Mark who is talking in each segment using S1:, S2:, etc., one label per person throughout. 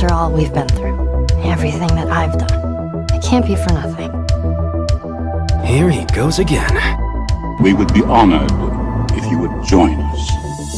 S1: After all we've been through, everything that I've done, it can't be for nothing.
S2: Here he goes again.
S3: We would be honored if you would join us.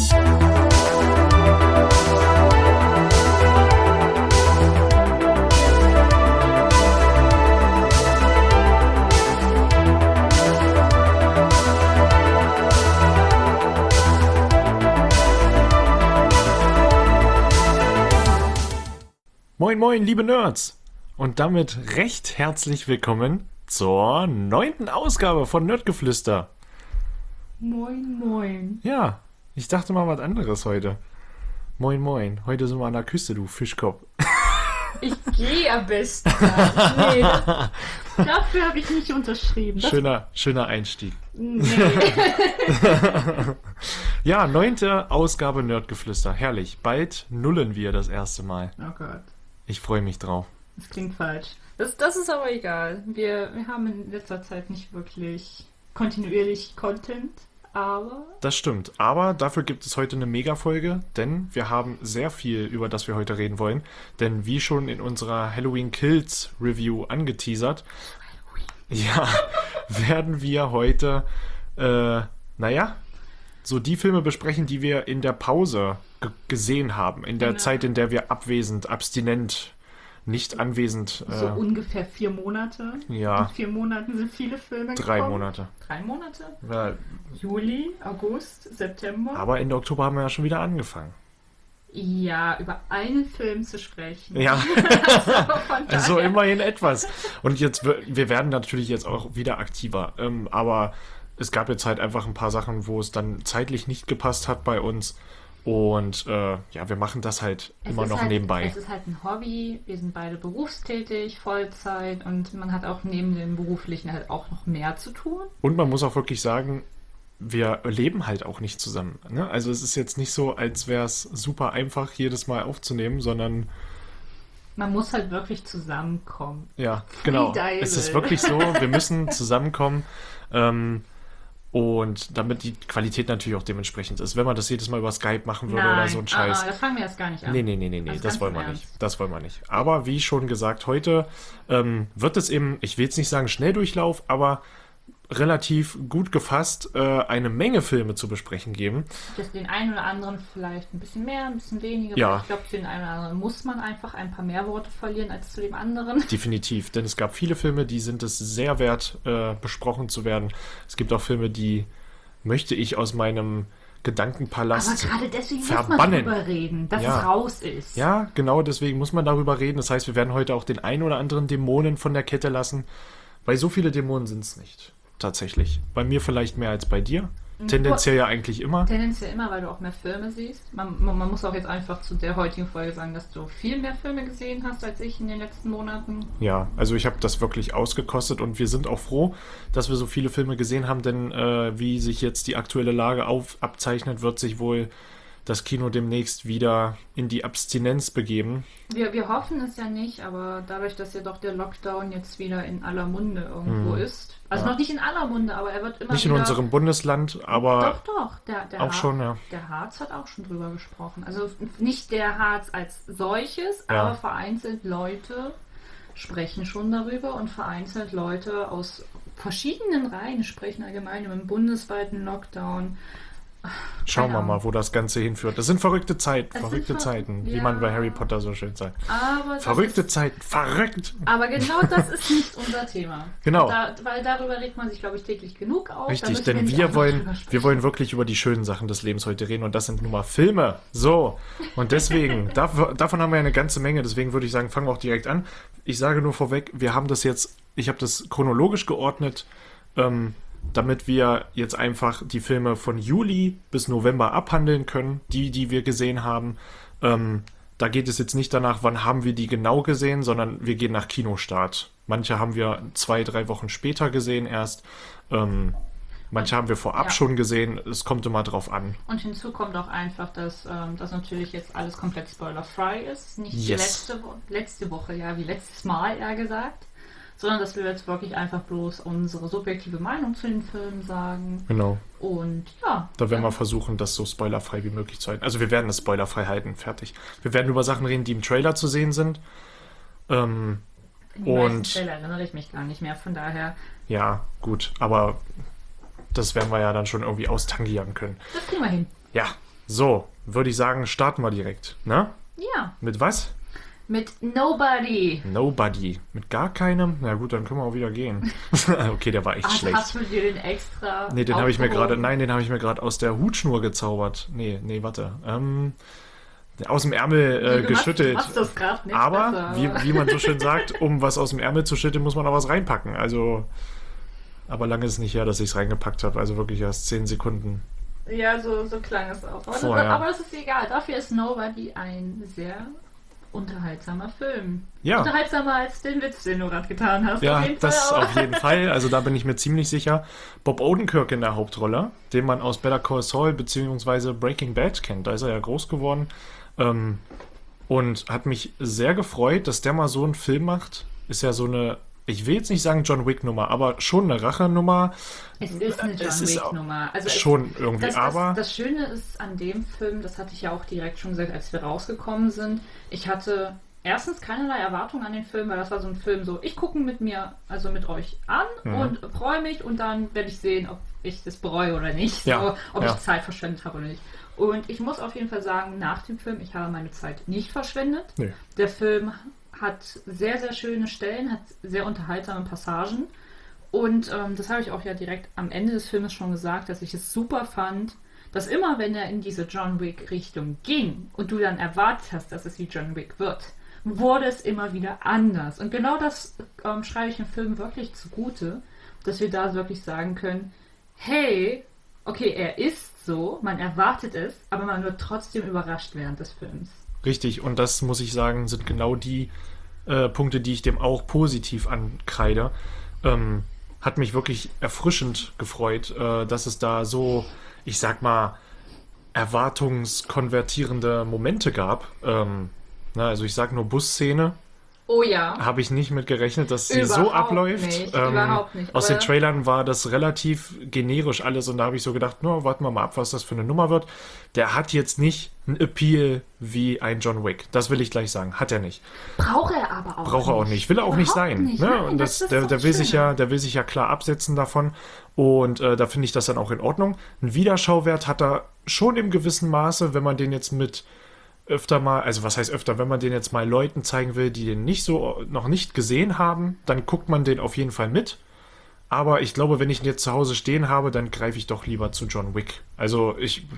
S4: Moin moin, liebe Nerds! Und damit recht herzlich willkommen zur 9. Ausgabe von Nerdgeflüster.
S5: Moin moin.
S4: Ja, ich dachte mal was anderes heute. Moin moin, heute sind wir an der Küste, du Fischkopf.
S5: Ich gehe am besten. Nee, dafür habe ich nicht unterschrieben.
S4: Schöner Einstieg.
S5: Nee.
S4: Ja, 9. Ausgabe Nerdgeflüster. Herrlich. Bald nullen wir das erste Mal.
S5: Oh Gott,
S4: Ich freue mich drauf.
S5: das klingt falsch. Das ist aber egal. Wir haben in letzter Zeit nicht wirklich kontinuierlich Content, aber...
S4: Das stimmt, aber dafür gibt es heute eine Mega-Folge, denn wir haben sehr viel, über das wir heute reden wollen. Denn wie schon in unserer Halloween Kills Review angeteasert, ja, werden wir heute, so die Filme besprechen, die wir in der Pause gesehen haben. In der Zeit, in der wir abwesend, abstinent, nicht anwesend.
S5: So ungefähr 4 Monate.
S4: Ja.
S5: In 4 Monaten sind viele Filme
S4: 3
S5: gekommen.
S4: Monate.
S5: 3 Monate?
S4: Ja,
S5: Juli, August, September.
S4: aber Ende Oktober haben wir ja schon wieder angefangen.
S5: Ja, über einen Film zu sprechen.
S4: Ja.
S5: Von
S4: Also
S5: daher-
S4: immerhin etwas. Und jetzt, wir werden natürlich jetzt auch wieder aktiver. Aber es gab jetzt halt einfach ein paar Sachen, wo es dann zeitlich nicht gepasst hat bei uns. Und wir machen das halt immer noch nebenbei.
S5: Es ist halt ein Hobby. Wir sind beide berufstätig, Vollzeit. Und man hat auch neben dem Beruflichen halt auch noch mehr zu tun.
S4: Und man muss auch wirklich sagen, wir leben halt auch nicht zusammen. Ne? Also es ist jetzt nicht so, als wäre es super einfach, jedes Mal aufzunehmen, sondern
S5: Man muss halt wirklich zusammenkommen.
S4: ja, genau.
S5: Deibel.
S4: Es ist wirklich so, wir müssen zusammenkommen. Und damit die Qualität natürlich auch dementsprechend ist. Wenn man das jedes Mal über Skype machen würde oder so ein Scheiß.
S5: das fangen wir jetzt gar nicht an.
S4: Nee,
S5: Also
S4: das
S5: ganz
S4: wollen
S5: im
S4: wir
S5: Ernst.
S4: nicht. Das wollen wir nicht. Aber wie schon gesagt, heute wird es eben, ich will jetzt nicht sagen Schnelldurchlauf, aber relativ gut gefasst eine Menge Filme zu besprechen geben.
S5: Dass den einen oder anderen vielleicht ein bisschen mehr, ein bisschen weniger.
S4: Ja.
S5: Aber ich glaube, für den einen oder anderen muss man einfach ein paar mehr Worte verlieren als zu dem anderen.
S4: Definitiv, denn es gab viele Filme, die sind es sehr wert, besprochen zu werden. Es gibt auch Filme, die möchte ich aus meinem Gedankenpalast
S5: Aber gerade deswegen muss man
S4: verbannen.
S5: drüber reden, dass
S4: Ja.
S5: es raus ist.
S4: Ja, genau, deswegen muss man darüber reden. Das heißt, wir werden heute auch den einen oder anderen Dämonen von der Kette lassen, weil so viele Dämonen sind es nicht. Tatsächlich. Bei mir vielleicht mehr als bei dir. Tendenziell ja eigentlich immer.
S5: Tendenziell immer, weil du auch mehr Filme siehst. Man muss auch jetzt einfach zu der heutigen Folge sagen, dass du viel mehr Filme gesehen hast als ich in den letzten Monaten.
S4: Ja, also ich habe das wirklich ausgekostet und wir sind auch froh, dass wir so viele Filme gesehen haben, denn wie sich jetzt die aktuelle Lage abzeichnet, wird sich wohl das Kino demnächst wieder in die Abstinenz begeben.
S5: Wir hoffen es ja nicht, aber dadurch, dass ja doch der Lockdown jetzt wieder in aller Munde irgendwo ist. Also
S4: Ja.
S5: noch nicht in aller Munde, aber er wird immer
S4: Nicht
S5: wieder...
S4: in unserem Bundesland, aber
S5: Doch, der
S4: auch schon, ja.
S5: Der Harz hat auch schon drüber gesprochen. Also nicht der Harz als solches,
S4: Ja.
S5: aber vereinzelt Leute sprechen schon darüber und vereinzelt Leute aus verschiedenen Reihen sprechen allgemein über einen bundesweiten Lockdown.
S4: Schauen wir
S5: Keine
S4: mal,
S5: Ahnung.
S4: wo das Ganze hinführt. Das sind verrückte Zeiten,
S5: Es sind
S4: verrückte Zeiten, wie
S5: ja.
S4: man bei Harry Potter so schön sagt.
S5: Aber das
S4: Verrückte
S5: ist,
S4: Zeiten, verrückt!
S5: aber genau das ist nicht unser Thema.
S4: Genau.
S5: Weil darüber regt man sich, glaube ich, täglich genug auf. Da
S4: Richtig,
S5: müssen wir
S4: denn
S5: nicht
S4: wir
S5: auch noch
S4: wollen,
S5: drüber sprechen.
S4: wir wollen wirklich über die schönen Sachen des Lebens heute reden und das sind nun mal Filme. So, und deswegen, davon haben wir ja eine ganze Menge, deswegen würde ich sagen, fangen wir auch direkt an. Ich sage nur vorweg, wir haben das jetzt, ich habe das chronologisch geordnet, damit wir jetzt einfach die Filme von Juli bis November abhandeln können, die wir gesehen haben. Da geht es jetzt nicht danach, wann haben wir die genau gesehen, sondern wir gehen nach Kinostart. Manche haben wir 2-3 Wochen später gesehen erst. Manche haben wir vorab
S5: Ja.
S4: schon gesehen. Es kommt immer drauf an.
S5: Und hinzu kommt auch einfach, dass das natürlich jetzt alles komplett spoilerfrei ist. Nicht wie
S4: Yes.
S5: letzte Woche, ja, wie letztes Mal eher gesagt. sondern dass wir jetzt wirklich einfach bloß unsere subjektive Meinung zu den Filmen sagen.
S4: Genau.
S5: Und ja.
S4: Da werden wir versuchen, das so spoilerfrei wie möglich zu halten. Also wir werden es spoilerfrei halten, fertig. Wir werden über Sachen reden, die im Trailer zu sehen sind.
S5: In die meisten Fälle erinnere ich mich gar nicht mehr, von daher.
S4: Ja, gut, aber das werden wir ja dann schon irgendwie austangieren können.
S5: Das kriegen wir hin.
S4: Ja, so, würde ich sagen, starten wir direkt, ne?
S5: Ja.
S4: Mit was?
S5: Mit Nobody.
S4: Nobody. Mit gar keinem? Na gut, dann können wir auch wieder gehen. Okay, der war echt schlecht.
S5: Hast du dir den extra
S4: Nee, den habe ich mir gerade aus der Hutschnur gezaubert. Nee, warte. Aus dem Ärmel geschüttelt.
S5: Du machst das gerade nicht
S4: aber,
S5: besser.
S4: wie man so schön sagt, um was aus dem Ärmel zu schütteln, muss man auch was reinpacken. Also, aber lange ist nicht her, dass ich es reingepackt habe. Also wirklich erst 10 Sekunden.
S5: Ja, so klang es auch. Aber das ist egal. Dafür ist Nobody ein sehr unterhaltsamer Film.
S4: Ja.
S5: Unterhaltsamer als den Witz, den du gerade getan hast.
S4: Ja,
S5: auf jeden
S4: das
S5: Fall auch.
S4: auf jeden Fall. Also da bin ich mir ziemlich sicher. Bob Odenkirk in der Hauptrolle, den man aus Better Call Saul bzw. Breaking Bad kennt. Da ist er ja groß geworden. Und hat mich sehr gefreut, dass der mal so einen Film macht. Ist ja so eine, ich will jetzt nicht sagen John Wick-Nummer, aber schon eine Rachenummer.
S5: Es ist eine John Wick-Nummer. Also
S4: schon irgendwie, aber...
S5: Das Schöne ist an dem Film, das hatte ich ja auch direkt schon gesagt, als wir rausgekommen sind, ich hatte erstens keinerlei Erwartungen an den Film, weil das war so ein Film so, ich gucke mit euch an und freue mich und dann werde ich sehen, ob ich das bereue oder nicht,
S4: ja,
S5: ob ich Zeit verschwendet habe oder nicht. Und ich muss auf jeden Fall sagen, nach dem Film, ich habe meine Zeit nicht verschwendet.
S4: Nee.
S5: Der Film hat sehr, sehr schöne Stellen, hat sehr unterhaltsame Passagen. Und das habe ich auch ja direkt am Ende des Filmes schon gesagt, dass ich es super fand, dass immer, wenn er in diese John Wick-Richtung ging und du dann erwartet hast, dass es wie John Wick wird, wurde es immer wieder anders. Und genau das schreibe ich dem Film wirklich zugute, dass wir da wirklich sagen können, hey, okay, er ist so, man erwartet es, aber man wird trotzdem überrascht während des Films.
S4: Richtig, und das, muss ich sagen, sind genau die Punkte, die ich dem auch positiv ankreide. Hat mich wirklich erfrischend gefreut, dass es da so, ich sag mal, erwartungskonvertierende Momente gab. Also ich sag nur Busszene.
S5: Oh ja.
S4: Habe ich nicht mit gerechnet, dass sie
S5: Überhaupt
S4: so abläuft.
S5: nicht, überhaupt nicht.
S4: Aus den Trailern war das relativ generisch alles und da habe ich so gedacht, warten wir mal ab, was das für eine Nummer wird. Der hat jetzt nicht einen Appeal wie ein John Wick. Das will ich gleich sagen. Hat er nicht.
S5: Braucht er aber auch nicht.
S4: Braucht er auch nicht. Will er auch nicht sein.
S5: Nicht.
S4: Ne?
S5: Nein,
S4: Und
S5: das ist
S4: der will sich ja klar absetzen davon. Und da finde ich das dann auch in Ordnung. Einen Wiederschauwert hat er schon im gewissen Maße, wenn man den jetzt mit öfter mal, also was heißt öfter, wenn man den jetzt mal Leuten zeigen will, die den noch nicht gesehen haben, dann guckt man den auf jeden Fall mit. Aber ich glaube, wenn ich ihn jetzt zu Hause stehen habe, dann greife ich doch lieber zu John Wick. Also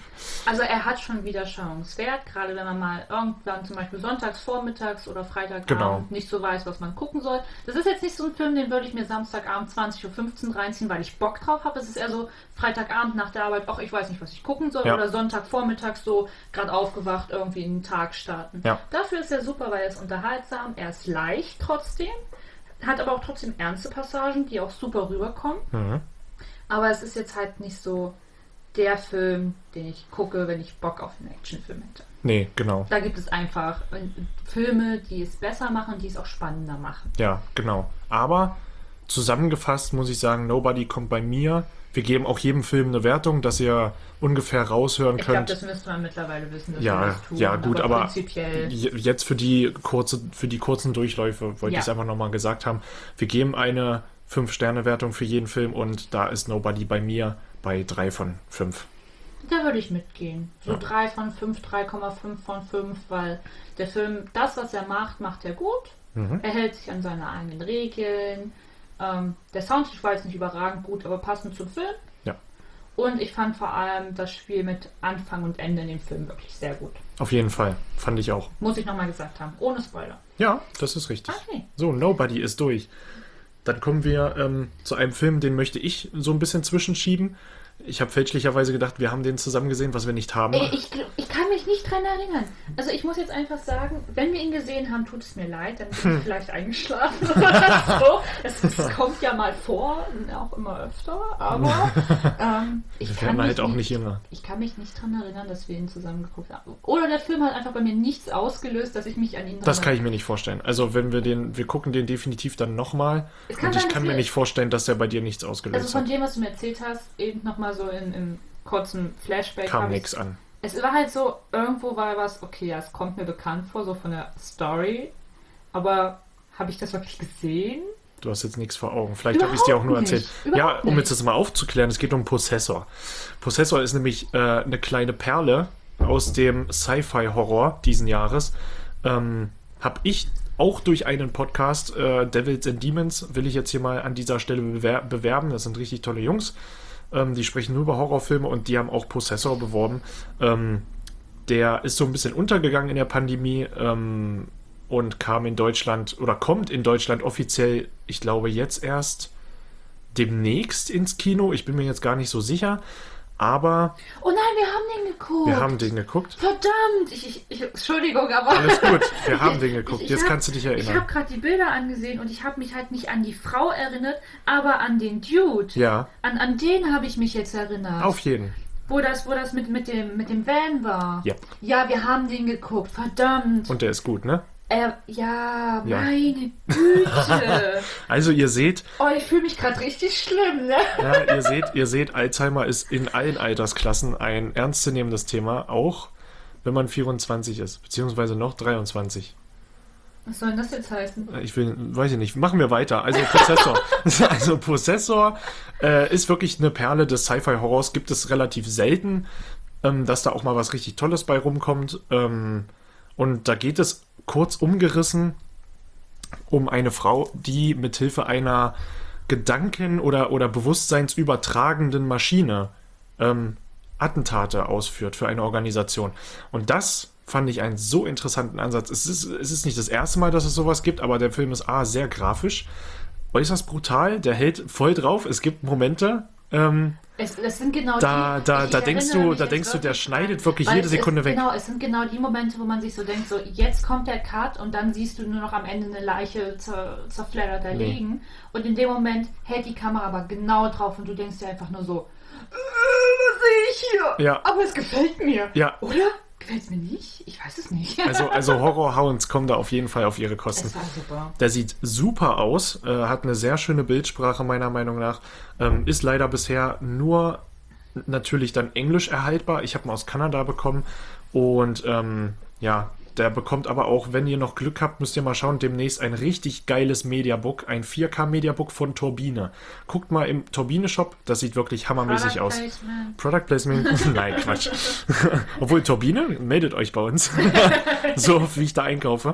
S5: er hat schon Wiederschauungswert, gerade wenn man mal irgendwann zum Beispiel sonntags, vormittags oder Freitagabend nicht so weiß, was man gucken soll. Das ist jetzt nicht so ein Film, den würde ich mir Samstagabend 20:15 Uhr reinziehen, weil ich Bock drauf habe. Es ist eher so Freitagabend nach der Arbeit, ich weiß nicht, was ich gucken soll.
S4: Ja.
S5: Oder Sonntagvormittags so, gerade aufgewacht, irgendwie in den Tag starten.
S4: Ja.
S5: Dafür ist er super, weil er ist unterhaltsam, er ist leicht trotzdem. Hat aber auch trotzdem ernste Passagen, die auch super rüberkommen. Mhm. Aber es ist jetzt halt nicht so der Film, den ich gucke, wenn ich Bock auf einen Actionfilm hätte.
S4: Nee, genau.
S5: Da gibt es einfach Filme, die es besser machen, die es auch spannender machen.
S4: Ja, genau. Aber zusammengefasst muss ich sagen, Nobody kommt bei mir. Wir geben auch jedem Film eine Wertung, dass ihr ungefähr raushören
S5: Ich
S4: könnt.
S5: glaube, das müsste man mittlerweile wissen, dass
S4: ja,
S5: wir das tun.
S4: Ja, gut, aber
S5: prinzipiell
S4: jetzt für die kurzen Durchläufe wollte ich es einfach nochmal gesagt haben. Wir geben eine 5-Sterne-Wertung für jeden Film und da ist Nobody bei mir bei 3 von 5.
S5: Da würde ich mitgehen. So 3 von 5, 3,5 von 5, weil der Film, das, was er macht, macht er gut.
S4: Mhm.
S5: Er hält sich an seine eigenen Regeln. Der Soundtrack war jetzt nicht überragend gut, aber passend zum Film.
S4: Ja.
S5: Und ich fand vor allem das Spiel mit Anfang und Ende in dem Film wirklich sehr gut.
S4: Auf jeden Fall. Fand ich auch.
S5: Muss ich nochmal gesagt haben. Ohne Spoiler.
S4: Ja, das ist richtig.
S5: Okay.
S4: So, Nobody ist durch. Dann kommen wir zu einem Film, den möchte ich so ein bisschen zwischenschieben. Ich habe fälschlicherweise gedacht, wir haben den zusammen gesehen, was wir nicht haben.
S5: Ich kann mich nicht dran erinnern. Also ich muss jetzt einfach sagen, wenn wir ihn gesehen haben, tut es mir leid, dann bin ich vielleicht eingeschlafen oder so. Es kommt ja mal vor, auch immer öfter, aber ich kann
S4: halt auch nicht jünger.
S5: Ich kann mich nicht daran erinnern, dass wir ihn zusammen geguckt haben. Oder der Film hat einfach bei mir nichts ausgelöst, dass ich mich an ihn
S4: Das kann ich mir nicht vorstellen. Also wenn wir gucken den definitiv dann nochmal und ich kann mir nicht vorstellen, dass der bei dir nichts ausgelöst
S5: Also von
S4: hat.
S5: dem, was du mir erzählt hast, eben nochmal so im kurzen Flashback.
S4: Kam nichts an.
S5: Es war halt so, irgendwo war was, okay, ja, es kommt mir bekannt vor, so von der Story, aber habe ich das wirklich gesehen?
S4: Du hast jetzt nichts vor Augen. Vielleicht habe ich es dir auch nur erzählt. Ja, um jetzt das mal aufzuklären, es geht um Possessor. Possessor ist nämlich eine kleine Perle aus dem Sci-Fi-Horror diesen Jahres. Habe ich auch durch einen Podcast, Devils and Demons, will ich jetzt hier mal an dieser Stelle bewerben. Das sind richtig tolle Jungs. Die sprechen nur über Horrorfilme und die haben auch Possessor beworben. Der ist so ein bisschen untergegangen in der Pandemie und kam in Deutschland oder kommt in Deutschland offiziell, ich glaube jetzt erst demnächst ins Kino. Ich bin mir jetzt gar nicht so sicher, aber
S5: Oh nein, wir haben den geguckt.
S4: wir haben den geguckt.
S5: Verdammt, Entschuldigung, aber...
S4: Alles gut, wir haben den geguckt. Jetzt kannst du dich
S5: Ich
S4: erinnern.
S5: habe gerade die Bilder angesehen und ich habe mich halt nicht an die Frau erinnert, aber an den Dude.
S4: Ja,
S5: An den habe ich mich jetzt erinnert.
S4: auf jeden.
S5: Wo das mit dem Van war.
S4: Ja.
S5: Ja, wir haben den geguckt, verdammt.
S4: Und der ist gut, ne?
S5: Ja,
S4: Ja.
S5: meine Güte.
S4: Also ihr seht,
S5: Oh, ich fühle mich gerade richtig schlimm, ne?
S4: ja, ihr seht, Alzheimer ist in allen Altersklassen ein ernstzunehmendes Thema, auch wenn man 24 ist, beziehungsweise noch 23.
S5: Was soll denn das jetzt heißen?
S4: Weiß ich nicht, machen wir weiter. Also Possessor ist wirklich eine Perle des Sci-Fi-Horrors, gibt es relativ selten, dass da auch mal was richtig Tolles bei rumkommt. Und da geht es kurz umgerissen um eine Frau, die mithilfe einer Gedanken- oder bewusstseinsübertragenden Maschine Attentate ausführt für eine Organisation. Und das fand ich einen so interessanten Ansatz. Es ist nicht das erste Mal, dass es sowas gibt, aber der Film ist sehr grafisch, äußerst brutal, der hält voll drauf. Es gibt Momente,
S5: Es sind genau
S4: da
S5: die...
S4: denkst du, der schneidet wirklich
S5: Weil
S4: jede Sekunde weg.
S5: Genau, es sind genau die Momente, wo man sich so denkt, so jetzt kommt der Cut und dann siehst du nur noch am Ende eine Leiche zerfleddert da liegen. Und in dem Moment hält die Kamera aber genau drauf und du denkst dir einfach nur so, was sehe ich hier?
S4: Ja.
S5: Aber es gefällt mir.
S4: Ja.
S5: Oder? Gefällt es mir nicht? Ich weiß es nicht.
S4: Also Horrorhounds kommen da auf jeden Fall auf ihre Kosten.
S5: Das war super.
S4: Der sieht super aus, hat eine sehr schöne Bildsprache meiner Meinung nach, ist leider bisher nur natürlich dann Englisch erhaltbar. Ich habe ihn aus Kanada bekommen und ja, der bekommt aber auch, wenn ihr noch Glück habt, müsst ihr mal schauen, demnächst ein richtig geiles Mediabook, ein 4K-Mediabook von Turbine. Guckt mal im Turbine-Shop, das sieht wirklich hammermäßig aus. Product Placement? Nein, Quatsch. Obwohl, Turbine, meldet euch bei uns. So oft, wie ich da einkaufe.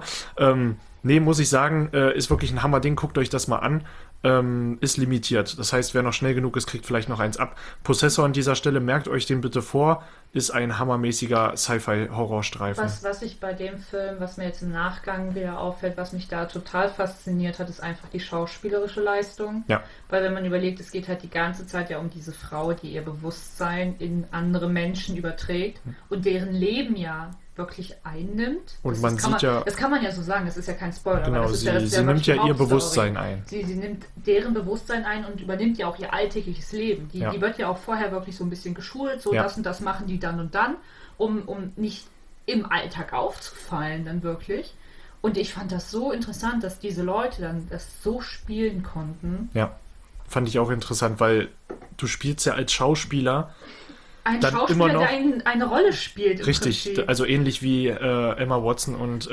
S4: Nee, muss ich sagen, ist wirklich ein Hammerding. Guckt euch das mal an. Ist limitiert. Das heißt, wer noch schnell genug ist, kriegt vielleicht noch eins ab. Possessor an dieser Stelle, merkt euch den bitte vor, ist ein hammermäßiger Sci-Fi-Horrorstreifen.
S5: Was ich bei dem Film, was mir jetzt im Nachgang wieder auffällt, was mich da total fasziniert hat, ist einfach die schauspielerische Leistung.
S4: Ja.
S5: Weil wenn man überlegt, es geht halt die ganze Zeit ja um diese Frau, die ihr Bewusstsein in andere Menschen überträgt und deren Leben ja wirklich einnimmt.
S4: Und man sieht ja...
S5: Das kann man ja so sagen, das ist ja kein Spoiler.
S4: Genau,
S5: das ist
S4: sie
S5: wirklich
S4: nimmt
S5: die
S4: ja ihr
S5: Hauptstory.
S4: Bewusstsein ein.
S5: Sie nimmt deren Bewusstsein ein und übernimmt ja auch ihr alltägliches Leben. Die wird ja auch vorher wirklich so ein bisschen geschult, so das und das machen die dann und dann, um nicht im Alltag aufzufallen dann wirklich. Und ich fand das so interessant, dass diese Leute dann das so spielen konnten.
S4: Ja, fand ich auch interessant, weil du spielst ja als Schauspieler
S5: Ein
S4: dann
S5: Schauspieler,
S4: immer noch,
S5: der eine Rolle spielt.
S4: Richtig,
S5: im Prinzip.
S4: also ähnlich wie Emma Watson und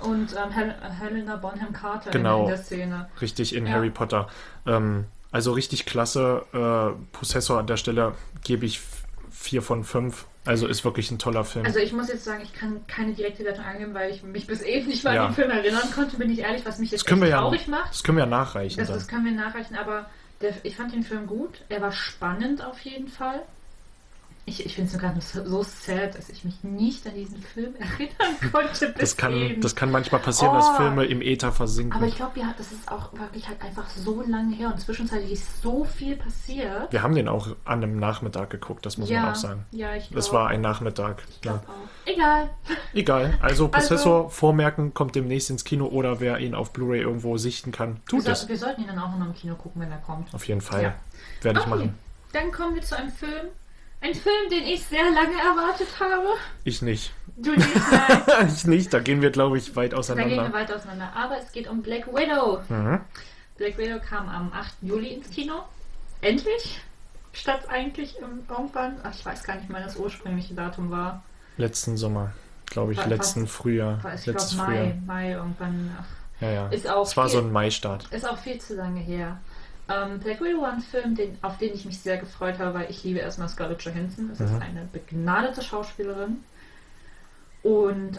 S5: Helena Bonham Carter
S4: genau,
S5: in der Szene.
S4: Richtig, in Harry Potter. Also richtig klasse. Possessor an der Stelle gebe ich 4 von 5. Also ist wirklich ein toller Film.
S5: Also ich muss jetzt sagen, ich kann keine direkte Wertung angeben, weil ich mich bis eben nicht mal an den Film erinnern konnte, bin ich ehrlich, was mich jetzt echt traurig macht.
S4: Das können wir ja nachreichen.
S5: Das können wir nachreichen, aber ich fand den Film gut. Er war spannend auf jeden Fall. Ich finde es sogar so sad, dass ich mich nicht an diesen Film erinnern konnte. Bis eben.
S4: Das kann manchmal passieren, dass Filme im Äther versinken.
S5: Aber ich glaube, das ist auch wirklich halt einfach so lange her und zwischenzeitlich ist so viel passiert.
S4: Wir haben den auch an einem Nachmittag geguckt, das muss man auch sagen.
S5: Ja, ich glaube.
S4: Es war ein Nachmittag. Ja.
S5: Egal.
S4: Egal. Also Possessor vormerken, kommt demnächst ins Kino oder wer ihn auf Blu-ray irgendwo sichten kann, tut es.
S5: Wir sollten ihn dann auch noch im Kino gucken, wenn er kommt.
S4: Auf jeden Fall.
S5: Ja.
S4: Werde ich machen.
S5: Dann kommen wir zu einem Film. Ein Film, den ich sehr lange erwartet habe.
S4: Ich nicht.
S5: Du nicht, nein.
S4: Ich nicht, da gehen wir, glaube ich, weit
S5: Da
S4: auseinander.
S5: gehen wir weit auseinander. Aber es geht um Black Widow.
S4: Mhm.
S5: Black Widow kam am 8. Juli ins Kino. Endlich. Statt eigentlich irgendwann, ich weiß gar nicht mal, das ursprüngliche Datum war.
S4: Letzten Sommer, glaube ich, letzten Frühjahr.
S5: Ich glaube Mai irgendwann.
S4: Ja.
S5: Ist auch
S4: es war
S5: viel,
S4: so ein Mai-Start.
S5: Ist auch viel zu lange her. Black Widow war ein Film, auf den ich mich sehr gefreut habe, weil ich liebe erstmal Scarlett Johansson. Das ist eine begnadete Schauspielerin. Und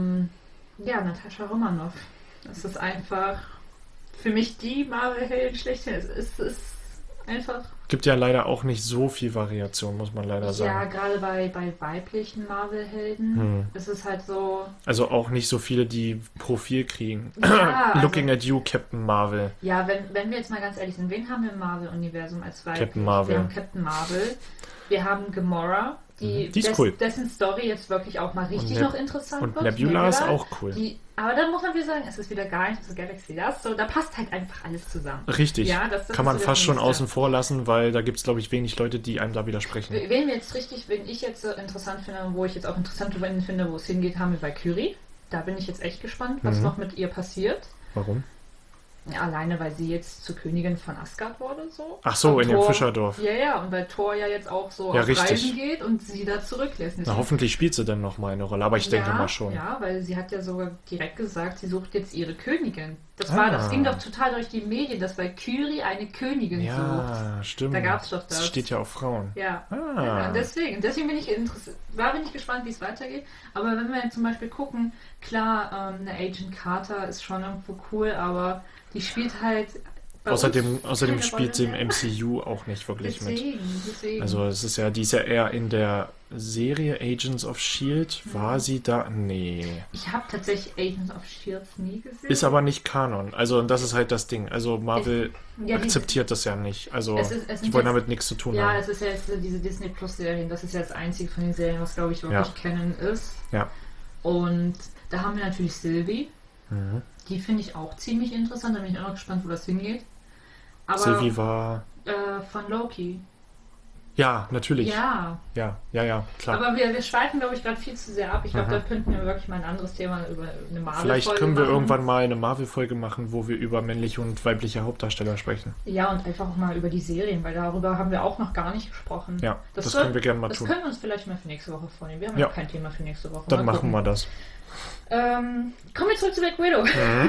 S5: Natascha Romanoff. Das ist einfach für mich die Marvel-Heldin schlechthin. Es ist einfach...
S4: Gibt ja leider auch nicht so viel Variation, muss man leider sagen.
S5: Ja, gerade bei weiblichen Marvel-Helden ist es halt so...
S4: Also auch nicht so viele, die Profil kriegen.
S5: Ja,
S4: Looking at you, Captain Marvel.
S5: Ja, wenn wir jetzt mal ganz ehrlich sind, wen haben wir im Marvel-Universum als weiblich?
S4: Captain Marvel.
S5: Wir haben Captain Marvel. Wir haben Gamora,
S4: Die ist cool.
S5: dessen Story jetzt wirklich auch mal richtig noch interessant
S4: und
S5: wird.
S4: Nebula ist auch cool.
S5: Aber dann muss man wieder sagen, es ist wieder Guardians of the Galaxy. Da passt halt einfach alles zusammen.
S4: Richtig.
S5: Ja, das
S4: kann man
S5: so
S4: fast schon
S5: Nächste.
S4: außen vor lassen, weil da gibt es, glaube ich, wenig Leute, die einem da widersprechen.
S5: Wen ich jetzt interessant finde, wo ich jetzt auch interessant finde, wo es hingeht, haben wir Valkyrie. Da bin ich jetzt echt gespannt, was noch mit ihr passiert.
S4: Warum?
S5: Ja, alleine, weil sie jetzt zur Königin von Asgard wurde. So.
S4: Ach so,
S5: und
S4: in dem Fischerdorf.
S5: Ja, und weil Thor ja jetzt auch so auf
S4: richtig.
S5: Reisen geht und sie da zurücklässt.
S4: Na, hoffentlich spielt sie dann nochmal eine Rolle, aber ich denke mal schon.
S5: Ja, weil sie hat ja sogar direkt gesagt, sie sucht jetzt ihre Königin. Das ging doch total durch die Medien, dass Valkyrie eine Königin sucht.
S4: Ja, stimmt.
S5: Da gab es doch das.
S4: Das steht ja auf Frauen.
S5: Ja. Ja, deswegen bin ich gespannt, wie es weitergeht. Aber wenn wir jetzt zum Beispiel gucken, klar, eine Agent Carter ist schon irgendwo cool, aber die spielt halt
S4: Außerdem
S5: keine
S4: spielt sie im
S5: Rolle mehr.
S4: MCU auch nicht wirklich
S5: Deswegen.
S4: Also die ist ja eher in der Serie Agents of S.H.I.E.L.D. War sie da? Nee.
S5: Ich habe tatsächlich Agents of S.H.I.E.L.D. nie gesehen.
S4: Ist aber nicht Kanon. Also das ist halt das Ding. Also Marvel akzeptiert das ja nicht. Also die wollen damit nichts zu tun haben.
S5: Ja, es ist ja jetzt diese Disney Plus Serien. Das ist ja das einzige von den Serien, was glaube ich wirklich Canon ist.
S4: Ja.
S5: Und da haben wir natürlich Sylvie. Die finde ich auch ziemlich interessant. Da bin ich auch noch gespannt, wo das hingeht. Aber
S4: Sylvie war...
S5: von Loki.
S4: Ja, natürlich.
S5: Ja.
S4: Ja, klar.
S5: Aber wir schweifen, glaube ich, gerade viel zu sehr ab. Ich glaube, da könnten wir wirklich mal ein anderes Thema über eine Marvel-Folge
S4: Vielleicht können wir
S5: machen.
S4: irgendwann mal eine Marvel-Folge machen, wo wir über männliche und weibliche Hauptdarsteller sprechen.
S5: Ja, und einfach auch mal über die Serien, weil darüber haben wir auch noch gar nicht gesprochen.
S4: Ja, das können wir gerne mal tun.
S5: Das können wir uns vielleicht mal für nächste Woche vornehmen. Wir haben ja kein Thema für nächste Woche.
S4: Dann machen wir das.
S5: Kommen wir zurück zu Black Widow.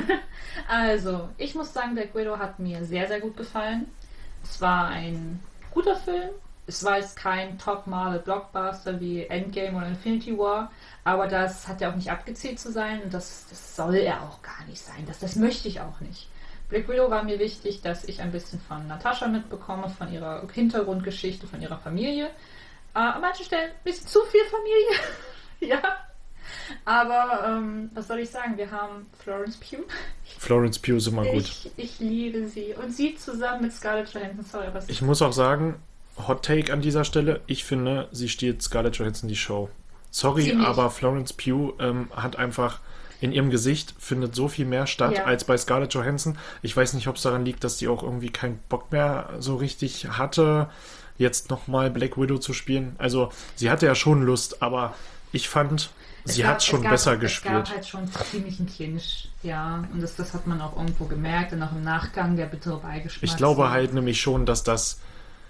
S5: Also, ich muss sagen, Black Widow hat mir sehr, sehr gut gefallen. Es war ein guter Film. Es war jetzt kein Top-Marvel-Blockbuster wie Endgame oder Infinity War, aber das hat ja auch nicht abgezielt zu sein und das soll er auch gar nicht sein. Das möchte ich auch nicht. Black Widow war mir wichtig, dass ich ein bisschen von Natascha mitbekomme, von ihrer Hintergrundgeschichte, von ihrer Familie. An manchen Stellen ein bisschen zu viel Familie. Ja. Aber, was soll ich sagen? Wir haben Florence Pugh.
S4: Florence Pugh ist immer gut.
S5: Ich liebe sie. Und sie zusammen mit Scarlett Johansson. Sorry, was
S4: ich muss auch sagen, Hot Take an dieser Stelle, ich finde, sie stiehlt Scarlett Johansson die Show. Sorry,
S5: Ziemlich.
S4: aber Florence Pugh hat einfach... In ihrem Gesicht findet so viel mehr statt als bei Scarlett Johansson. Ich weiß nicht, ob es daran liegt, dass sie auch irgendwie keinen Bock mehr so richtig hatte, jetzt nochmal Black Widow zu spielen. Also, sie hatte ja schon Lust, aber ich fand, sie hat schon besser gespielt.
S5: Es gab halt schon ziemlich einen Clinch, ja. Und das hat man auch irgendwo gemerkt und auch im Nachgang der bittere Beigeschmack.
S4: Ich glaube halt nämlich schon, dass das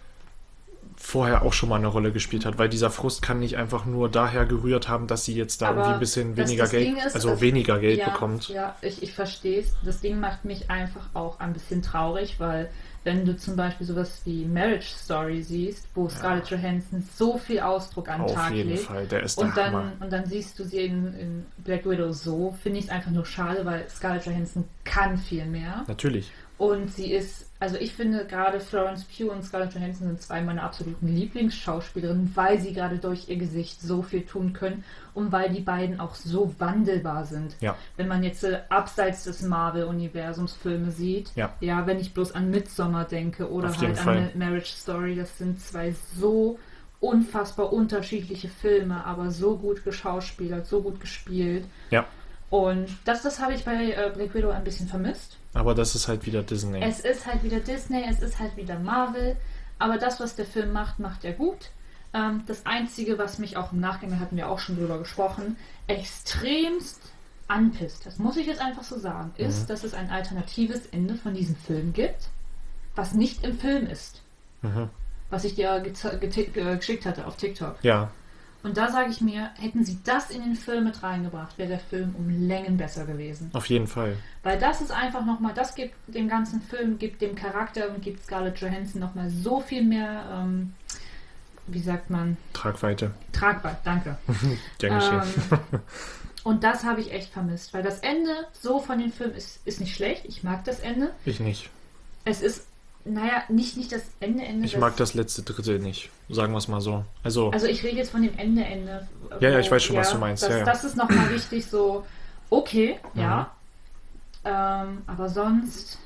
S4: vorher auch schon mal eine Rolle gespielt hat, weil dieser Frust kann nicht einfach nur daher gerührt haben, dass sie jetzt da irgendwie ein bisschen weniger Geld bekommt.
S5: Ja, ich verstehe es. Das Ding macht mich einfach auch ein bisschen traurig, weil wenn du zum Beispiel sowas wie Marriage Story siehst, wo Scarlett Johansson so viel Ausdruck an den Tag legt. Auf jeden Fall, der ist der Hammer. Und dann siehst du sie in Black Widow so, finde ich es einfach nur schade, weil Scarlett Johansson kann viel mehr.
S4: Natürlich.
S5: Und sie ist, also ich finde gerade Florence Pugh und Scarlett Johansson sind zwei meiner absoluten Lieblingsschauspielerinnen, weil sie gerade durch ihr Gesicht so viel tun können und weil die beiden auch so wandelbar sind.
S4: Ja.
S5: Wenn man jetzt abseits des Marvel-Universums Filme sieht,
S4: Ja.
S5: wenn ich bloß an Midsommar denke oder
S4: Auf jeden
S5: halt
S4: Fall.
S5: an Marriage Story, das sind zwei so unfassbar unterschiedliche Filme, aber so gut geschauspielert, so gut gespielt.
S4: Ja.
S5: Und das habe ich bei Black Widow ein bisschen vermisst.
S4: Aber das ist halt wieder Disney.
S5: Es ist halt wieder Disney, es ist halt wieder Marvel, aber das, was der Film macht, macht er gut. Das Einzige, was mich auch im Nachgang, da hatten wir auch schon drüber gesprochen, extremst anpisst, das muss ich jetzt einfach so sagen, ist, dass es ein alternatives Ende von diesem Film gibt, was nicht im Film ist. Was ich dir geschickt hatte auf TikTok.
S4: Ja.
S5: Und da sage ich mir, hätten sie das in den Film mit reingebracht, wäre der Film um Längen besser gewesen.
S4: Auf jeden Fall.
S5: Weil das ist einfach nochmal, das gibt dem ganzen Film, gibt dem Charakter und gibt Scarlett Johansson nochmal so viel mehr, wie sagt man?
S4: Tragweite.
S5: Tragbar, danke.
S4: Gern geschehen.
S5: Und das habe ich echt vermisst, weil das Ende so von dem Film ist nicht schlecht. Ich mag das Ende.
S4: Ich nicht.
S5: Es ist, nicht das Ende.
S4: Ich mag das letzte Drittel nicht. Sagen wir es mal so. Also
S5: ich rede jetzt von dem Ende.
S4: Ja, ich weiß schon, was du meinst.
S5: Das ist nochmal wichtig, so, okay, ja. Aber sonst,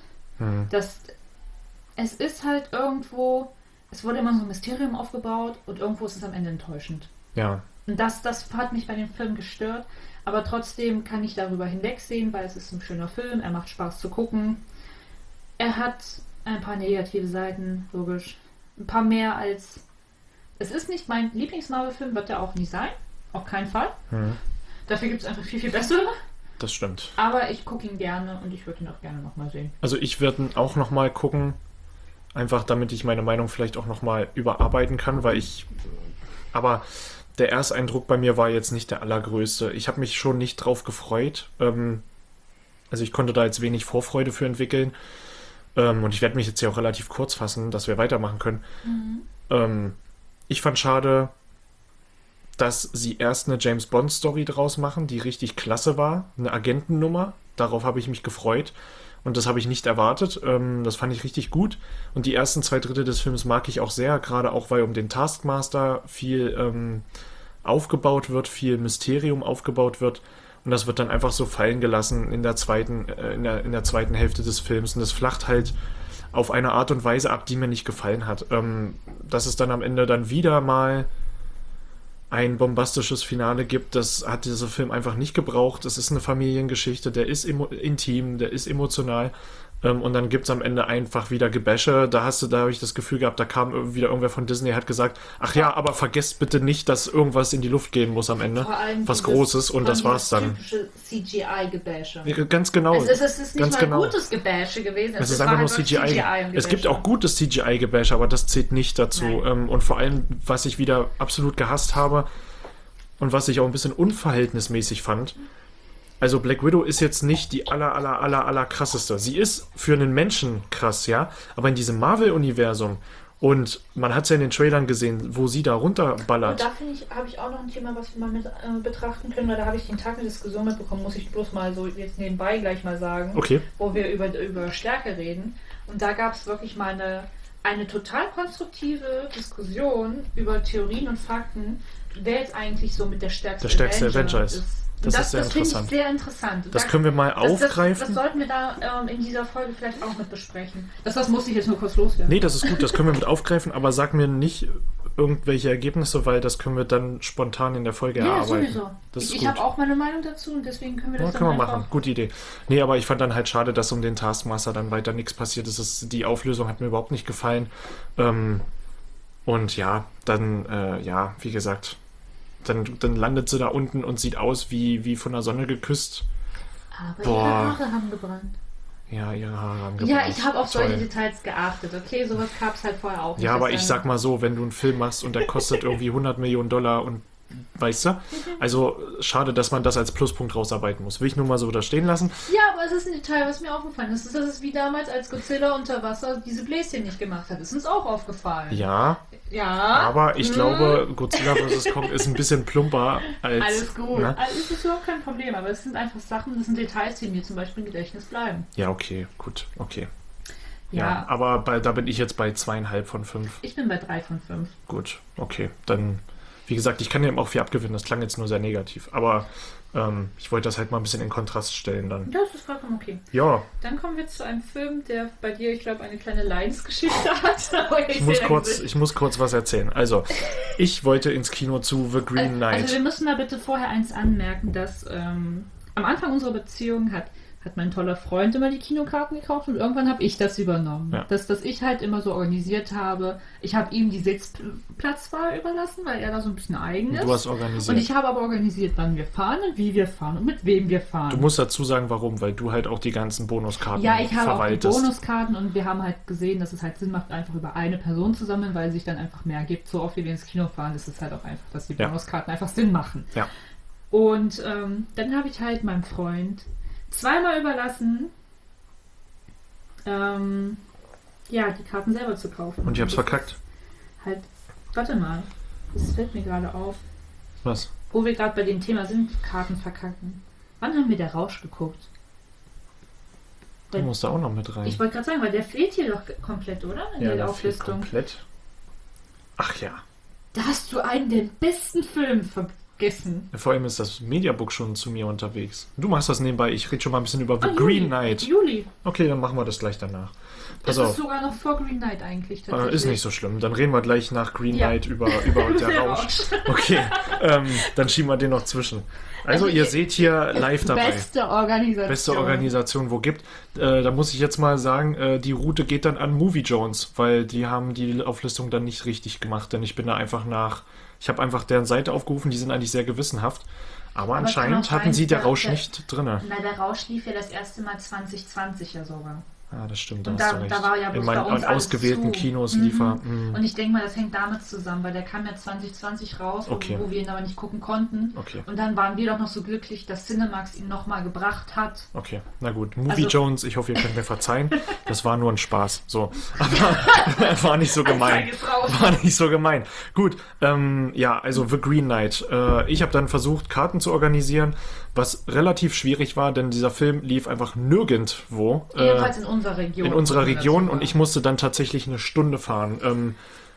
S5: es ist halt irgendwo, es wurde immer so ein Mysterium aufgebaut und irgendwo ist es am Ende enttäuschend.
S4: Ja.
S5: Und das hat mich bei dem Film gestört, aber trotzdem kann ich darüber hinwegsehen, weil es ist ein schöner Film, er macht Spaß zu gucken. Er hat ein paar negative Seiten, logisch. Ein paar mehr als... Es ist nicht mein Lieblings-Marvel-Film, wird er auch nie sein. Auf keinen Fall. Dafür gibt es einfach viel, viel bessere.
S4: Das stimmt.
S5: Aber ich gucke ihn gerne und ich würde ihn auch gerne nochmal sehen.
S4: Also ich werde ihn auch nochmal gucken, einfach damit ich meine Meinung vielleicht auch nochmal überarbeiten kann, aber der Ersteindruck bei mir war jetzt nicht der allergrößte. Ich habe mich schon nicht drauf gefreut. Also ich konnte da jetzt wenig Vorfreude für entwickeln. Und ich werde mich jetzt hier auch relativ kurz fassen, dass wir weitermachen können. Ich fand schade, dass sie erst eine James-Bond-Story draus machen, die richtig klasse war. Eine Agentennummer. Darauf habe ich mich gefreut. Und das habe ich nicht erwartet. Das fand ich richtig gut. Und die ersten 2 Drittel des Films mag ich auch sehr, gerade auch, weil um den Taskmaster viel aufgebaut wird, viel Mysterium aufgebaut wird. Und das wird dann einfach so fallen gelassen in der zweiten Hälfte des Films. Und das flacht halt auf eine Art und Weise ab, die mir nicht gefallen hat. Dass es dann am Ende dann wieder mal ein bombastisches Finale gibt, das hat dieser Film einfach nicht gebraucht. Es ist eine Familiengeschichte, der ist intim, der ist emotional. Und dann gibt es am Ende einfach wieder Gebäsche. Da habe ich das Gefühl gehabt, da kam wieder irgendwer von Disney, hat gesagt, ach ja, aber vergesst bitte nicht, dass irgendwas in die Luft gehen muss am Ende.
S5: Vor allem
S4: was Großes, und das war's dann.
S5: Typische CGI-Gebäsche.
S4: Ganz genau.
S5: Es ist nicht
S4: ganz
S5: mal
S4: genau.
S5: gutes Gebäsche gewesen.
S4: Es ist
S5: war
S4: einfach nur
S5: halt
S4: CGI. Es gibt auch gutes CGI-Gebäsche, aber das zählt nicht dazu. Und vor allem, was ich wieder absolut gehasst habe und was ich auch ein bisschen unverhältnismäßig fand, also Black Widow ist jetzt nicht die aller krasseste. Sie ist für einen Menschen krass, ja, aber in diesem Marvel-Universum, und man hat es ja in den Trailern gesehen, wo sie da runterballert.
S5: Und da habe ich auch noch ein Thema, was wir mal mit betrachten können, weil da habe ich den Tag eine Diskussion mitbekommen, muss ich bloß mal so jetzt nebenbei gleich mal sagen,
S4: Okay.
S5: wo wir über Stärke reden. Und da gab es wirklich mal eine total konstruktive Diskussion über Theorien und Fakten, wer jetzt eigentlich so mit der stärkste
S4: Avenger ist. Das ist sehr
S5: Das finde ich
S4: interessant.
S5: sehr interessant.
S4: Das können wir mal aufgreifen.
S5: Das sollten wir da in dieser Folge vielleicht auch mit besprechen. Das muss ich jetzt nur kurz loswerden.
S4: Nee, das ist gut, das können wir mit aufgreifen, aber sag mir nicht irgendwelche Ergebnisse, weil das können wir dann spontan in der Folge erarbeiten.
S5: Sowieso.
S4: Das ist
S5: Ich
S4: gut.
S5: habe auch meine Meinung dazu und deswegen können wir das
S4: Ja,
S5: dann
S4: können wir
S5: einfach...
S4: machen. Gute Idee. Nee, aber ich fand dann halt schade, dass um den Taskmaster dann weiter nichts passiert ist. Die Auflösung hat mir überhaupt nicht gefallen. Und ja, dann, wie gesagt, dann landet sie da unten und sieht aus wie von der Sonne geküsst.
S5: Aber
S4: Boah.
S5: ihre Haare haben gebrannt.
S4: Ja, ihre Haare haben gebrannt.
S5: Ja, ich habe auf solche
S4: Toll.
S5: Details geachtet. Okay, sowas gab es halt vorher auch nicht.
S4: Ja, aber
S5: Das
S4: ich sag mal so, wenn du einen Film machst und der kostet irgendwie 100 Millionen Dollar und weißt du? Also schade, dass man das als Pluspunkt rausarbeiten muss. Will ich nur mal so da stehen lassen.
S5: Ja, aber es ist ein Detail, was mir aufgefallen ist. Das ist wie damals, als Godzilla unter Wasser diese Bläschen nicht gemacht hat. Das ist uns auch aufgefallen.
S4: Ja,
S5: Ja.
S4: aber ich glaube, Godzilla vs. Kong ist ein bisschen plumper als...
S5: Alles gut.
S4: Ne?
S5: Also, es ist überhaupt kein Problem, aber es sind einfach Sachen, das sind Details, die mir zum Beispiel im Gedächtnis bleiben.
S4: Ja, okay, gut, okay.
S5: Ja.
S4: Aber da bin ich jetzt bei 2,5 von 5.
S5: Ich bin bei 3 von 5.
S4: Gut, okay. Dann, wie gesagt, ich kann dem auch viel abgewinnen. Das klang jetzt nur sehr negativ. Aber ich wollte das halt mal ein bisschen in Kontrast stellen dann.
S5: Das ist vollkommen okay.
S4: Ja,
S5: Dann kommen wir zu einem Film, der bei dir, ich glaube, eine kleine Leidensgeschichte hat. Aber
S4: ich muss kurz was erzählen. Also, ich wollte ins Kino zu The Green Knight.
S5: Also wir müssen da bitte vorher eins anmerken, dass am Anfang unserer Beziehung hat mein toller Freund immer die Kinokarten gekauft und irgendwann habe ich das übernommen.
S4: Ja.
S5: Dass ich halt immer so organisiert habe. Ich habe ihm die Sitzplatzwahl überlassen, weil er da so ein bisschen eigen ist.
S4: Du hast organisiert.
S5: Und ich habe aber organisiert, wann wir fahren und wie wir fahren und mit wem wir fahren.
S4: Du musst dazu sagen, warum, weil du halt auch die ganzen Bonuskarten
S5: Ja, ich habe
S4: verwaltest.
S5: auch die Bonuskarten und wir haben halt gesehen, dass es halt Sinn macht, einfach über eine Person zu sammeln, weil sich dann einfach mehr gibt. So oft wie wir ins Kino fahren, ist es halt auch einfach, dass die
S4: Ja.
S5: Bonuskarten einfach Sinn machen.
S4: Ja.
S5: Und dann habe ich halt meinem Freund zweimal überlassen, die Karten selber zu kaufen.
S4: Und ich hab's
S5: Das
S4: verkackt.
S5: ist Halt, warte mal, das fällt mir gerade auf.
S4: Was?
S5: Wo wir gerade bei dem Thema sind, Karten verkacken. Wann haben wir der Rausch geguckt?
S4: Du musst da auch noch mit rein.
S5: Ich wollte gerade sagen, weil der fehlt hier doch komplett, oder? In der
S4: der fehlt
S5: Auflistung.
S4: komplett. Ach ja.
S5: Da hast du einen der besten Filme vergessen.
S4: Vor allem ist das Mediabook schon zu mir unterwegs. Du machst das nebenbei. Ich rede schon mal ein bisschen über The
S5: Ah,
S4: Green
S5: Juli.
S4: Knight.
S5: Juli.
S4: Okay, dann machen wir das gleich danach. Pass
S5: Das ist
S4: auf.
S5: sogar noch vor Green Knight eigentlich tatsächlich.
S4: Ist nicht so schlimm. Dann reden wir gleich nach Green
S5: Ja.
S4: Knight über der Rausch. Okay, dann schieben wir den noch zwischen. Also ihr seht hier live dabei.
S5: Beste Organisation.
S4: Beste Organisation, wo gibt. Da muss ich jetzt mal sagen, die Route geht dann an Movie Jones, weil die haben die Auflistung dann nicht richtig gemacht, denn ich bin da einfach ich habe einfach deren Seite aufgerufen, die sind eigentlich sehr gewissenhaft, aber
S5: kann
S4: anscheinend
S5: auch
S4: hatten
S5: sein,
S4: sie der
S5: dass
S4: Rausch
S5: der-
S4: nicht drin.
S5: Na, der Rausch lief ja das erste Mal 2020 ja sogar.
S4: Ja, das stimmt, da
S5: Und
S4: hast
S5: da-
S4: du recht.
S5: da war ja bloß
S4: in
S5: bei
S4: meinen
S5: uns alles
S4: ausgewählten
S5: zu.
S4: Kinos lief er.
S5: Und ich denke mal, das hängt damit zusammen, weil der kam ja 2020 raus,
S4: Okay.
S5: wo wir ihn aber nicht gucken konnten.
S4: Okay.
S5: Und dann waren wir doch noch so glücklich, dass Cinemax ihn nochmal gebracht hat.
S4: Okay, na gut. Movie
S5: Also-
S4: Jones, ich hoffe, ihr könnt mir verzeihen. Das war nur ein Spaß. So. Aber war nicht so gemein.
S5: Anzeige ist raus.
S4: War nicht so gemein. Gut, also The Green Knight. Ich habe dann versucht, Karten zu organisieren, was relativ schwierig war, denn dieser Film lief einfach nirgendwo.
S5: Jedenfalls in unserer Region.
S4: In unserer Region
S5: Dazu
S4: und ich musste dann tatsächlich eine Stunde fahren.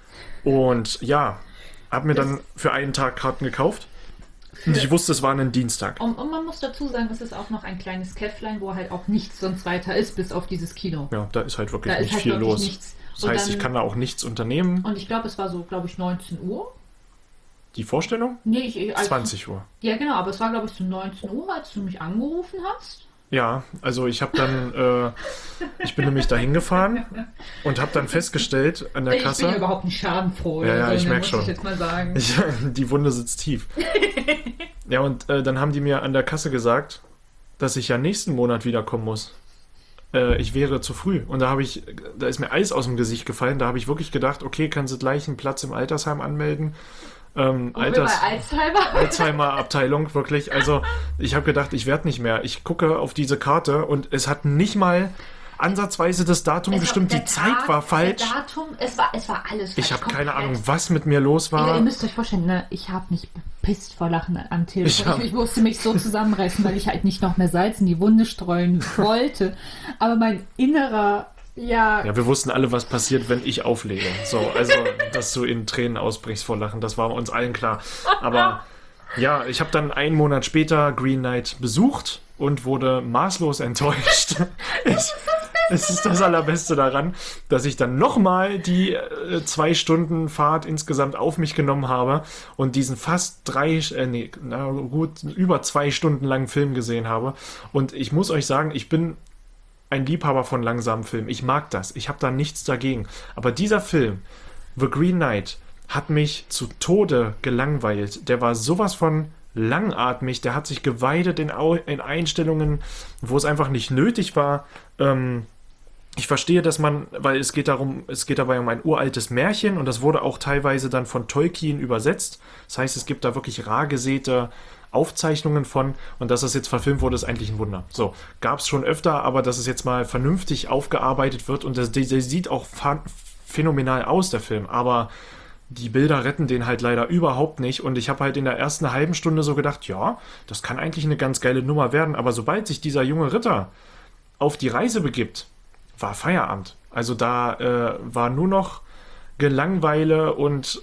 S4: Und ja, habe mir dann für einen Tag Karten gekauft. Und ich wusste, es war ein Dienstag.
S5: Und man muss dazu sagen, es ist auch noch ein kleines Käfflein, wo halt auch nichts sonst weiter ist, bis auf dieses Kino.
S4: Ja, da ist halt wirklich
S5: Da ist
S4: nicht
S5: halt
S4: viel
S5: wirklich
S4: los.
S5: nichts.
S4: Das
S5: Und
S4: heißt, ich
S5: dann-
S4: kann da auch nichts unternehmen.
S5: Und ich glaube, es war so, 19 Uhr.
S4: Die Vorstellung?
S5: Nee, als
S4: 20 Uhr.
S5: Ja, genau, aber es war, glaube ich, so 19 Uhr, als du mich angerufen hast.
S4: Ja, also ich habe dann, ich bin nämlich dahin gefahren und habe dann festgestellt an der
S5: Ich bin ja
S4: Kasse,
S5: überhaupt nicht schadenfroh.
S4: Ja, ja,
S5: oder so,
S4: ich
S5: ne,
S4: merk
S5: muss
S4: schon.
S5: Ich jetzt mal sagen.
S4: die Wunde sitzt tief. Ja, und dann haben die mir an der Kasse gesagt, dass ich ja nächsten Monat wiederkommen muss. Ich wäre zu früh. Und da ist mir Eis aus dem Gesicht gefallen. Da habe ich wirklich gedacht, okay, kann sie gleich einen Platz im Altersheim anmelden.
S5: Wo wir bei Alzheimer.
S4: Alzheimer-Abteilung, wirklich. Also, ich habe gedacht, ich werde nicht mehr. Ich gucke auf diese Karte und es hat nicht mal ansatzweise das Datum gestimmt. Die Zeit war falsch.
S5: Das Datum, es war alles falsch.
S4: Ich habe keine
S5: komplett.
S4: Ahnung, was mit mir los
S5: Ihr
S4: war.
S5: müsst euch vorstellen, ne, ich habe mich bepisst vor Lachen am Telefon.
S4: Ich
S5: Ich musste mich so zusammenreißen, weil ich halt nicht noch mehr Salz in die Wunde streuen wollte. Aber mein innerer,
S4: Ja, wir wussten alle, was passiert, wenn ich auflege. So, also, dass du in Tränen ausbrichst vor Lachen, das war uns allen klar. Aber ja, ich habe dann einen Monat später Green Knight besucht und wurde maßlos enttäuscht. Es ist das Allerbeste daran, dass ich dann nochmal die 2 Stunden Fahrt insgesamt auf mich genommen habe und diesen fast über 2 Stunden langen Film gesehen habe. Und ich muss euch sagen, ich bin ein Liebhaber von langsamen Filmen. Ich mag das. Ich habe da nichts dagegen. Aber dieser Film, The Green Knight, hat mich zu Tode gelangweilt. Der war sowas von langatmig. Der hat sich geweidet in Einstellungen, wo es einfach nicht nötig war. Ich verstehe, dass weil es geht dabei um ein uraltes Märchen und das wurde auch teilweise dann von Tolkien übersetzt. Das heißt, es gibt da wirklich rar gesäte Aufzeichnungen von, und dass das jetzt verfilmt wurde, ist eigentlich ein Wunder. So, gab es schon öfter, aber dass es jetzt mal vernünftig aufgearbeitet wird und der sieht auch phänomenal aus, der Film, aber die Bilder retten den halt leider überhaupt nicht und ich habe halt in der ersten halben Stunde so gedacht, ja, das kann eigentlich eine ganz geile Nummer werden, aber sobald sich dieser junge Ritter auf die Reise begibt, war Feierabend. Also da war nur noch Gelangweile und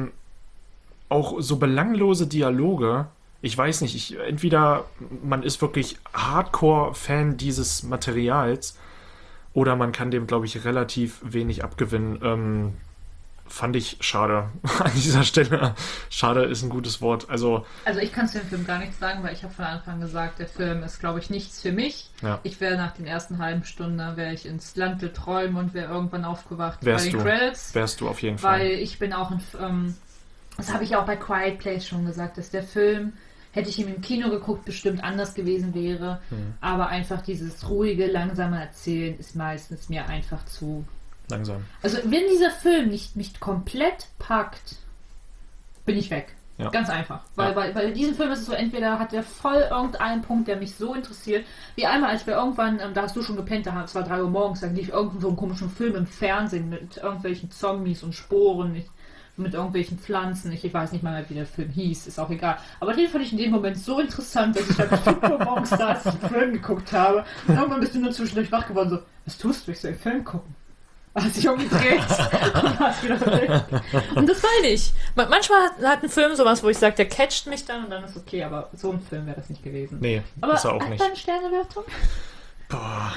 S4: auch so belanglose Dialoge. Ich weiß nicht, entweder man ist wirklich Hardcore-Fan dieses Materials oder man kann dem, glaube ich, relativ wenig abgewinnen. Fand ich schade an dieser Stelle. Schade ist ein gutes Wort. Also
S5: ich kann zu dem Film gar nichts sagen, weil ich habe von Anfang an gesagt, der Film ist, glaube ich, nichts für mich.
S4: Ja.
S5: Ich wäre nach den ersten halben Stunden, wäre ich ins Land der Träume und wäre irgendwann aufgewacht bei den Credits.
S4: Wärst du auf jeden Fall.
S5: Weil ich bin auch das habe ich auch bei Quiet Place schon gesagt, dass der Film, hätte ich ihn im Kino geguckt, bestimmt anders gewesen wäre. Aber einfach dieses ruhige, langsame Erzählen ist meistens mir einfach zu
S4: langsam.
S5: Also wenn dieser Film nicht komplett packt, bin ich weg.
S4: Ja.
S5: Ganz einfach. Weil diesen Film ist es so, entweder hat der voll irgendeinen Punkt, der mich so interessiert, wie einmal, als wir irgendwann, da hast du schon gepennt, es war 3 Uhr morgens, da lief irgend so einen komischen Film im Fernsehen mit irgendwelchen Zombies und Sporen, mit irgendwelchen Pflanzen. Ich weiß nicht mal mehr, wie der Film hieß, ist auch egal. Aber den fand ich in dem Moment so interessant, dass ich halt 5 Uhr morgens da, als ich den Film geguckt habe, und irgendwann bist du nur zwischendurch wach geworden, so, was tust du? Ich soll den Film gucken. Hast dich umgedreht und hast wieder weg. Und das meine ich. Manchmal hat ein Film sowas, wo ich sage, der catcht mich dann und dann ist okay, aber so ein Film wäre das nicht gewesen.
S4: Nee,
S5: aber
S4: ist er auch
S5: hat
S4: nicht.
S5: Eine Sternewertung?
S4: Boah.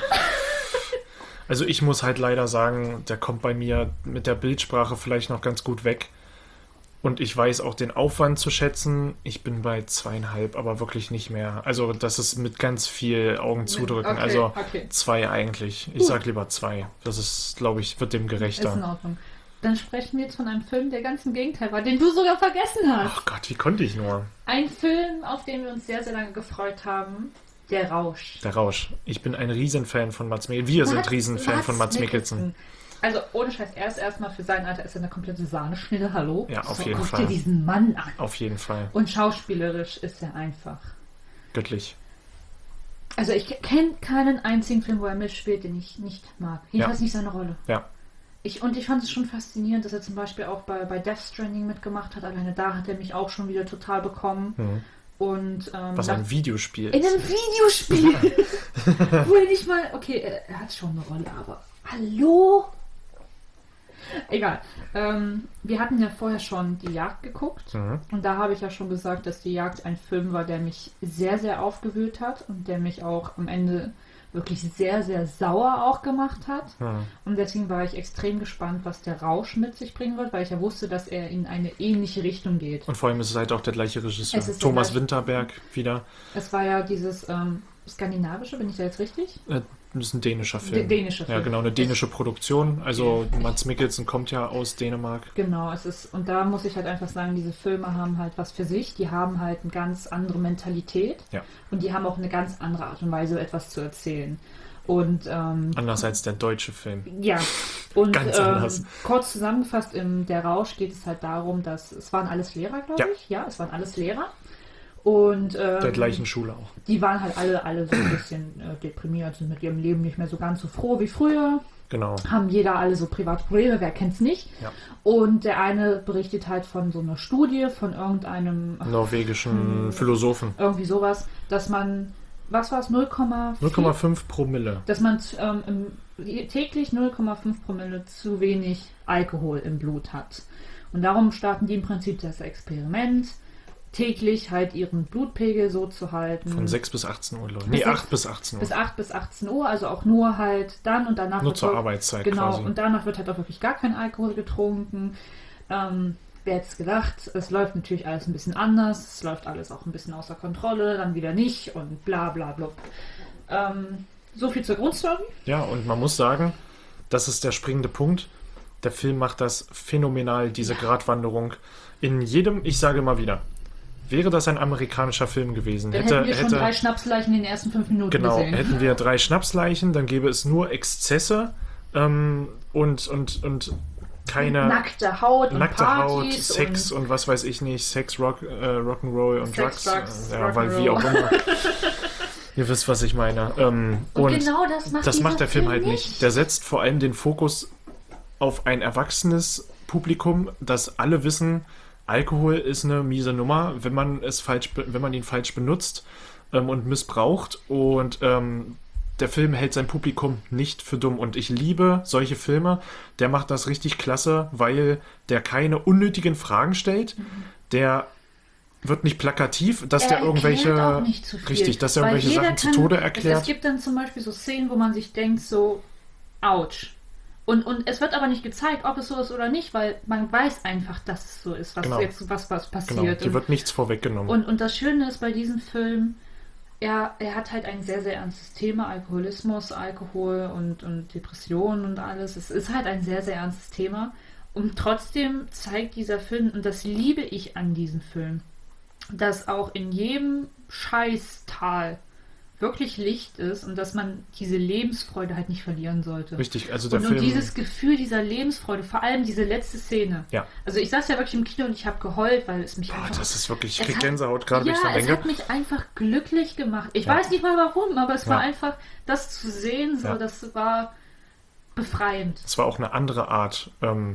S4: Also ich muss halt leider sagen, der kommt bei mir mit der Bildsprache vielleicht noch ganz gut weg. Und ich weiß auch den Aufwand zu schätzen. Ich bin bei 2,5, aber wirklich nicht mehr. Also das ist mit ganz viel Augen zudrücken.
S5: Okay.
S4: 2 eigentlich. Ich sag lieber 2. Das ist, glaube ich, wird dem gerechter.
S5: Ist in Ordnung. Dann sprechen wir jetzt von einem Film, der ganz im Gegenteil war, den du sogar vergessen hast.
S4: Ach Gott, wie konnte ich nur?
S5: Ein Film, auf den wir uns sehr, sehr lange gefreut haben. Der Rausch.
S4: Der Rausch. Ich bin ein Riesenfan von Mads Mikkelsen. Wir sind Riesenfan von Mads Mikkelsen.
S5: Also ohne Scheiß, erstmal für sein Alter ist er eine komplette Sahneschnitte, hallo?
S4: Ja, auf
S5: so,
S4: jeden
S5: guck
S4: Fall.
S5: dir diesen Mann an.
S4: Auf jeden Fall.
S5: Und schauspielerisch ist er einfach
S4: Göttlich.
S5: Also ich kenne keinen einzigen Film, wo er mitspielt, den ich nicht mag. Jedenfalls nicht seine Rolle.
S4: Ja.
S5: Ich fand es schon faszinierend, dass er zum Beispiel auch bei Death Stranding mitgemacht hat. Alleine da hat er mich auch schon wieder total bekommen.
S4: Mhm.
S5: Und,
S4: was ein Videospiel
S5: ist. In einem Videospiel! Wo er nicht mal... Okay, er hat schon eine Rolle, aber... Hallo? Egal. Wir hatten ja vorher schon Die Jagd geguckt.
S4: Mhm.
S5: Und da habe ich ja schon gesagt, dass Die Jagd ein Film war, der mich sehr, sehr aufgewühlt hat. Und der mich auch am Ende wirklich sehr, sehr sauer auch gemacht hat.
S4: Mhm.
S5: Und deswegen war ich extrem gespannt, was der Rausch mit sich bringen wird, weil ich ja wusste, dass er in eine ähnliche Richtung geht.
S4: Und vor allem ist es halt auch der gleiche Regisseur.
S5: Es ist
S4: Thomas
S5: der gleiche.
S4: Winterberg wieder.
S5: Es war ja dieses skandinavische, bin ich da jetzt richtig?
S4: Das ist ein dänischer Film.
S5: Dänischer Film.
S4: Ja, genau, eine dänische Produktion. Also Mads Mikkelsen kommt ja aus Dänemark.
S5: Genau, und da muss ich halt einfach sagen, diese Filme haben halt was für sich. Die haben halt eine ganz andere Mentalität. Ja. Und die haben auch eine ganz andere Art und Weise, etwas zu erzählen. Und
S4: anders als der deutsche Film.
S5: Ja. Und
S4: ganz anders.
S5: Kurz zusammengefasst, Der Rausch geht es halt darum, dass es waren alles Lehrer, glaube ich. Ja, es waren alles Lehrer. Und
S4: der gleichen Schule auch.
S5: Die waren halt alle so ein bisschen deprimiert, sind mit ihrem Leben nicht mehr so ganz so froh wie früher.
S4: Genau.
S5: Haben jeder alle so private Probleme, wer kennt's nicht.
S4: Ja.
S5: Und der eine berichtet halt von so einer Studie von irgendeinem
S4: norwegischen Philosophen.
S5: Irgendwie sowas, dass man, was war es,
S4: 0,5 Promille.
S5: Dass man täglich 0,5 Promille zu wenig Alkohol im Blut hat. Und darum starten die im Prinzip das Experiment, täglich halt ihren Blutpegel so zu halten.
S4: Von 6 bis 18 Uhr, Leute. Nee, 8 bis 18 Uhr.
S5: Bis 8 bis 18 Uhr, also auch nur halt dann und danach.
S4: Nur zur Arbeitszeit
S5: genau,
S4: quasi.
S5: Und danach wird halt auch wirklich gar kein Alkohol getrunken. Wer hätte es gedacht? Es läuft natürlich alles ein bisschen anders. Es läuft alles auch ein bisschen außer Kontrolle, dann wieder nicht und bla bla bla. So viel zur Grundstory.
S4: Ja, und man muss sagen, das ist der springende Punkt. Der Film macht das phänomenal, diese Gratwanderung. In jedem, ich sage immer wieder, wäre das ein amerikanischer Film gewesen,
S5: dann hätten wir schon 3 Schnapsleichen in den ersten 5 Minuten
S4: genau,
S5: gesehen.
S4: Hätten wir 3 Schnapsleichen, dann gäbe es nur Exzesse und keine
S5: nackte Haut
S4: nackte
S5: und Partys
S4: Haut, Sex und was weiß ich nicht, Sex, Rock'n'Roll und
S5: Sex,
S4: Drugs.
S5: Drugs,
S4: weil wie auch immer. Ihr wisst, was ich meine. Und
S5: genau das
S4: macht der Film halt nicht. Der setzt vor allem den Fokus auf ein erwachsenes Publikum, das alle wissen, Alkohol ist eine miese Nummer, wenn man ihn falsch benutzt und missbraucht. Und der Film hält sein Publikum nicht für dumm. Und ich liebe solche Filme. Der macht das richtig klasse, weil der keine unnötigen Fragen stellt. Der wird nicht plakativ, dass der irgendwelche...
S5: erklärt auch nicht zu viel,
S4: richtig, dass er
S5: weil
S4: irgendwelche
S5: jeder
S4: Sachen zu Tode
S5: Es
S4: erklärt.
S5: gibt dann zum Beispiel so Szenen, wo man sich denkt, so, ouch. Und es wird aber nicht gezeigt, ob es so ist oder nicht, weil man weiß einfach, dass es so ist, was
S4: Genau.
S5: jetzt was passiert.
S4: Genau, dir wird nichts vorweggenommen.
S5: Und das Schöne ist bei diesem Film, er hat halt ein sehr, sehr ernstes Thema, Alkoholismus, Alkohol und Depressionen und alles. Es ist halt ein sehr, sehr ernstes Thema. Und trotzdem zeigt dieser Film, und das liebe ich an diesem Film, dass auch in jedem Scheißtal wirklich Licht ist und dass man diese Lebensfreude halt nicht verlieren sollte.
S4: Richtig, also der
S5: Und
S4: Film...
S5: dieses Gefühl dieser Lebensfreude, vor allem diese letzte Szene.
S4: Ja.
S5: Also ich saß ja wirklich im Kino und ich habe geheult, weil es mich einfach...
S4: das ist wirklich... Ich
S5: Es
S4: krieg
S5: hat-
S4: Gänsehaut gerade, wenn ich dran
S5: es
S4: denke.
S5: hat mich einfach glücklich gemacht. Ich
S4: Ja.
S5: weiß nicht mal warum, aber es war
S4: Ja.
S5: einfach, das zu sehen, so,
S4: Ja.
S5: das war befreiend.
S4: Es war auch eine andere Art,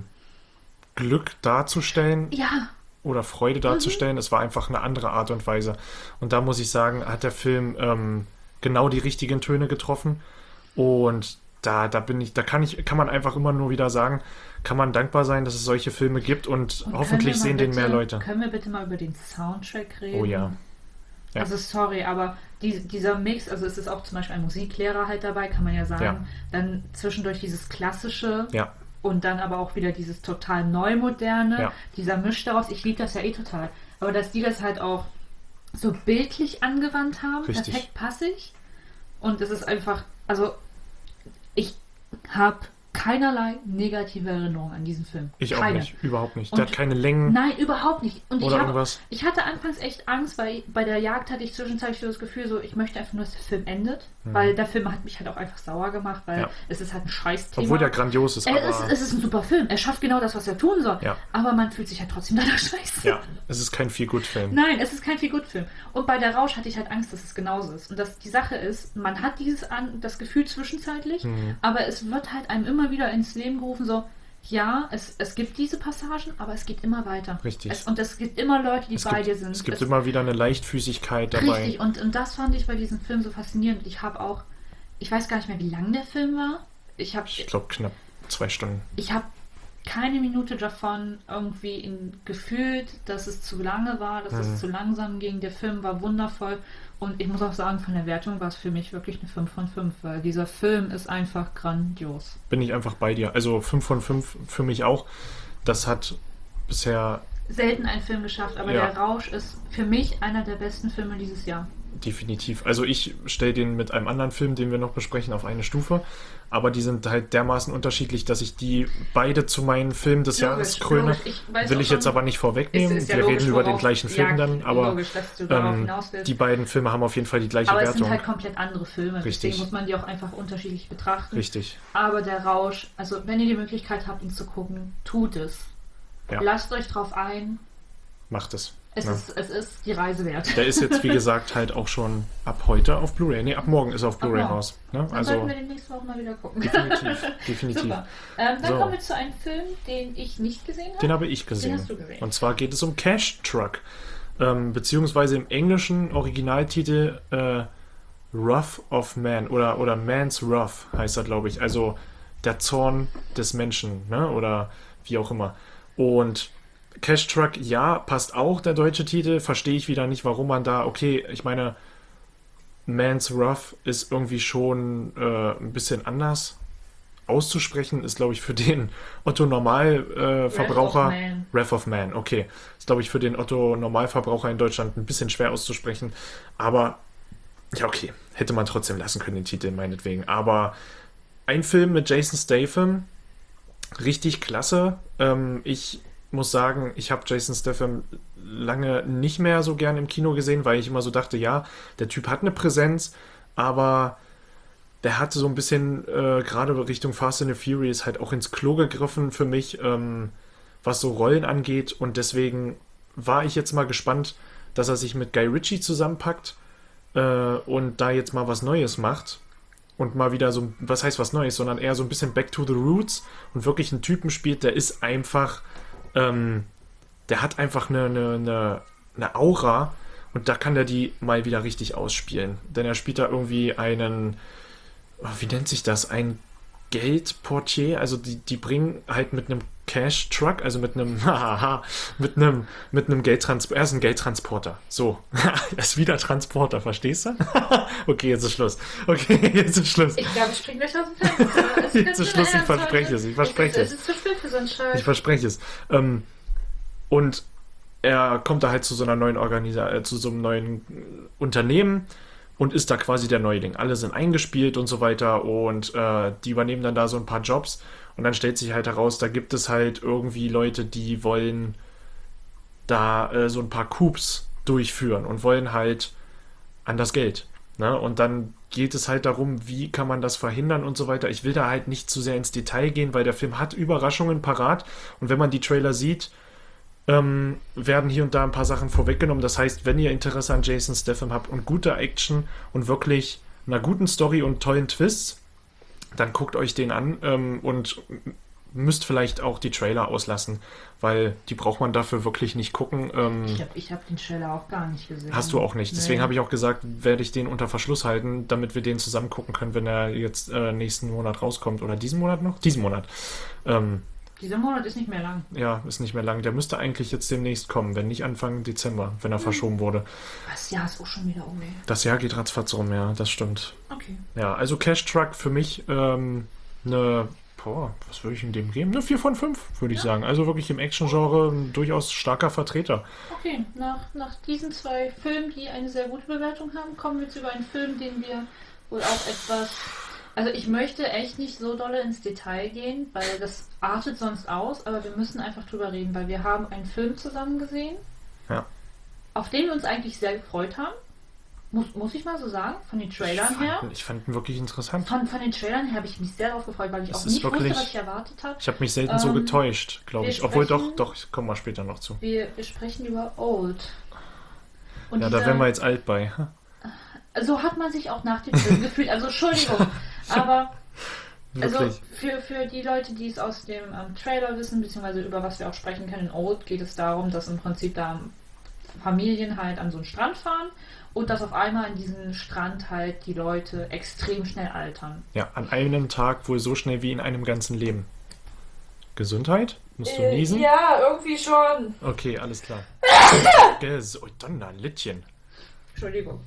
S4: Glück darzustellen
S5: Ja,
S4: oder Freude darzustellen. Es war einfach eine andere Art und Weise. Und da muss ich sagen, hat der Film genau die richtigen Töne getroffen. Und da kann man einfach immer nur wieder sagen, kann man dankbar sein, dass es solche Filme gibt und
S5: und
S4: hoffentlich
S5: können wir
S4: sehen
S5: mal
S4: den mehr Leute.
S5: Können wir bitte mal über den Soundtrack reden?
S4: Oh ja. Ja.
S5: Also sorry, aber dieser Mix, also es ist auch zum Beispiel ein Musiklehrer halt dabei, kann man ja sagen.
S4: Ja.
S5: Dann zwischendurch dieses Klassische
S4: Ja,
S5: und dann aber auch wieder dieses total Neumoderne,
S4: Ja.
S5: dieser Misch daraus. Ich liebe das ja eh total. Aber dass die das halt auch so bildlich angewandt haben,
S4: Richtig.
S5: perfekt passig. Und es ist einfach, also ich habe keinerlei negative Erinnerungen an diesen Film.
S4: ich auch
S5: Keine.
S4: nicht. Überhaupt nicht.
S5: Und-
S4: Der hat keine Längen.
S5: Nein, überhaupt nicht. Und
S4: Oder irgendwas?
S5: ich hatte anfangs echt Angst, weil bei der Jagd hatte ich zwischenzeitlich so das Gefühl, so ich möchte einfach nur, dass der Film endet. Weil der Film hat mich halt auch einfach sauer gemacht, weil
S4: Ja.
S5: es ist halt ein Scheiß-Thema.
S4: Obwohl der grandios ist, aber...
S5: Es ist ein super Film. Er schafft genau das, was er tun soll.
S4: Ja.
S5: Aber man fühlt sich halt trotzdem danach scheiße.
S4: ja, es ist kein Feel-Good-Film.
S5: Nein, es ist kein Feel-Good-Film. Und bei der Rausch hatte ich halt Angst, dass es genauso ist. Und die Sache ist, man hat das Gefühl zwischenzeitlich, aber es wird halt einem immer wieder ins Leben gerufen, so, ja, es gibt diese Passagen, aber es geht immer weiter.
S4: Richtig.
S5: Und es gibt immer Leute, die bei dir sind.
S4: Es gibt immer wieder eine Leichtfüßigkeit dabei.
S5: Richtig, und das fand ich bei diesem Film so faszinierend. Ich weiß gar nicht mehr, wie lang der Film war. Ich
S4: Ich glaube knapp 2 Stunden.
S5: habe keine Minute davon irgendwie gefühlt, dass es zu lange war, dass es zu langsam ging. Der Film war wundervoll und ich muss auch sagen, von der Wertung war es für mich wirklich eine 5 von 5, weil dieser Film ist einfach grandios.
S4: Bin ich einfach bei dir. Also 5 von 5 für mich auch. Das hat bisher
S5: Selten ein Film geschafft, aber
S4: Ja.
S5: der Rausch ist für mich einer der besten Filme dieses Jahr.
S4: definitiv. Also ich stelle den mit einem anderen Film, den wir noch besprechen, auf eine Stufe. Aber die sind halt dermaßen unterschiedlich, dass ich die beide zu meinen Filmen des Jahres kröne.
S5: logisch. Ich weiß
S4: Will
S5: auch
S4: ich jetzt
S5: schon-
S4: aber nicht vorwegnehmen.
S5: Ist ja
S4: Wir
S5: logisch,
S4: reden über den
S5: worauf-
S4: gleichen Film
S5: ja,
S4: dann. Aber
S5: logisch, dass du darauf hinaus willst.
S4: die beiden Filme haben auf jeden Fall die gleiche
S5: Aber es
S4: Wertung.
S5: sind halt komplett andere Filme,
S4: Richtig.
S5: deswegen muss man die auch einfach unterschiedlich betrachten.
S4: Richtig.
S5: Aber der Rausch, also wenn ihr die Möglichkeit habt, ihn zu gucken, tut es.
S4: Ja.
S5: Lasst euch drauf ein.
S4: Macht es.
S5: Es
S4: Ja.
S5: ist die Reise wert.
S4: Der ist jetzt, wie gesagt, halt auch schon ab heute auf Blu-ray. Nee, ab morgen ist er auf Blu-ray
S5: morgen.
S4: raus. Ne?
S5: Dann
S4: Also
S5: sollten wir den nächsten Woche mal wieder gucken.
S4: definitiv. Definitiv.
S5: Super. Dann
S4: So.
S5: kommen wir zu einem Film, den ich nicht gesehen habe.
S4: Den habe ich gesehen.
S5: Den hast du gesehen.
S4: Und zwar geht es um Cash Truck. Beziehungsweise im englischen Originaltitel Wrath of Man oder Man's Wrath heißt er, glaube ich. Also der Zorn des Menschen, ne? Oder wie auch immer. Und Cash Truck, ja, passt auch der deutsche Titel. Verstehe ich wieder nicht, warum man da, okay, ich meine, Man's Wrath ist irgendwie schon ein bisschen anders auszusprechen, ist, glaube ich, für den Otto-Normalverbraucher Wrath of Man, okay. Ist, glaube ich, für den Otto-Normalverbraucher in Deutschland ein bisschen schwer auszusprechen. Aber, ja, okay. Hätte man trotzdem lassen können, den Titel, meinetwegen. Aber ein Film mit Jason Statham, richtig klasse. Ich muss sagen, ich habe Jason Statham lange nicht mehr so gern im Kino gesehen, weil ich immer so dachte, ja, der Typ hat eine Präsenz, aber der hatte so ein bisschen, gerade Richtung Fast and the Furious, halt auch ins Klo gegriffen für mich, was so Rollen angeht. Und deswegen war ich jetzt mal gespannt, dass er sich mit Guy Ritchie zusammenpackt und da jetzt mal was Neues macht. Und mal wieder so, was heißt was Neues, sondern eher so ein bisschen back to the roots und wirklich einen Typen spielt, der ist einfach, der hat einfach eine Aura und da kann der die mal wieder richtig ausspielen. Denn er spielt da irgendwie einen wie nennt sich das? Ein Geldportier, also die bringen halt mit einem Cash-Truck, also mit einem Geldtransporter, er ist ein Geldtransporter. So, er ist wieder Transporter, verstehst du? Okay, jetzt ist Schluss.
S5: Ich glaube, ich springe gleich aus dem Fenster.
S4: Jetzt ist Schluss, ich verspreche es.
S5: Es ist zu spät für so einen Scheiß.
S4: Ich verspreche es. Und er kommt da halt zu so einer neuen zu so einem neuen Unternehmen und ist da quasi der Neuling. Alle sind eingespielt und so weiter und die übernehmen dann da so ein paar Jobs und dann stellt sich halt heraus, da gibt es halt irgendwie Leute, die wollen da so ein paar Coups durchführen und wollen halt an das Geld. Ne? Und dann geht es halt darum, wie kann man das verhindern und so weiter. Ich will da halt nicht zu sehr ins Detail gehen, weil der Film hat Überraschungen parat und wenn man die Trailer sieht, werden hier und da ein paar Sachen vorweggenommen. Das heißt, wenn ihr Interesse an Jason Statham habt und gute Action und wirklich einer guten Story und tollen Twists, dann guckt euch den an und müsst vielleicht auch die Trailer auslassen, weil die braucht man dafür wirklich nicht gucken.
S5: Ich hab den Trailer auch gar nicht gesehen.
S4: Hast du auch nicht. Deswegen habe ich auch gesagt, werde ich den unter Verschluss halten, damit wir den zusammen gucken können, wenn er jetzt nächsten Monat rauskommt. Oder diesen Monat noch? Diesen Monat.
S5: Dieser Monat ist nicht mehr lang.
S4: Ja, ist nicht mehr lang. Der müsste eigentlich jetzt demnächst kommen, wenn nicht Anfang Dezember, wenn er verschoben wurde.
S5: Das Jahr ist auch schon wieder um, ey.
S4: Das Jahr geht ratzfatz rum, ja, das stimmt.
S5: Okay.
S4: Ja, also Cash Truck für mich was würde ich in dem geben? Eine 4 von 5, würde ich sagen. Also wirklich im Action-Genre ein durchaus starker Vertreter.
S5: Okay, nach diesen 2 Filmen, die eine sehr gute Bewertung haben, kommen wir jetzt über einen Film, den wir wohl auch etwas... Also ich möchte echt nicht so dolle ins Detail gehen, weil das artet sonst aus, aber wir müssen einfach drüber reden, weil wir haben einen Film zusammen gesehen,
S4: Ja.
S5: auf den wir uns eigentlich sehr gefreut haben. Muss ich mal so sagen, von den Trailern her.
S4: Ich fand ihn wirklich interessant.
S5: Von den Trailern her habe ich mich sehr darauf gefreut, weil ich
S4: Das
S5: auch
S4: ist
S5: nicht
S4: wirklich-
S5: wusste, was ich erwartet habe.
S4: Ich habe mich selten so getäuscht, glaube
S5: wir
S4: ich. Obwohl
S5: sprechen-
S4: doch, ich komme mal später noch zu.
S5: Wir sprechen über Old. Und
S4: Ja, da wären wir jetzt alt bei.
S5: so hat man sich auch nach dem Film gefühlt. Also Entschuldigung, aber also
S4: Wirklich.
S5: für die Leute, die es aus dem Trailer wissen, beziehungsweise über was wir auch sprechen können, in Old geht es darum, dass im Prinzip da Familien halt an so einen Strand fahren und dass auf einmal an diesem Strand halt die Leute extrem schnell altern.
S4: Ja, an einem Tag wohl so schnell wie in einem ganzen Leben. Gesundheit? Musst du niesen?
S5: Ja, irgendwie schon.
S4: Okay, alles klar. Oh, Donner, ein Littchen.
S5: Entschuldigung.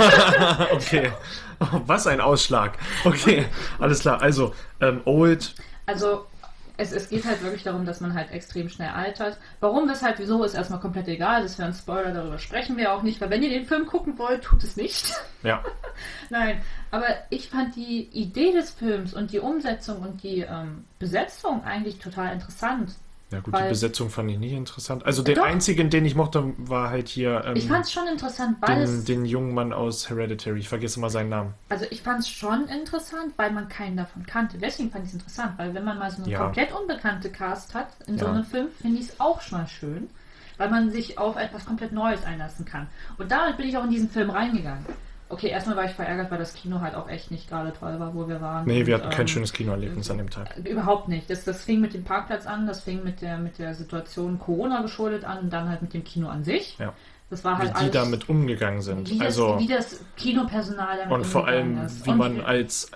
S4: Okay. Oh, was ein Ausschlag. Okay, alles klar. Also, Old.
S5: Also es geht halt wirklich darum, dass man halt extrem schnell altert. Warum, weshalb, wieso, ist erstmal komplett egal. Das wäre ein Spoiler, darüber sprechen wir auch nicht. Weil wenn ihr den Film gucken wollt, tut es nicht.
S4: Ja.
S5: Nein, aber ich fand die Idee des Films und die Umsetzung und die Besetzung eigentlich total interessant.
S4: Ja gut,
S5: Weil-
S4: die Besetzung fand ich nicht interessant. Also den
S5: Doch.
S4: einzigen, den ich mochte, war halt hier
S5: Ich fand es schon interessant, weil
S4: den jungen Mann aus Hereditary. Ich vergesse immer seinen Namen.
S5: also ich fand es schon interessant, weil man keinen davon kannte. Deswegen fand ich es interessant, weil wenn man mal so eine
S4: Ja.
S5: komplett unbekannte Cast hat in so
S4: Ja.
S5: einem Film, finde ich es auch schon mal schön, weil man sich auf etwas komplett Neues einlassen kann. Und damit bin ich auch in diesen Film reingegangen. Okay, erstmal war ich verärgert, weil das Kino halt auch echt nicht gerade toll war, wo wir waren.
S4: Nee, wir
S5: Und,
S4: hatten kein schönes Kinoerlebnis an dem Tag.
S5: Überhaupt nicht. Das fing mit dem Parkplatz an, das fing mit der Situation Corona geschuldet an und dann halt mit dem Kino an sich.
S4: Ja.
S5: Das war
S4: Wie
S5: halt
S4: die
S5: alles,
S4: damit umgegangen sind.
S5: wie
S4: Also,
S5: das Kinopersonal damit
S4: und vor allem,
S5: umgegangen ist.
S4: wie
S5: Und
S4: man als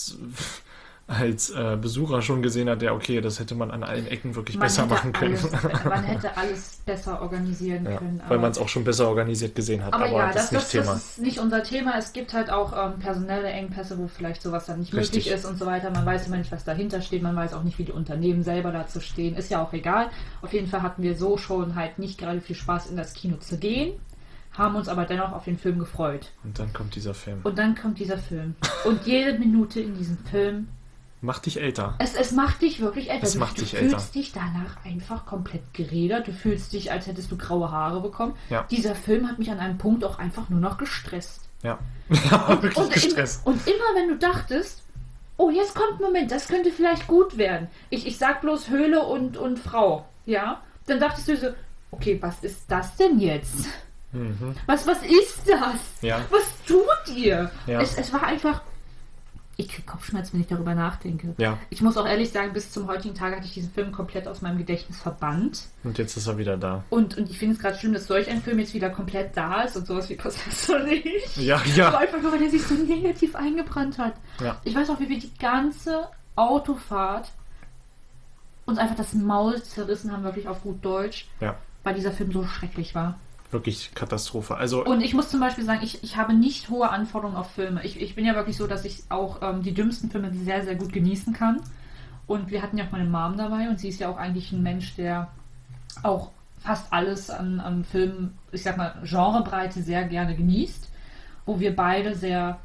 S4: Besucher schon gesehen hat, ja okay, das hätte man an allen Ecken wirklich besser
S5: hätte
S4: machen können.
S5: Man hätte alles besser organisieren
S4: Ja,
S5: können.
S4: weil man es auch schon besser organisiert gesehen hat.
S5: Aber ja,
S4: das ist nicht Thema.
S5: das ist nicht unser Thema. Es gibt halt auch personelle Engpässe, wo vielleicht sowas dann nicht möglich
S4: Richtig.
S5: ist und so weiter. Man weiß immer nicht, was dahinter steht. Man weiß auch nicht, wie die Unternehmen selber dazu stehen. Ist ja auch egal. Auf jeden Fall hatten wir so schon halt nicht gerade viel Spaß, in das Kino zu gehen, haben uns aber dennoch auf den Film gefreut.
S4: Und dann kommt dieser Film.
S5: Und dann kommt dieser Film. Und jede Minute in diesem Film,
S4: Mach dich älter.
S5: es macht dich wirklich älter.
S4: Es macht dich
S5: du
S4: älter.
S5: fühlst dich danach einfach komplett gerädert. Du fühlst dich, als hättest du graue Haare bekommen.
S4: Ja.
S5: Dieser Film hat mich an einem Punkt auch einfach nur noch gestresst.
S4: Ja. Ja, wirklich gestresst.
S5: Und immer wenn du dachtest, oh, jetzt kommt ein Moment, das könnte vielleicht gut werden. Ich sag bloß Höhle und Frau, ja? Dann dachtest du so, okay, was ist das denn jetzt? Was ist das?
S4: Ja.
S5: Was tut ihr?
S4: Ja.
S5: Es war einfach ich kriege Kopfschmerzen, wenn ich darüber nachdenke.
S4: Ja.
S5: Ich muss auch ehrlich sagen, bis zum heutigen Tag hatte ich diesen Film komplett aus meinem Gedächtnis verbannt.
S4: Und jetzt ist er wieder da.
S5: Und ich finde es gerade schlimm, dass solch ein Film jetzt wieder komplett da ist und sowas wie Professor nicht.
S4: Ja.
S5: Aber einfach nur, weil er sich so negativ eingebrannt hat.
S4: Ja.
S5: Ich weiß noch, wie wir die ganze Autofahrt uns einfach das Maul zerrissen haben, wirklich auf gut Deutsch,
S4: Ja.
S5: weil dieser Film so schrecklich war.
S4: Wirklich Katastrophe. Also,
S5: Und ich muss zum Beispiel sagen, ich habe nicht hohe Anforderungen auf Filme. Ich bin ja wirklich so, dass ich auch die dümmsten Filme sehr, sehr gut genießen kann. Und wir hatten ja auch meine Mom dabei und sie ist ja auch eigentlich ein Mensch, der auch fast alles an Filmen, ich sag mal, Genrebreite sehr gerne genießt. Wo wir beide sehr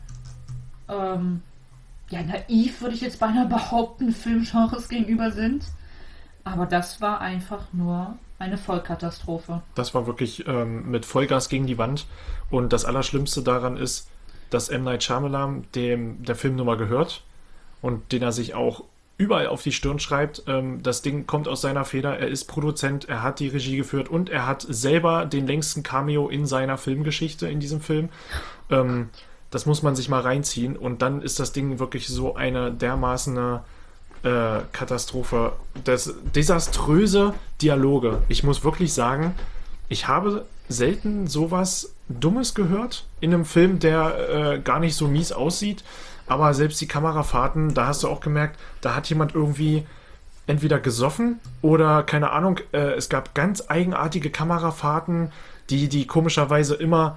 S5: naiv, würde ich jetzt beinahe behaupten, Filmgenres gegenüber sind. Aber das war einfach nur eine Vollkatastrophe.
S4: das war wirklich mit Vollgas gegen die Wand. Und das Allerschlimmste daran ist, dass M. Night Shyamalan dem der Filmnummer gehört und den er sich auch überall auf die Stirn schreibt. Das Ding kommt aus seiner Feder. Er ist Produzent, er hat die Regie geführt und er hat selber den längsten Cameo in seiner Filmgeschichte in diesem Film. Das muss man sich mal reinziehen. Und dann ist das Ding wirklich so eine dermaßen Katastrophe. Desaströse Dialoge. Ich muss wirklich sagen, ich habe selten sowas Dummes gehört in einem Film, der gar nicht so mies aussieht. Aber selbst die Kamerafahrten, da hast du auch gemerkt, da hat jemand irgendwie entweder gesoffen oder, keine Ahnung, es gab ganz eigenartige Kamerafahrten, die komischerweise immer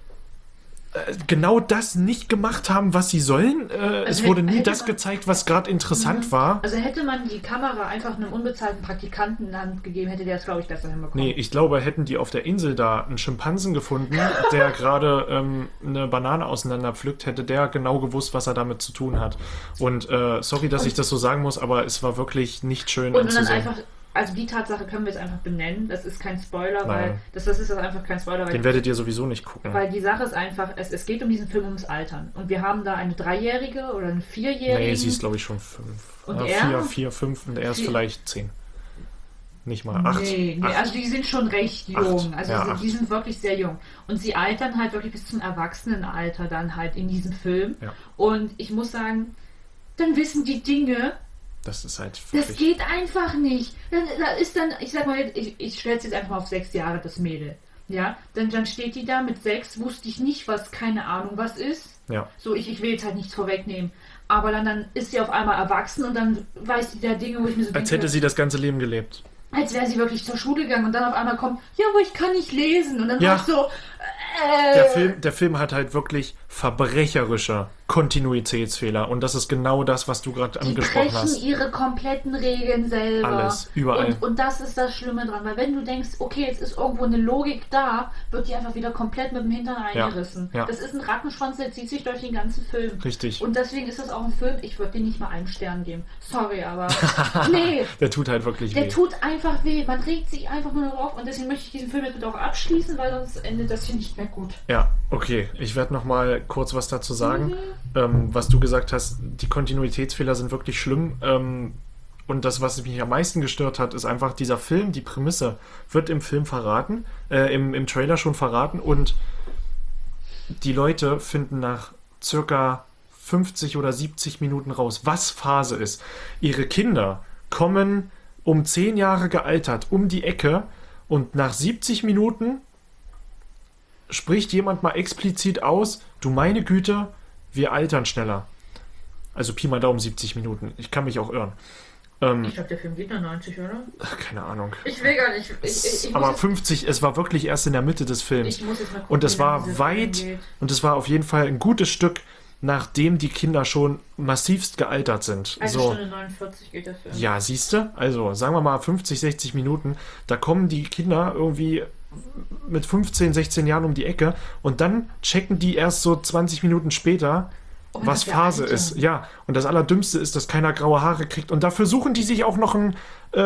S4: genau das nicht gemacht haben, was sie sollen. Es wurde nie das gezeigt, was gerade interessant war.
S5: Also hätte man die Kamera einfach einem unbezahlten Praktikanten in die Hand gegeben, hätte der es, glaube ich, besser hinbekommen.
S4: Nee, ich glaube, hätten die auf der Insel da einen Schimpansen gefunden, der gerade eine Banane auseinanderpflückt, hätte der genau gewusst, was er damit zu tun hat. Und sorry, dass ich das so sagen muss, aber es war wirklich nicht schön
S5: und dann
S4: anzusehen.
S5: einfach, also die Tatsache können wir jetzt einfach benennen, das ist kein Spoiler,
S4: Nein.
S5: weil das ist einfach kein Spoiler, weil
S4: Den werdet ihr sowieso nicht gucken.
S5: Weil die Sache ist einfach, es geht um diesen Film ums Altern. Und wir haben da eine 3-Jährige oder eine 4-Jährige.
S4: Nee, sie ist, glaube ich, schon 5.
S5: Und er?
S4: 4, 5 und er ist
S5: 4.
S4: vielleicht 10. Nicht mal 8.
S5: Nee, also die sind schon recht jung. Also
S4: Ja,
S5: die sind wirklich sehr jung. Und sie altern halt wirklich bis zum Erwachsenenalter dann halt in diesem Film.
S4: Ja.
S5: Und ich muss sagen, dann wissen die Dinge,
S4: Das ist halt
S5: das
S4: wirklich...
S5: geht einfach nicht. Da ist dann, ich sag mal, ich stelle es jetzt einfach mal auf 6 Jahre, das Mädel. Ja, dann steht die da mit 6, wusste ich nicht, was, keine Ahnung, was ist.
S4: Ja.
S5: So, ich will jetzt halt nichts vorwegnehmen. Aber dann ist sie auf einmal erwachsen und dann weiß die da Dinge, wo ich mir so
S4: Als
S5: denke,
S4: hätte sie das ganze Leben gelebt.
S5: als wäre sie wirklich zur Schule gegangen und dann auf einmal kommt, ja, aber ich kann nicht lesen. Und dann
S4: Ja.
S5: war ich so,
S4: Der Film hat halt wirklich verbrecherische Kontinuitätsfehler. Und das ist genau das, was du gerade
S5: die
S4: angesprochen
S5: brechen
S4: hast.
S5: ihre kompletten Regeln selber.
S4: Alles, überall.
S5: Und das ist das Schlimme dran, weil wenn du denkst, okay, jetzt ist irgendwo eine Logik da, wird die einfach wieder komplett mit dem Hintern eingerissen.
S4: ja.
S5: Das ist ein Rattenschwanz, der zieht sich durch den ganzen Film.
S4: Richtig.
S5: Und deswegen ist das auch ein Film, ich würde dir nicht mal einen Stern geben. Sorry, aber nee.
S4: Der tut halt wirklich
S5: Der
S4: weh.
S5: tut einfach weh. Man regt sich einfach nur darauf und deswegen möchte ich diesen Film jetzt bitte auch abschließen, weil sonst endet das hier nicht mehr gut.
S4: Ja, okay. Ich werde noch mal kurz was dazu sagen. Was du gesagt hast, die Kontinuitätsfehler sind wirklich schlimm. Und das, was mich am meisten gestört hat, ist einfach dieser Film, die Prämisse wird im Film verraten, im Trailer schon verraten und die Leute finden nach circa 50 oder 70 Minuten raus, was Phase ist. Ihre Kinder kommen um 10 Jahre gealtert um die Ecke und nach 70 Minuten spricht jemand mal explizit aus, du meine Güte, wir altern schneller. Also Pi mal Daumen 70 Minuten. Ich kann mich auch irren.
S5: Ich glaube, der Film geht nach 90, oder?
S4: Keine Ahnung.
S5: Ich will gar nicht. Ich
S4: Aber
S5: muss
S4: 50, es war wirklich erst in der Mitte des Films.
S5: Ich muss jetzt mal gucken,
S4: Und es
S5: wie lange
S4: war
S5: dieser
S4: weit,
S5: Film geht.
S4: und es war auf jeden Fall ein gutes Stück, nachdem die Kinder schon massivst gealtert sind.
S5: Eine
S4: So.
S5: Stunde 49 geht der Film.
S4: Ja, siehst du? Also, sagen wir mal 50, 60 Minuten, da kommen die Kinder irgendwie mit 15, 16 Jahren um die Ecke und dann checken die erst so 20 Minuten später, was
S5: dass wir
S4: Phase
S5: altern.
S4: ist. Ja, und das Allerdümmste ist, dass keiner graue Haare kriegt und dafür suchen die sich auch noch einen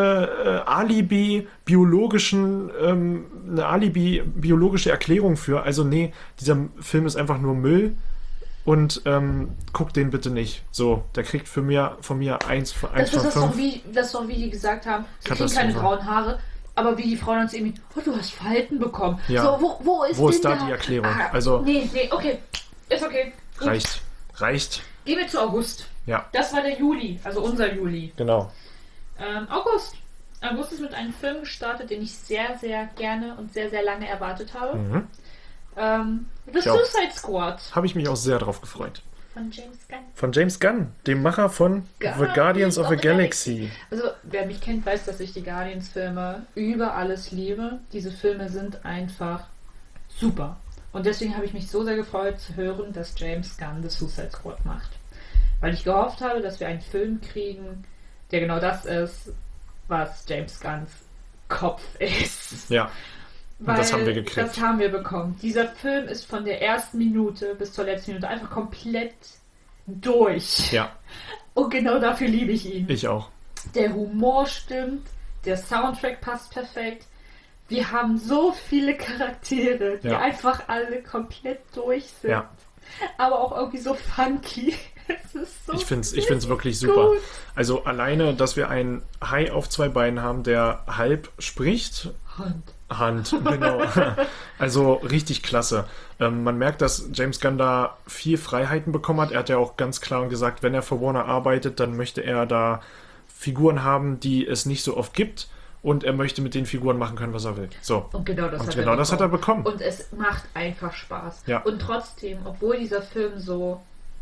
S4: eine Alibi-biologische Erklärung für. Also nee, dieser Film ist einfach nur Müll und guckt den bitte nicht. So, der kriegt von mir 1 von
S5: Das ist
S4: 5.
S5: doch wie die gesagt haben, sie kriegen
S4: Katastrophe.
S5: keine grauen Haare, aber wie die Frau dann zu ihm, oh, du hast Falten bekommen.
S4: Ja.
S5: So, wo ist
S4: Wo
S5: denn
S4: ist da die Erklärung?
S5: Ah,
S4: Also-
S5: nee, okay. Ist okay. Gut.
S4: Reicht. Reicht.
S5: Gehen wir zu August.
S4: Ja.
S5: Das war der Juli, also unser Juli.
S4: Genau.
S5: August. August ist mit einem Film gestartet, den ich sehr, sehr gerne und sehr, sehr lange erwartet habe. The
S4: Ich auch.
S5: Suicide Squad
S4: Habe ich mich auch sehr drauf gefreut.
S5: von James Gunn.
S4: Von James Gunn, dem Macher von The Guardians of the Galaxy.
S5: Also, wer mich kennt, weiß, dass ich die Guardians-Filme über alles liebe. Diese Filme sind einfach super. Und deswegen habe ich mich so sehr gefreut zu hören, dass James Gunn The Suicide Squad macht. Weil ich gehofft habe, dass wir einen Film kriegen, der genau das ist, was James Gunns Kopf ist.
S4: Ja. Und das haben wir gekriegt.
S5: Das haben wir bekommen. Dieser Film ist von der ersten Minute bis zur letzten Minute einfach komplett durch.
S4: Ja,
S5: Und genau dafür liebe ich ihn.
S4: ich auch.
S5: Der Humor stimmt, der Soundtrack passt perfekt. Wir haben so viele Charaktere, die
S4: Ja.
S5: einfach alle komplett durch sind.
S4: Ja.
S5: Aber auch irgendwie so funky. Es ist so
S4: Ich find's wirklich super.
S5: gut.
S4: Also alleine, dass wir einen Hai auf zwei Beinen haben, der halb spricht. Hand, genau. Also richtig klasse. Man merkt, dass James Gunn da viel Freiheiten bekommen hat. Er hat ja auch ganz klar gesagt, wenn er für Warner arbeitet, dann möchte er da Figuren haben, die es nicht so oft gibt. Und er möchte mit den Figuren machen können, was er will. So.
S5: Und genau das,
S4: hat er bekommen.
S5: Und es macht einfach Spaß.
S4: Ja.
S5: Und trotzdem, obwohl dieser Film so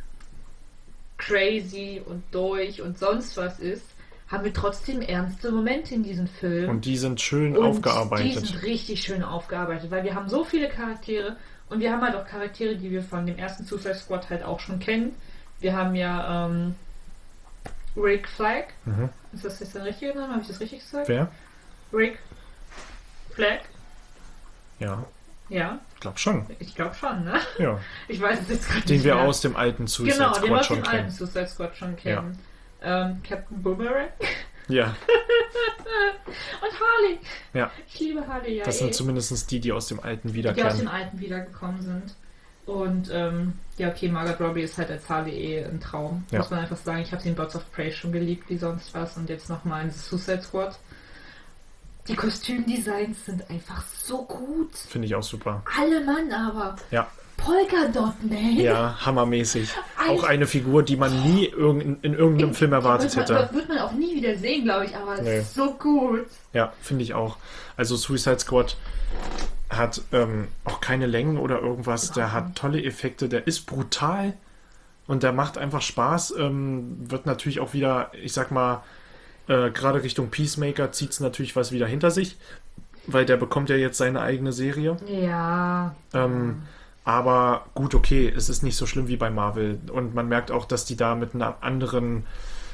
S5: crazy und durch und sonst was ist, haben wir trotzdem ernste Momente in diesem Film.
S4: Und die sind schön
S5: Und
S4: aufgearbeitet.
S5: Die sind richtig schön aufgearbeitet, weil wir haben so viele Charaktere und wir haben halt auch Charaktere, die wir von dem ersten Suicide Squad halt auch schon kennen. Wir haben ja Rick Flag. Ist das jetzt der richtige Name? Habe ich das richtig gesagt?
S4: Wer?
S5: Rick Flag.
S4: Ja,
S5: Ja,
S4: glaub schon.
S5: ich glaube schon, ne?
S4: Ja.
S5: Ich weiß es jetzt gerade nicht
S4: Den wir
S5: mehr.
S4: aus dem alten Suicide
S5: Genau, den wir
S4: Squad
S5: aus
S4: schon
S5: dem alten
S4: kennen.
S5: Suicide Squad schon kennen. Captain Boomerang
S4: Ja,
S5: und Harley.
S4: ja.
S5: Ich liebe Harley, ja.
S4: Das sind zumindest die aus dem alten
S5: die aus dem
S4: wiederkennen.
S5: alten wiedergekommen sind. Und ja, okay, Margot Robbie ist halt als Harley ein Traum.
S4: Ja.
S5: Muss man einfach sagen. Ich habe den Birds of Prey schon geliebt, wie sonst was. Und jetzt nochmal in Suicide Squad. Die Kostümdesigns sind einfach so gut.
S4: Finde ich auch super.
S5: Alle Mann aber.
S4: Ja,
S5: Polkadot Man.
S4: ja, hammermäßig.
S5: Alter.
S4: Auch eine Figur, die man nie in irgendeinem Film erwartet hätte.
S5: Wird man auch nie wieder sehen, glaube ich, aber es
S4: Nee.
S5: ist so gut.
S4: Ja, finde ich auch. Also Suicide Squad hat auch keine Längen oder irgendwas. Der hat tolle Effekte, der ist brutal und der macht einfach Spaß. Wird natürlich auch wieder, ich sag mal, gerade Richtung Peacemaker zieht es natürlich was wieder hinter sich, weil der bekommt ja jetzt seine eigene Serie.
S5: Ja.
S4: Aber gut, okay, es ist nicht so schlimm wie bei Marvel. Und man merkt auch, dass die da mit einem anderen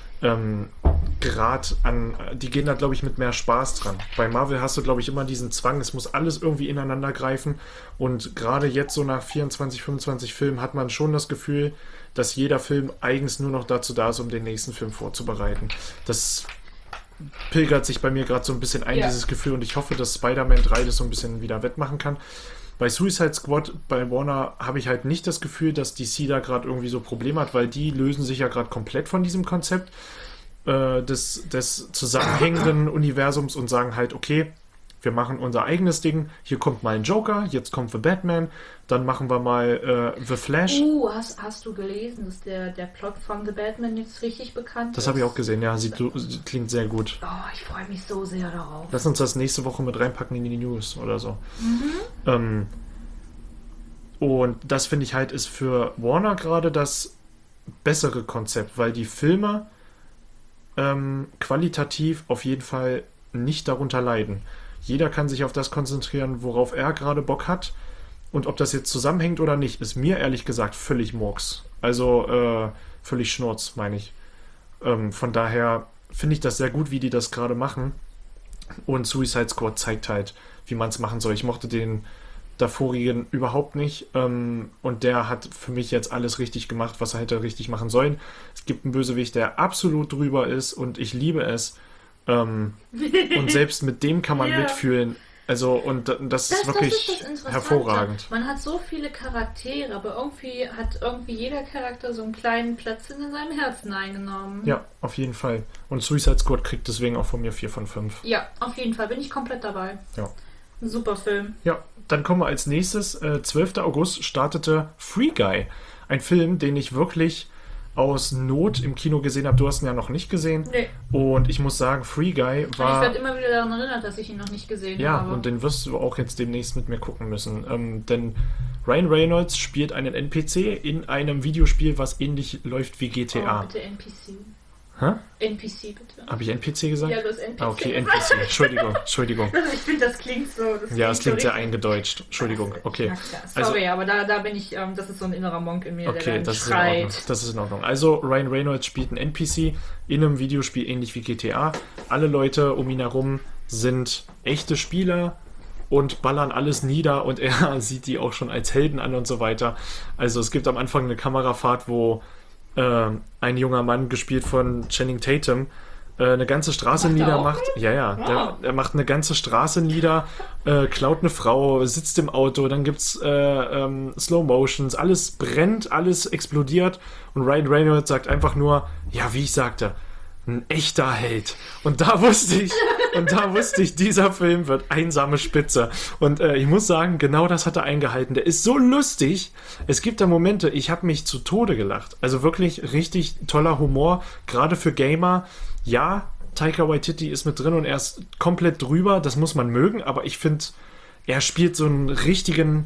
S4: Grad an, die gehen da, glaube ich, mit mehr Spaß dran. Bei Marvel hast du, glaube ich, immer diesen Zwang, es muss alles irgendwie ineinander greifen. Und gerade jetzt so nach 24, 25 Filmen hat man schon das Gefühl, dass jeder Film eigens nur noch dazu da ist, um den nächsten Film vorzubereiten. Das pilgert sich bei mir gerade so ein bisschen ein,
S5: Ja.
S4: dieses Gefühl. Und ich hoffe, dass Spider-Man 3 das so ein bisschen wieder wettmachen kann. Bei Suicide Squad, bei Warner, habe ich halt nicht das Gefühl, dass DC da gerade irgendwie so Probleme hat, weil die lösen sich ja gerade komplett von diesem Konzept des zusammenhängenden Universums und sagen halt, okay, wir machen unser eigenes Ding, hier kommt mal ein Joker, jetzt kommt The Batman, dann machen wir mal The Flash.
S5: Hast du gelesen, dass der Plot von The Batman jetzt richtig bekannt ist?
S4: Das habe ich auch gesehen, ja, sie klingt sehr gut.
S5: Oh, ich freue mich so sehr darauf.
S4: Lass uns das nächste Woche mit reinpacken in die News oder so. Und das finde ich halt ist für Warner gerade das bessere Konzept, weil die Filme qualitativ auf jeden Fall nicht darunter leiden. Jeder kann sich auf das konzentrieren, worauf er gerade Bock hat. Und ob das jetzt zusammenhängt oder nicht, ist mir ehrlich gesagt völlig Murks. Also völlig Schnurz, meine ich. Von daher finde ich das sehr gut, wie die das gerade machen. Und Suicide Squad zeigt halt, wie man es machen soll. Ich mochte den davorigen überhaupt nicht. Und der hat für mich jetzt alles richtig gemacht, was er hätte richtig machen sollen. Es gibt einen Bösewicht, der absolut drüber ist und ich liebe es. Und selbst mit dem kann man
S5: Ja.
S4: mitfühlen. Also, und das ist wirklich
S5: das Interessante.
S4: hervorragend.
S5: Man hat so viele Charaktere, aber irgendwie hat jeder Charakter so einen kleinen Platz in seinem Herzen eingenommen.
S4: Ja, auf jeden Fall. Und Suicide Squad kriegt deswegen auch von mir 4 von 5.
S5: Ja, auf jeden Fall bin ich komplett dabei.
S4: Ja.
S5: Ein super Film.
S4: Ja, dann kommen wir als nächstes. 12. August startete Free Guy. ein Film, den ich wirklich aus Not im Kino gesehen habe. Du hast ihn ja noch nicht gesehen.
S5: Nee.
S4: Und ich muss sagen, Free Guy
S5: Ich
S4: war...
S5: werde immer wieder daran erinnert, dass ich ihn noch nicht gesehen
S4: Ja,
S5: habe.
S4: und den wirst du auch jetzt demnächst mit mir gucken müssen. Denn Ryan Reynolds spielt einen NPC in einem Videospiel, was ähnlich läuft wie GTA.
S5: Oh, bitte NPC.
S4: Hä?
S5: NPC, bitte.
S4: Habe ich NPC gesagt?
S5: Ja, du hast NPC.
S4: Ah, okay, NPC. Entschuldigung.
S5: Also ich finde, das klingt so.
S4: Ja, es klingt sehr
S5: richtig.
S4: eingedeutscht. Entschuldigung, okay.
S5: Ja, klar. Sorry, aber da bin ich, das ist so ein innerer Monk in mir,
S4: Okay,
S5: der dann
S4: das ist in Ordnung.
S5: schreit.
S4: Das ist in Ordnung. Also, Ryan Reynolds spielt einen NPC in einem Videospiel ähnlich wie GTA. Alle Leute um ihn herum sind echte Spieler und ballern alles nieder und er sieht die auch schon als Helden an und so weiter. Also, es gibt am Anfang eine Kamerafahrt, wo ein junger Mann, gespielt von Channing Tatum, eine ganze Straße
S5: Macht er
S4: niedermacht.
S5: auch?
S4: Ja,
S5: Wow.
S4: der macht eine ganze Straße nieder, klaut eine Frau, sitzt im Auto, dann gibt's Slow Motions, alles brennt, alles explodiert und Ryan Reynolds sagt einfach nur, ja, wie ich sagte, ein echter Held. Und da wusste ich, dieser Film wird einsame Spitze. Und ich muss sagen, genau das hat er eingehalten. Der ist so lustig. Es gibt da Momente, ich habe mich zu Tode gelacht. Also wirklich richtig toller Humor, gerade für Gamer. Ja, Taika Waititi ist mit drin und er ist komplett drüber. Das muss man mögen, aber ich finde, er spielt so einen richtigen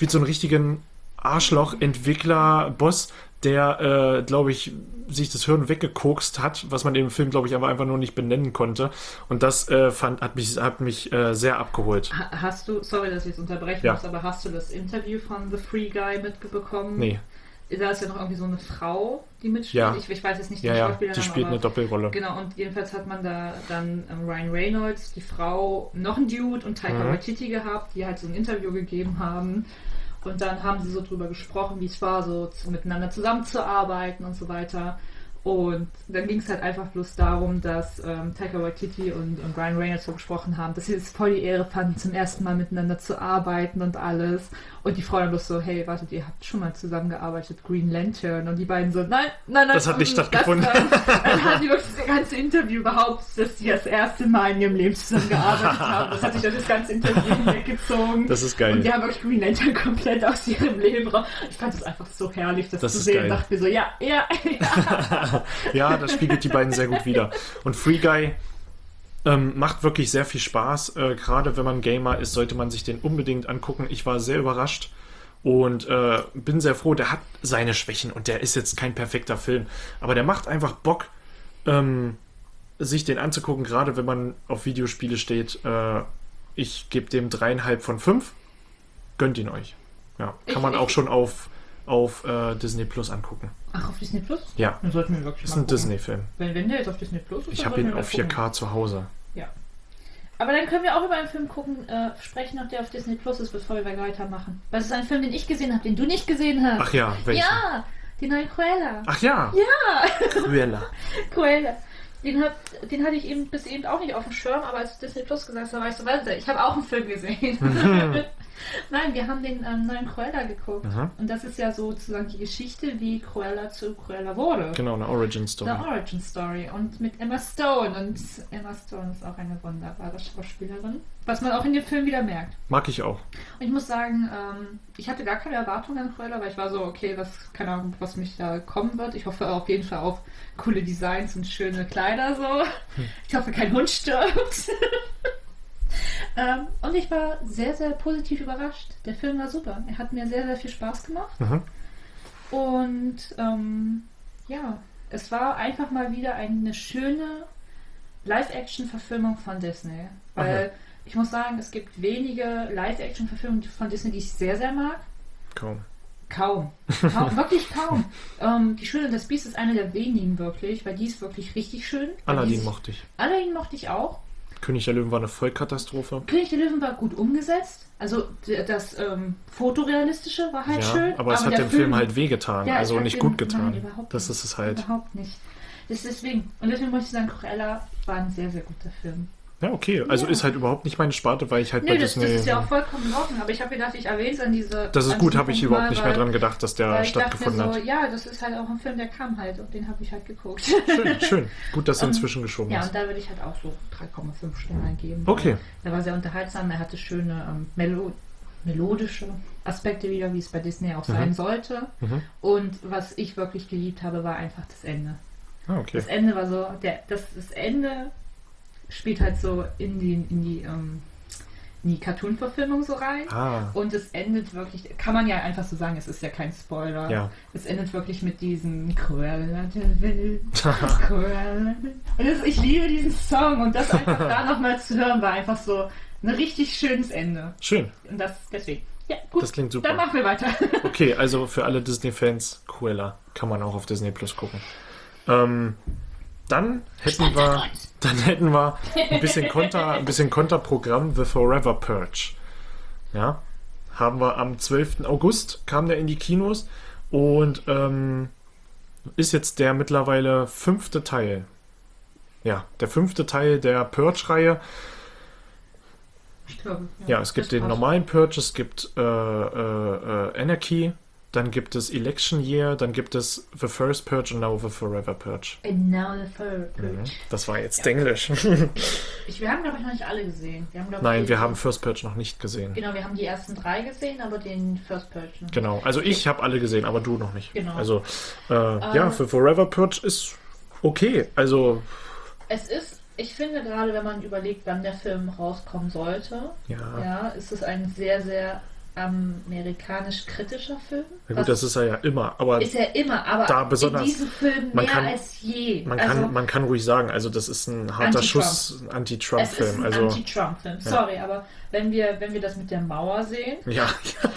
S4: Arschloch-Entwickler-Boss, der, glaube ich, sich das Hirn weggekokst hat, was man im Film, glaube ich, aber einfach nur nicht benennen konnte. Und das hat mich sehr abgeholt.
S5: Hast du, sorry, dass ich jetzt unterbrechen
S4: Ja.
S5: muss, aber hast du das Interview von The Free Guy mitbekommen?
S4: Nee.
S5: Da ist ja noch irgendwie so eine Frau, die mitspielt.
S4: Ja.
S5: Ich weiß jetzt nicht
S4: Ja,
S5: den
S4: ja,
S5: Schauspielernamen,
S4: die spielt
S5: aber
S4: eine Doppelrolle.
S5: Genau, und jedenfalls hat man da dann Ryan Reynolds, die Frau, noch ein Dude und Taika Waititi gehabt, die halt so ein Interview gegeben haben. Und dann haben sie so drüber gesprochen, wie es war, so miteinander zusammenzuarbeiten und so weiter. Und dann ging es halt einfach bloß darum, dass Taika Waititi und Ryan Reynolds so gesprochen haben, dass sie es voll die Ehre fanden, zum ersten Mal miteinander zu arbeiten und alles. Und die Frau dann bloß so, hey, wartet, ihr habt schon mal zusammengearbeitet, Green Lantern. Und die beiden so, nein.
S4: Das hat nicht stattgefunden.
S5: Dann haben die wirklich das ganze Interview behauptet, dass sie das erste Mal in ihrem Leben zusammengearbeitet haben. Das hat sich dann das ganze Interview hinweggezogen.
S4: Das ist geil.
S5: Und die haben wirklich Green Lantern komplett aus ihrem Leben raus. Ich fand es einfach so herrlich, das zu
S4: ist
S5: sehen.
S4: geil.
S5: Und dachte mir so, ja.
S4: Ja, das spiegelt die beiden sehr gut wider. Und Free Guy macht wirklich sehr viel Spaß. Gerade wenn man Gamer ist, sollte man sich den unbedingt angucken. Ich war sehr überrascht und bin sehr froh. Der hat seine Schwächen und der ist jetzt kein perfekter Film. Aber der macht einfach Bock, sich den anzugucken, gerade wenn man auf Videospiele steht. Ich gebe dem 3,5 von 5. Gönnt ihn euch. Ja, kann man auch schon auf Disney Plus angucken.
S5: Ach, auf Disney Plus?
S4: Ja,
S5: Dann sollten wir wirklich
S4: ist
S5: mal
S4: ein
S5: gucken.
S4: Disney-Film.
S5: Wenn der jetzt auf Disney Plus ist,
S4: Ich
S5: dann
S4: habe
S5: sollten
S4: ihn
S5: wir
S4: auf
S5: mal
S4: 4K zu Hause.
S5: Ja. Aber dann können wir auch über einen Film sprechen, noch der auf Disney Plus ist, bevor wir weitermachen. Weil es ist ein Film, den ich gesehen habe, den du nicht gesehen hast.
S4: Ach ja, welchen?
S5: Ja, den neuen Cruella.
S4: Ach ja. Ja. Cruella.
S5: Cruella. Den hatte ich eben bis eben auch nicht auf dem Schirm, aber als Disney Plus gesagt hast, war ich so, warte, ich habe auch einen Film gesehen. Nein, wir haben den neuen Cruella geguckt. Und das ist ja sozusagen die Geschichte, wie Cruella zu Cruella wurde.
S4: Genau, eine Origin Story.
S5: The Origin Story. Und mit Emma Stone. Und Emma Stone ist auch eine wunderbare Schauspielerin. Was man auch in dem Film wieder merkt.
S4: Mag ich auch.
S5: Und ich muss sagen, ich hatte gar keine Erwartungen an Cruella, weil ich war so, okay, keine Ahnung, was mich da kommen wird. Ich hoffe auf jeden Fall auf coole Designs und schöne Kleider so. Ich hoffe, kein Hund stirbt. Und ich war sehr, sehr positiv überrascht. Der Film war super. Er hat mir sehr, sehr viel Spaß gemacht. Und ja, es war einfach mal wieder eine schöne Live-Action-Verfilmung von Disney. Weil ich muss sagen, es gibt wenige Live-Action-Verfilmungen von Disney, die ich sehr, sehr mag. Kaum. Wirklich kaum. Die Schöne und das Biest ist eine der wenigen wirklich, weil die ist wirklich richtig schön.
S4: Aladdin mochte ich.
S5: Aladdin mochte ich auch.
S4: König der Löwen war eine Vollkatastrophe.
S5: König der Löwen war gut umgesetzt. Also das Fotorealistische war halt schön.
S4: Aber es hat
S5: der
S4: dem Film halt wehgetan.
S5: Ja,
S4: also
S5: es hat
S4: nicht
S5: dem-
S4: gut getan.
S5: Nein, überhaupt
S4: Das
S5: nicht.
S4: ist es halt.
S5: Überhaupt nicht. Das ist deswegen. Und deswegen muss ich sagen, Cruella war ein sehr, sehr guter Film.
S4: Ja, okay. Also
S5: Ja.
S4: ist halt überhaupt nicht meine Sparte, weil ich halt bei
S5: Nö, das
S4: Disney...
S5: ist ja auch vollkommen in Ordnung. Aber ich habe gedacht, ich erwähne es an diese...
S4: Das ist
S5: an
S4: gut,
S5: diesem
S4: habe ich
S5: Punkt
S4: überhaupt
S5: mal,
S4: nicht mehr
S5: weil-
S4: dran gedacht, dass der
S5: weil ich dachte mir
S4: stattgefunden
S5: so,
S4: hat.
S5: ja, das ist halt auch ein Film, der kam halt. Und den habe ich halt geguckt.
S4: Schön, schön. Gut, dass du inzwischen geschoben
S5: Ja,
S4: hast.
S5: und da würde ich halt auch so 3,5 Sterne geben.
S4: Okay.
S5: Der war sehr unterhaltsam, er hatte schöne melodische Aspekte wieder, wie es bei Disney auch sein sollte. Und was ich wirklich geliebt habe, war einfach das Ende.
S4: Ah, okay.
S5: Das Ende war so, das Ende spielt halt so in die Cartoon-Verfilmung so rein.
S4: Ah.
S5: Und es endet wirklich, kann man ja einfach so sagen, es ist ja kein Spoiler.
S4: Ja.
S5: Es endet wirklich mit diesem Cruella de Vil, Cruella de Vil. Ich liebe diesen Song und das einfach da nochmal zu hören, war einfach so ein richtig schönes Ende.
S4: Schön.
S5: Und deswegen. Ja, gut.
S4: Das klingt super.
S5: Dann machen wir weiter.
S4: Okay, also für alle Disney-Fans, Cruella kann man auch auf Disney Plus gucken. Dann hätten wir ein bisschen Konterprogramm, The Forever Purge. Ja, haben wir am 12. August, kam der in die Kinos und ist jetzt der mittlerweile 5. Teil. Ja, der 5. Teil der Purge-Reihe.
S5: Ich glaube,
S4: Ja, es gibt den normalen Purge, es gibt Anarchy, dann gibt es Election Year, dann gibt es The First Purge und now The Forever Purge.
S5: And now the Purge.
S4: Das war jetzt Englisch.
S5: Wir haben, glaube ich, noch nicht alle gesehen.
S4: Nein, wir haben First Purge noch nicht gesehen.
S5: Genau, wir haben die ersten 3 gesehen, aber den First Purge noch nicht.
S4: Genau, also ich habe alle gesehen, aber du noch nicht.
S5: Genau.
S4: Also, ja, für Forever Purge ist okay. Also,
S5: Es ist, ich finde gerade, wenn man überlegt, wann der Film rauskommen sollte,
S4: ja.
S5: ist es ein sehr, sehr amerikanisch-kritischer Film.
S4: Ja gut, das ist er ja immer, aber
S5: ist er immer, aber
S4: da besonders,
S5: in diesem Film mehr als je.
S4: Man kann ruhig sagen, also das ist ein harter Schuss, ein Anti-Trump-Film.
S5: Es ist ein
S4: Also,
S5: Anti-Trump-Film, sorry, aber wenn wir das mit der Mauer sehen,
S4: ja.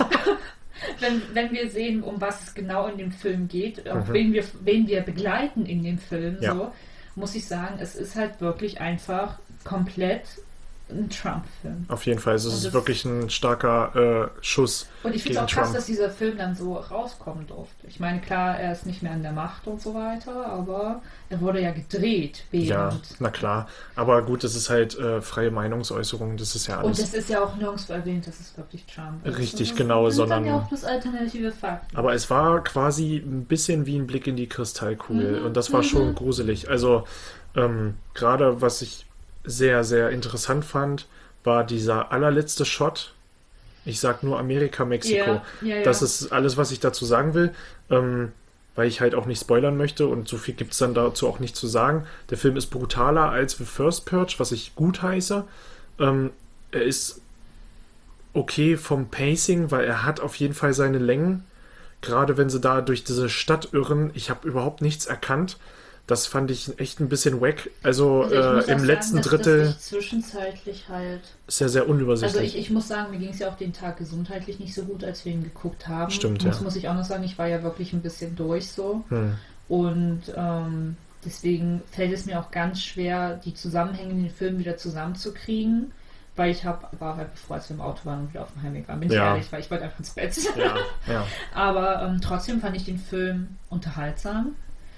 S5: wenn wir sehen, um was es genau in dem Film geht, wen wir begleiten in dem Film, so, muss ich sagen, es ist halt wirklich einfach komplett ein Trump-Film.
S4: Auf jeden Fall, es ist wirklich ein starker Schuss.
S5: Und ich finde
S4: gegen
S5: es auch krass,
S4: Trump.
S5: dass dieser Film dann so rauskommen durfte. Ich meine, klar, er ist nicht mehr an der Macht und so weiter, aber er wurde ja gedreht während.
S4: Ja, na klar. Aber gut, das ist halt freie Meinungsäußerung, das ist ja alles.
S5: Und das ist ja auch nirgendwo erwähnt, dass es wirklich Trump ist.
S4: Richtig,
S5: das
S4: genau,
S5: sind
S4: sondern.
S5: dann ja auch bloß alternative Fakten.
S4: Aber es war quasi ein bisschen wie ein Blick in die Kristallkugel und das war schon gruselig. Also gerade was ich sehr, sehr interessant fand, war dieser allerletzte Shot. Ich sag nur Amerika, Mexiko.
S5: Ja.
S4: Das ist alles, was ich dazu sagen will, weil ich halt auch nicht spoilern möchte und so viel gibt es dann dazu auch nicht zu sagen. Der Film ist brutaler als The First Purge, was ich gut heiße. Er ist okay vom Pacing, weil er hat auf jeden Fall seine Längen. Gerade wenn sie da durch diese Stadt irren, ich habe überhaupt nichts erkannt. Das fand ich echt ein bisschen wack. Also im letzten Drittel
S5: dass ich zwischenzeitlich halt.
S4: Ist ja sehr unübersichtlich.
S5: Also ich muss sagen, mir ging es ja auch den Tag gesundheitlich nicht so gut, als wir ihn geguckt haben.
S4: Stimmt,
S5: das
S4: ja.
S5: muss ich auch noch sagen, ich war ja wirklich ein bisschen durch so. Und deswegen fällt es mir auch ganz schwer, die Zusammenhänge in den Film wieder zusammenzukriegen. Weil war halt bevor, als wir im Auto waren und wieder auf dem Heimweg waren, bin ich ehrlich, weil ich wollte einfach ins Bett.
S4: Ja.
S5: Aber trotzdem fand ich den Film unterhaltsam.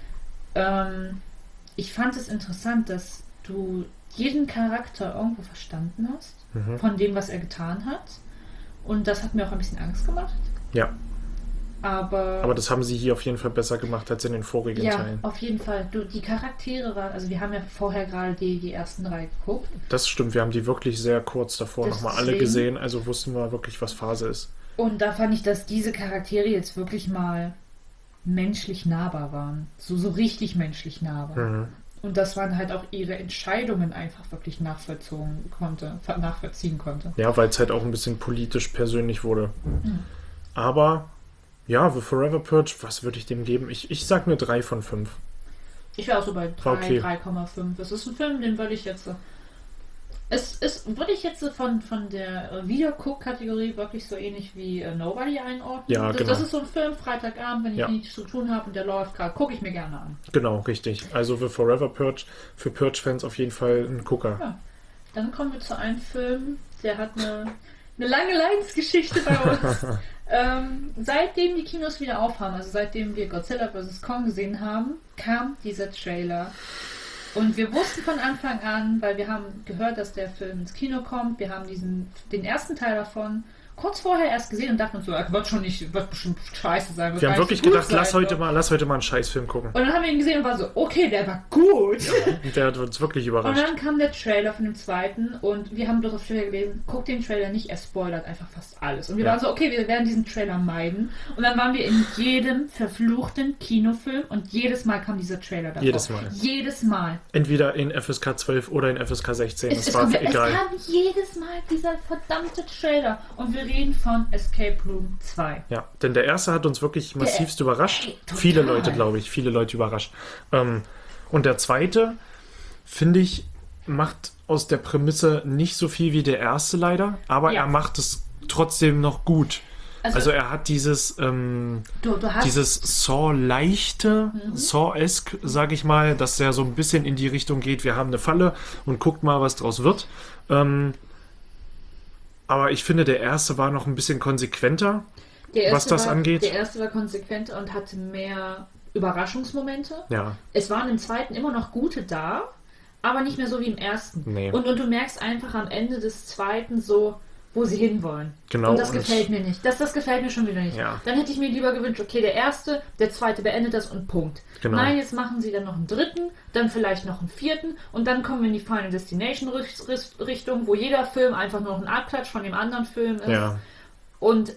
S5: Ich fand es interessant, dass du jeden Charakter irgendwo verstanden hast, von dem, was er getan hat. Und das hat mir auch ein bisschen Angst gemacht.
S4: Ja.
S5: Aber
S4: das haben sie hier auf jeden Fall besser gemacht als in den vorigen Teilen.
S5: Ja, auf jeden Fall. Die Charaktere waren, also wir haben ja vorher gerade die ersten 3 geguckt.
S4: Das stimmt, wir haben die wirklich sehr kurz davor nochmal alle gesehen, also wussten wir wirklich, was Phase ist.
S5: Und da fand ich, dass diese Charaktere jetzt wirklich mal menschlich nahbar waren. So richtig menschlich nahbar. Und dass man halt auch ihre Entscheidungen einfach wirklich nachvollziehen konnte.
S4: Ja, weil es halt auch ein bisschen politisch persönlich wurde. Aber ja, The Forever Purge, was würde ich dem geben? Ich sag mir 3 von 5.
S5: Ich wäre auch so bei 3,
S4: Okay.
S5: 3,5. Es ist ein Film, den würde ich jetzt würde ich jetzt von der Videoguck-Kategorie wirklich so ähnlich wie Nobody einordnen.
S4: Ja, genau.
S5: Das ist so ein Film, Freitagabend, wenn ich
S4: Ja.
S5: nichts zu tun habe und der läuft gerade, gucke ich mir gerne an.
S4: Genau, richtig. Also The Forever Purge, für Purge-Fans auf jeden Fall ein Gucker.
S5: Ja. Dann kommen wir zu einem Film, der hat eine lange Leidensgeschichte bei uns. Seitdem die Kinos wieder aufhaben, also seitdem wir Godzilla vs. Kong gesehen haben, kam dieser Trailer. Und wir wussten von Anfang an, weil wir haben gehört, dass der Film ins Kino kommt, wir haben den ersten Teil davon kurz vorher erst gesehen und dachten uns so, wird bestimmt scheiße sein.
S4: Wir haben wirklich gedacht, lass heute mal einen Scheißfilm gucken.
S5: Und dann haben wir ihn gesehen und war so, okay, der war gut.
S4: Und der hat uns wirklich
S5: Und
S4: überrascht.
S5: dann kam der Trailer von dem zweiten und wir haben bloß auf Trailer gelesen, guck den Trailer nicht, er spoilert einfach fast alles. Und wir waren so, okay, wir werden diesen Trailer meiden. Und dann waren wir in jedem verfluchten Kinofilm und jedes Mal kam dieser Trailer davor. Jedes Mal.
S4: Entweder in FSK 12 oder in FSK 16, es war egal.
S5: Es kam jedes Mal dieser verdammte Trailer. Und wir reden von Escape Room 2.
S4: Ja, denn der erste hat uns wirklich massivst überrascht.
S5: Total.
S4: Viele Leute überrascht. Und der zweite, finde ich, macht aus der Prämisse nicht so viel wie der erste leider, aber er macht es trotzdem noch gut. Also er hat dieses Saw-leichte, Saw-esque, sag ich mal, dass er so ein bisschen in die Richtung geht, wir haben eine Falle und guckt mal, was draus wird. Aber ich finde, der erste war noch ein bisschen konsequenter, was das angeht.
S5: Der erste war konsequenter und hatte mehr Überraschungsmomente.
S4: Ja.
S5: Es waren im zweiten immer noch gute da, aber nicht mehr so wie im ersten.
S4: Nee.
S5: Und du merkst einfach am Ende des zweiten so, wo sie hinwollen.
S4: Genau.
S5: Und das gefällt mir nicht. Das gefällt mir schon wieder nicht.
S4: Ja.
S5: Dann hätte ich mir lieber gewünscht, okay, der erste, der zweite beendet das und Punkt.
S4: Genau.
S5: Nein, jetzt machen sie dann noch einen dritten, dann vielleicht noch einen vierten und dann kommen wir in die Final Destination Richtung, wo jeder Film einfach nur noch ein Abklatsch von dem anderen Film ist.
S4: Ja.
S5: Und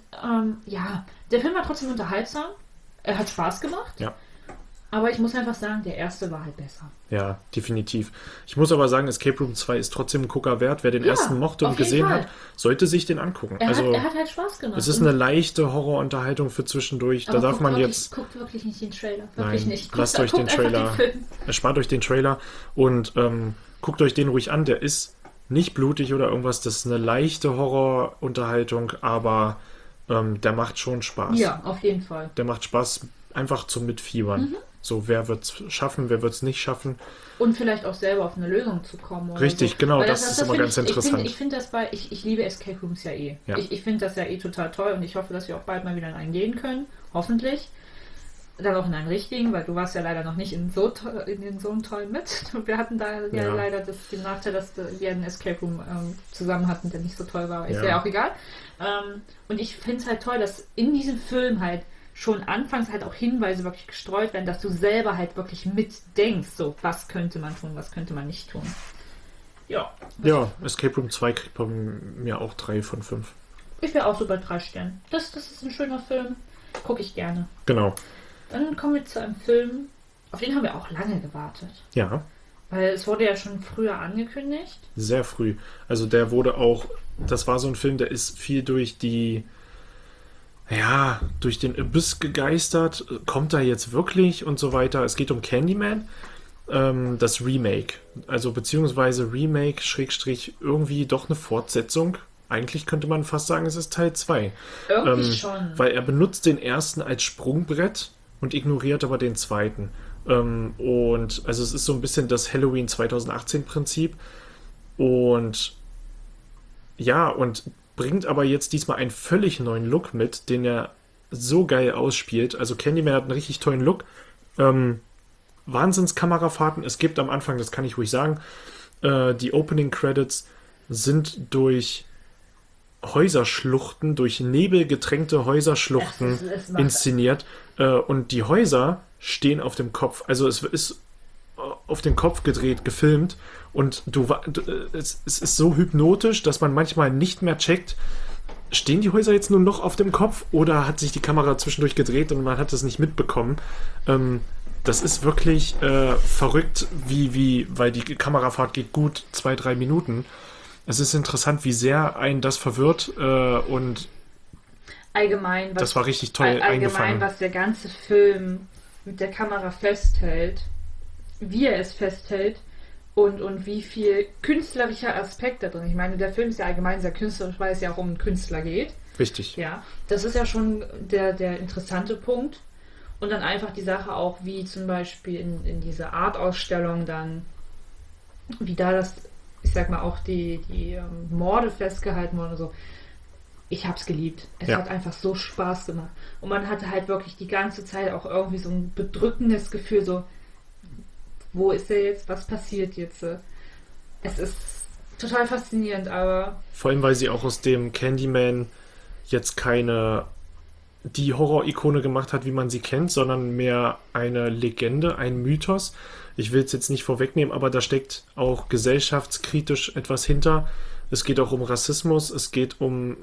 S5: der Film war trotzdem unterhaltsam. Er hat Spaß gemacht.
S4: Ja.
S5: Aber ich muss einfach sagen, der erste war halt besser.
S4: Ja, definitiv. Ich muss aber sagen, Escape Room 2 ist trotzdem ein Gucker wert. Wer den ersten mochte und gesehen hat, sollte sich den angucken.
S5: Er hat halt Spaß gemacht.
S4: Es ist eine leichte Horrorunterhaltung für zwischendurch. Da darf man jetzt...
S5: Guckt wirklich nicht den Trailer. Wirklich
S4: Nein,
S5: nicht.
S4: lasst euch den Trailer... Erspart euch den Trailer und guckt euch den ruhig an. Der ist nicht blutig oder irgendwas. Das ist eine leichte Horrorunterhaltung, aber der macht schon Spaß.
S5: Ja, auf jeden Fall.
S4: Der macht Spaß einfach zum Mitfiebern. So, wer wird es schaffen, wer wird es nicht schaffen.
S5: Und vielleicht auch selber auf eine Lösung zu kommen. Oder
S4: Richtig,
S5: so.
S4: genau,
S5: weil
S4: das ist immer ganz interessant.
S5: Ich finde das ich liebe Escape Rooms ja eh.
S4: Ja.
S5: Ich finde das ja eh total toll und ich hoffe, dass wir auch bald mal wieder in einen gehen können. Hoffentlich. Dann auch in einen richtigen, weil du warst ja leider noch nicht in so einen tollen mit. Wir hatten da ja leider den Nachteil, dass wir einen Escape Room zusammen hatten, der nicht so toll war. Ist ja auch egal. Und ich finde es halt toll, dass in diesem Film halt schon anfangs halt auch Hinweise wirklich gestreut werden, dass du selber halt wirklich mitdenkst, so, was könnte man tun, was könnte man nicht tun. Ja.
S4: Escape Room 2 kriegt bei mir auch 3 von 5.
S5: Ich wäre auch so bei 3 Sternen. Das ist ein schöner Film. Gucke ich gerne.
S4: Genau.
S5: Dann kommen wir zu einem Film, auf den haben wir auch lange gewartet.
S4: Ja.
S5: Weil es wurde ja schon früher angekündigt.
S4: Sehr früh. Also der wurde auch, das war so ein Film, der ist viel durch durch den Abyss gegeistert. Kommt er jetzt wirklich und so weiter. Es geht um Candyman, das Remake. Also beziehungsweise Remake, / irgendwie doch eine Fortsetzung. Eigentlich könnte man fast sagen, es ist Teil 2.
S5: Irgendwie schon.
S4: Weil er benutzt den ersten als Sprungbrett und ignoriert aber den zweiten. Und also es ist so ein bisschen das Halloween 2018 Prinzip. Und bringt aber jetzt diesmal einen völlig neuen Look mit, den er so geil ausspielt. Also Candyman hat einen richtig tollen Look. Wahnsinnskamerafahrten. Es gibt am Anfang, das kann ich ruhig sagen, die Opening Credits sind durch Häuserschluchten, durch nebelgetränkte Häuserschluchten inszeniert. Und die Häuser stehen auf dem Kopf. Also es ist auf den Kopf gedreht, gefilmt. Und es ist so hypnotisch, dass man manchmal nicht mehr checkt, stehen die Häuser jetzt nur noch auf dem Kopf oder hat sich die Kamera zwischendurch gedreht und man hat es nicht mitbekommen. Das ist wirklich verrückt, weil die Kamerafahrt geht gut 2-3 Minuten. Es ist interessant, wie sehr einen das verwirrt und
S5: allgemein,
S4: das war richtig toll eingefangen.
S5: Was der ganze Film mit der Kamera festhält, wie er es festhält und wie viel künstlerischer Aspekt da drin. Ich meine, der Film ist ja allgemein sehr künstlerisch, weil es ja auch um einen Künstler geht.
S4: Richtig.
S5: Ja, das ist ja schon der interessante Punkt. Und dann einfach die Sache auch, wie zum Beispiel in dieser Art-Ausstellung dann, wie da das, ich sag mal, auch die Morde festgehalten wurden und so. Ich hab's geliebt. Es hat einfach so Spaß gemacht. Und man hatte halt wirklich die ganze Zeit auch irgendwie so ein bedrückendes Gefühl, so, wo ist er jetzt? Was passiert jetzt? Es ist total faszinierend, aber...
S4: Vor allem, weil sie auch aus dem Candyman jetzt keine die Horror-Ikone gemacht hat, wie man sie kennt, sondern mehr eine Legende, ein Mythos. Ich will es jetzt nicht vorwegnehmen, aber da steckt auch gesellschaftskritisch etwas hinter. Es geht auch um Rassismus, es geht um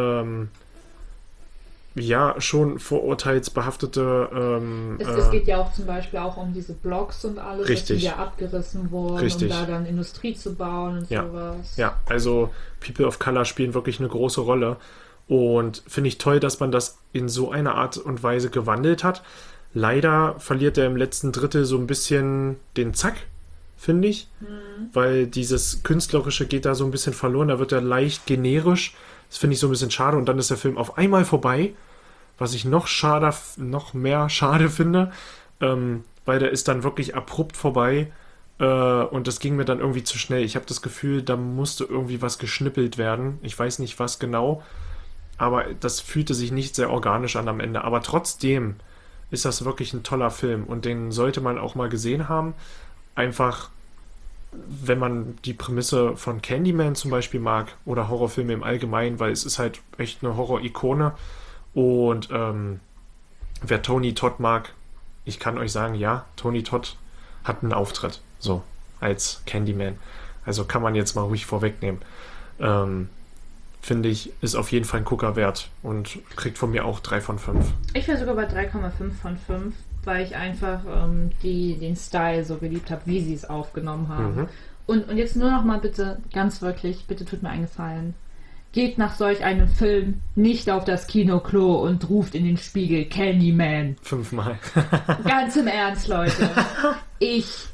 S4: schon vorurteilsbehaftete
S5: Es geht ja auch zum Beispiel auch um diese Blogs und alles,
S4: Richtig.
S5: dass die ja abgerissen wurden,
S4: Richtig.
S5: um da dann Industrie zu bauen und
S4: Ja.
S5: sowas.
S4: Ja, also People of Color spielen wirklich eine große Rolle. Und finde ich toll, dass man das in so einer Art und Weise gewandelt hat. Leider verliert er im letzten Drittel so ein bisschen den Zack, finde ich. Weil dieses Künstlerische geht da so ein bisschen verloren. Da wird er leicht generisch. Das finde ich so ein bisschen schade. Und dann ist der Film auf einmal vorbei. Was ich noch mehr schade finde. Weil der ist dann wirklich abrupt vorbei. Und das ging mir dann irgendwie zu schnell. Ich habe das Gefühl, da musste irgendwie was geschnippelt werden. Ich weiß nicht, was genau. Aber das fühlte sich nicht sehr organisch an am Ende. Aber trotzdem ist das wirklich ein toller Film. Und den sollte man auch mal gesehen haben. Einfach, wenn man die Prämisse von Candyman zum Beispiel mag. Oder Horrorfilme im Allgemeinen. Weil es ist halt echt eine Horror-Ikone. Und wer Tony Todd mag, ich kann euch sagen, ja, Tony Todd hat einen Auftritt. So, als Candyman. Also kann man jetzt mal ruhig vorwegnehmen. Finde ich, ist auf jeden Fall ein Gucker wert und kriegt von mir auch 3 von 5.
S5: Ich wäre sogar bei 3,5 von 5, weil ich einfach den Style so geliebt habe, wie sie es aufgenommen haben. Und jetzt nur noch mal bitte, ganz wirklich, bitte tut mir einen Gefallen. Geht nach solch einem Film nicht auf das Kinoklo und ruft in den Spiegel Candyman.
S4: 5-mal.
S5: Ganz im Ernst, Leute. Ich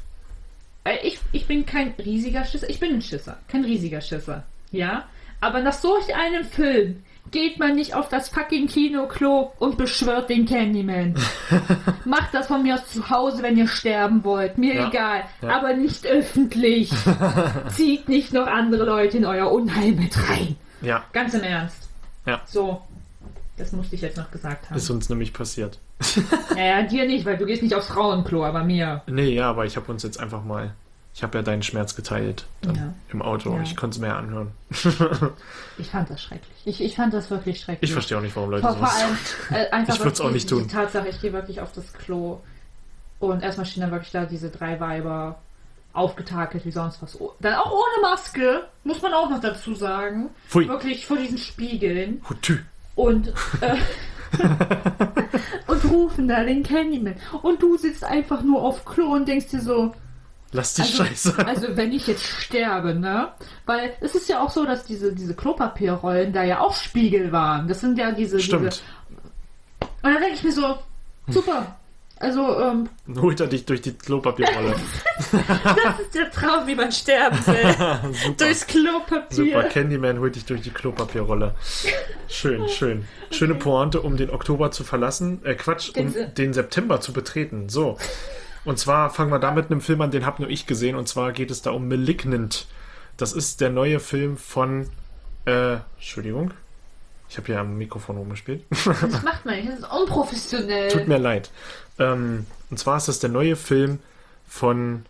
S5: bin kein riesiger Schisser. Ich bin ein Schisser. Kein riesiger Schisser. Ja? Aber nach solch einem Film geht man nicht auf das fucking Kinoklo und beschwört den Candyman. Macht das von mir aus zu Hause, wenn ihr sterben wollt. Mir
S4: Ja.
S5: egal.
S4: Ja.
S5: Aber nicht öffentlich. Zieht nicht noch andere Leute in euer Unheil mit rein.
S4: Ja,
S5: Ganz im Ernst.
S4: Ja.
S5: So. Das musste ich jetzt noch gesagt haben.
S4: ist uns nämlich passiert.
S5: Naja, dir nicht, weil du gehst nicht aufs Frauenklo, aber mir.
S4: Nee, ja, aber ich habe uns jetzt einfach mal... Ich habe ja deinen Schmerz geteilt dann
S5: Ja.
S4: im Auto.
S5: Ja.
S4: Ich konnte es mir anhören.
S5: Ich fand das schrecklich. Ich fand das wirklich schrecklich.
S4: Ich verstehe auch nicht, warum Leute
S5: Vor
S4: sowas...
S5: allem einfach
S4: Ich würd's auch
S5: wirklich
S4: nicht tun.
S5: Die Tatsache, ich gehe wirklich auf das Klo und erstmal stehen dann wirklich da diese 3 Weiber aufgetakelt wie sonst was. Dann auch ohne Maske, muss man auch noch dazu sagen.
S4: Pfui.
S5: Wirklich vor diesen Spiegeln
S4: Hutü.
S5: und und rufen da den Candyman. Und du sitzt einfach nur auf Klo und denkst dir so,
S4: Lass die Scheiße.
S5: also wenn ich jetzt sterbe, ne? Weil es ist ja auch so, dass diese Klopapierrollen da ja auch Spiegel waren. Das sind ja diese...
S4: Stimmt.
S5: Und dann denke ich mir so, super. Also,
S4: Holt er dich durch die Klopapierrolle.
S5: das ist der Traum, wie man sterben will.
S4: Super.
S5: Durchs Klopapier.
S4: Super, Candyman holt dich durch die Klopapierrolle. Schön, schön. Schöne Pointe, um den Oktober zu verlassen. Quatsch, um den September zu betreten. So. Und zwar fangen wir da mit einem Film an, den habe nur ich gesehen. Und zwar geht es da um Malignant. Das ist der neue Film von... Entschuldigung. Ich habe hier am Mikrofon rumgespielt.
S5: Das macht man nicht, das ist unprofessionell.
S4: Tut mir leid. Und zwar ist das der neue Film von...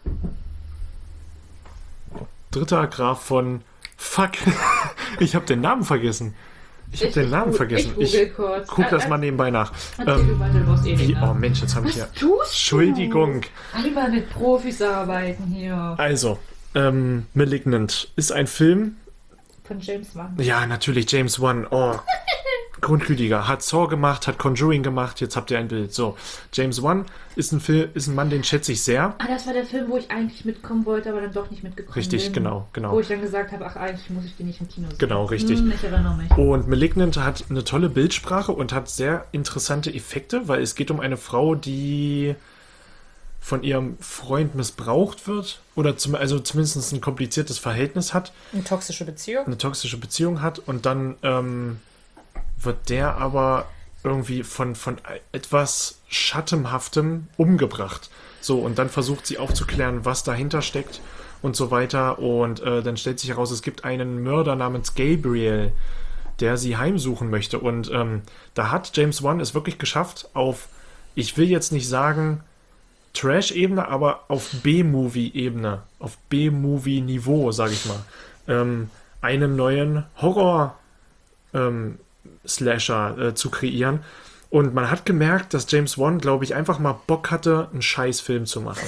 S4: Dritter Graf von... Fuck. Ich habe den Namen vergessen. Ich
S5: google kurz.
S4: Guck das mal nebenbei nach.
S5: Erzähl weiter, du brauchst eh nicht,
S4: Oh
S5: ne?
S4: Mensch, jetzt habe ich
S5: Was
S4: ja...
S5: tust du?
S4: Entschuldigung.
S5: Einmal mit Profis arbeiten hier.
S4: Also, Malignant ist ein Film...
S5: Von James Wan.
S4: Ja, natürlich, James Wan. Oh, Grundgütiger. Hat Saw gemacht, hat Conjuring gemacht, jetzt habt ihr ein Bild. So, James Wan ist ein Mann, den schätze ich sehr.
S5: Ah, das war der Film, wo ich eigentlich mitkommen wollte, aber dann doch nicht mitgekommen
S4: Richtig,
S5: bin.
S4: genau.
S5: Wo ich dann gesagt habe, ach, eigentlich muss ich den nicht im Kino sehen.
S4: Genau, richtig.
S5: Ich erinnere mich.
S4: Und Malignant hat eine tolle Bildsprache und hat sehr interessante Effekte, weil es geht um eine Frau, die von ihrem Freund missbraucht wird oder also zumindest ein kompliziertes Verhältnis hat.
S5: Eine toxische
S4: Beziehung hat und dann wird der aber irgendwie von etwas Schattenhaftem umgebracht. So, und dann versucht sie aufzuklären, was dahinter steckt und so weiter. Und dann stellt sich heraus, es gibt einen Mörder namens Gabriel, der sie heimsuchen möchte. Und da hat James Wan es wirklich geschafft, auf, ich will jetzt nicht sagen Trash-Ebene, aber auf B-Movie-Ebene, auf B-Movie-Niveau, sage ich mal, einen neuen Horror Slasher zu kreieren. Und man hat gemerkt, dass James Wan, glaube ich, einfach mal Bock hatte, einen Scheißfilm zu machen.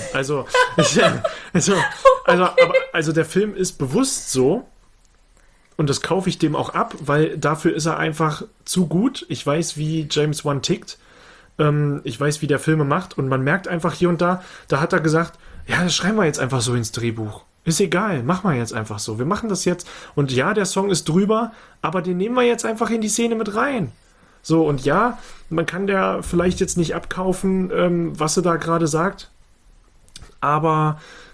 S4: Also der Film ist bewusst so. Und das kaufe ich dem auch ab, weil dafür ist er einfach zu gut. Ich weiß, wie James Wan tickt. Ich weiß, wie der Filme macht. Und man merkt einfach hier und da hat er gesagt, ja, das schreiben wir jetzt einfach so ins Drehbuch. Ist egal, machen wir jetzt einfach so. Wir machen das jetzt. Und ja, der Song ist drüber, aber den nehmen wir jetzt einfach in die Szene mit rein. So, und ja, man kann der vielleicht jetzt nicht abkaufen, was sie da gerade sagt. Aber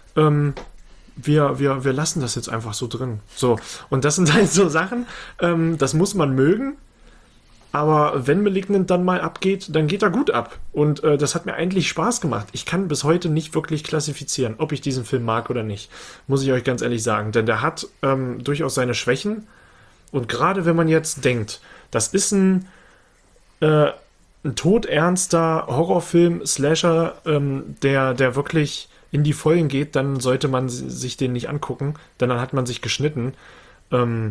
S4: wir lassen das jetzt einfach so drin. So, und das sind halt so Sachen, das muss man mögen. Aber wenn Malignant dann mal abgeht, dann geht er gut ab. Und das hat mir eigentlich Spaß gemacht. Ich kann bis heute nicht wirklich klassifizieren, ob ich diesen Film mag oder nicht. Muss ich euch ganz ehrlich sagen. Denn der hat durchaus seine Schwächen. Und gerade wenn man jetzt denkt, das ist ein todernster Horrorfilm, Slasher, der wirklich in die Vollen geht, dann sollte man sich den nicht angucken. Denn dann hat man sich geschnitten. Denn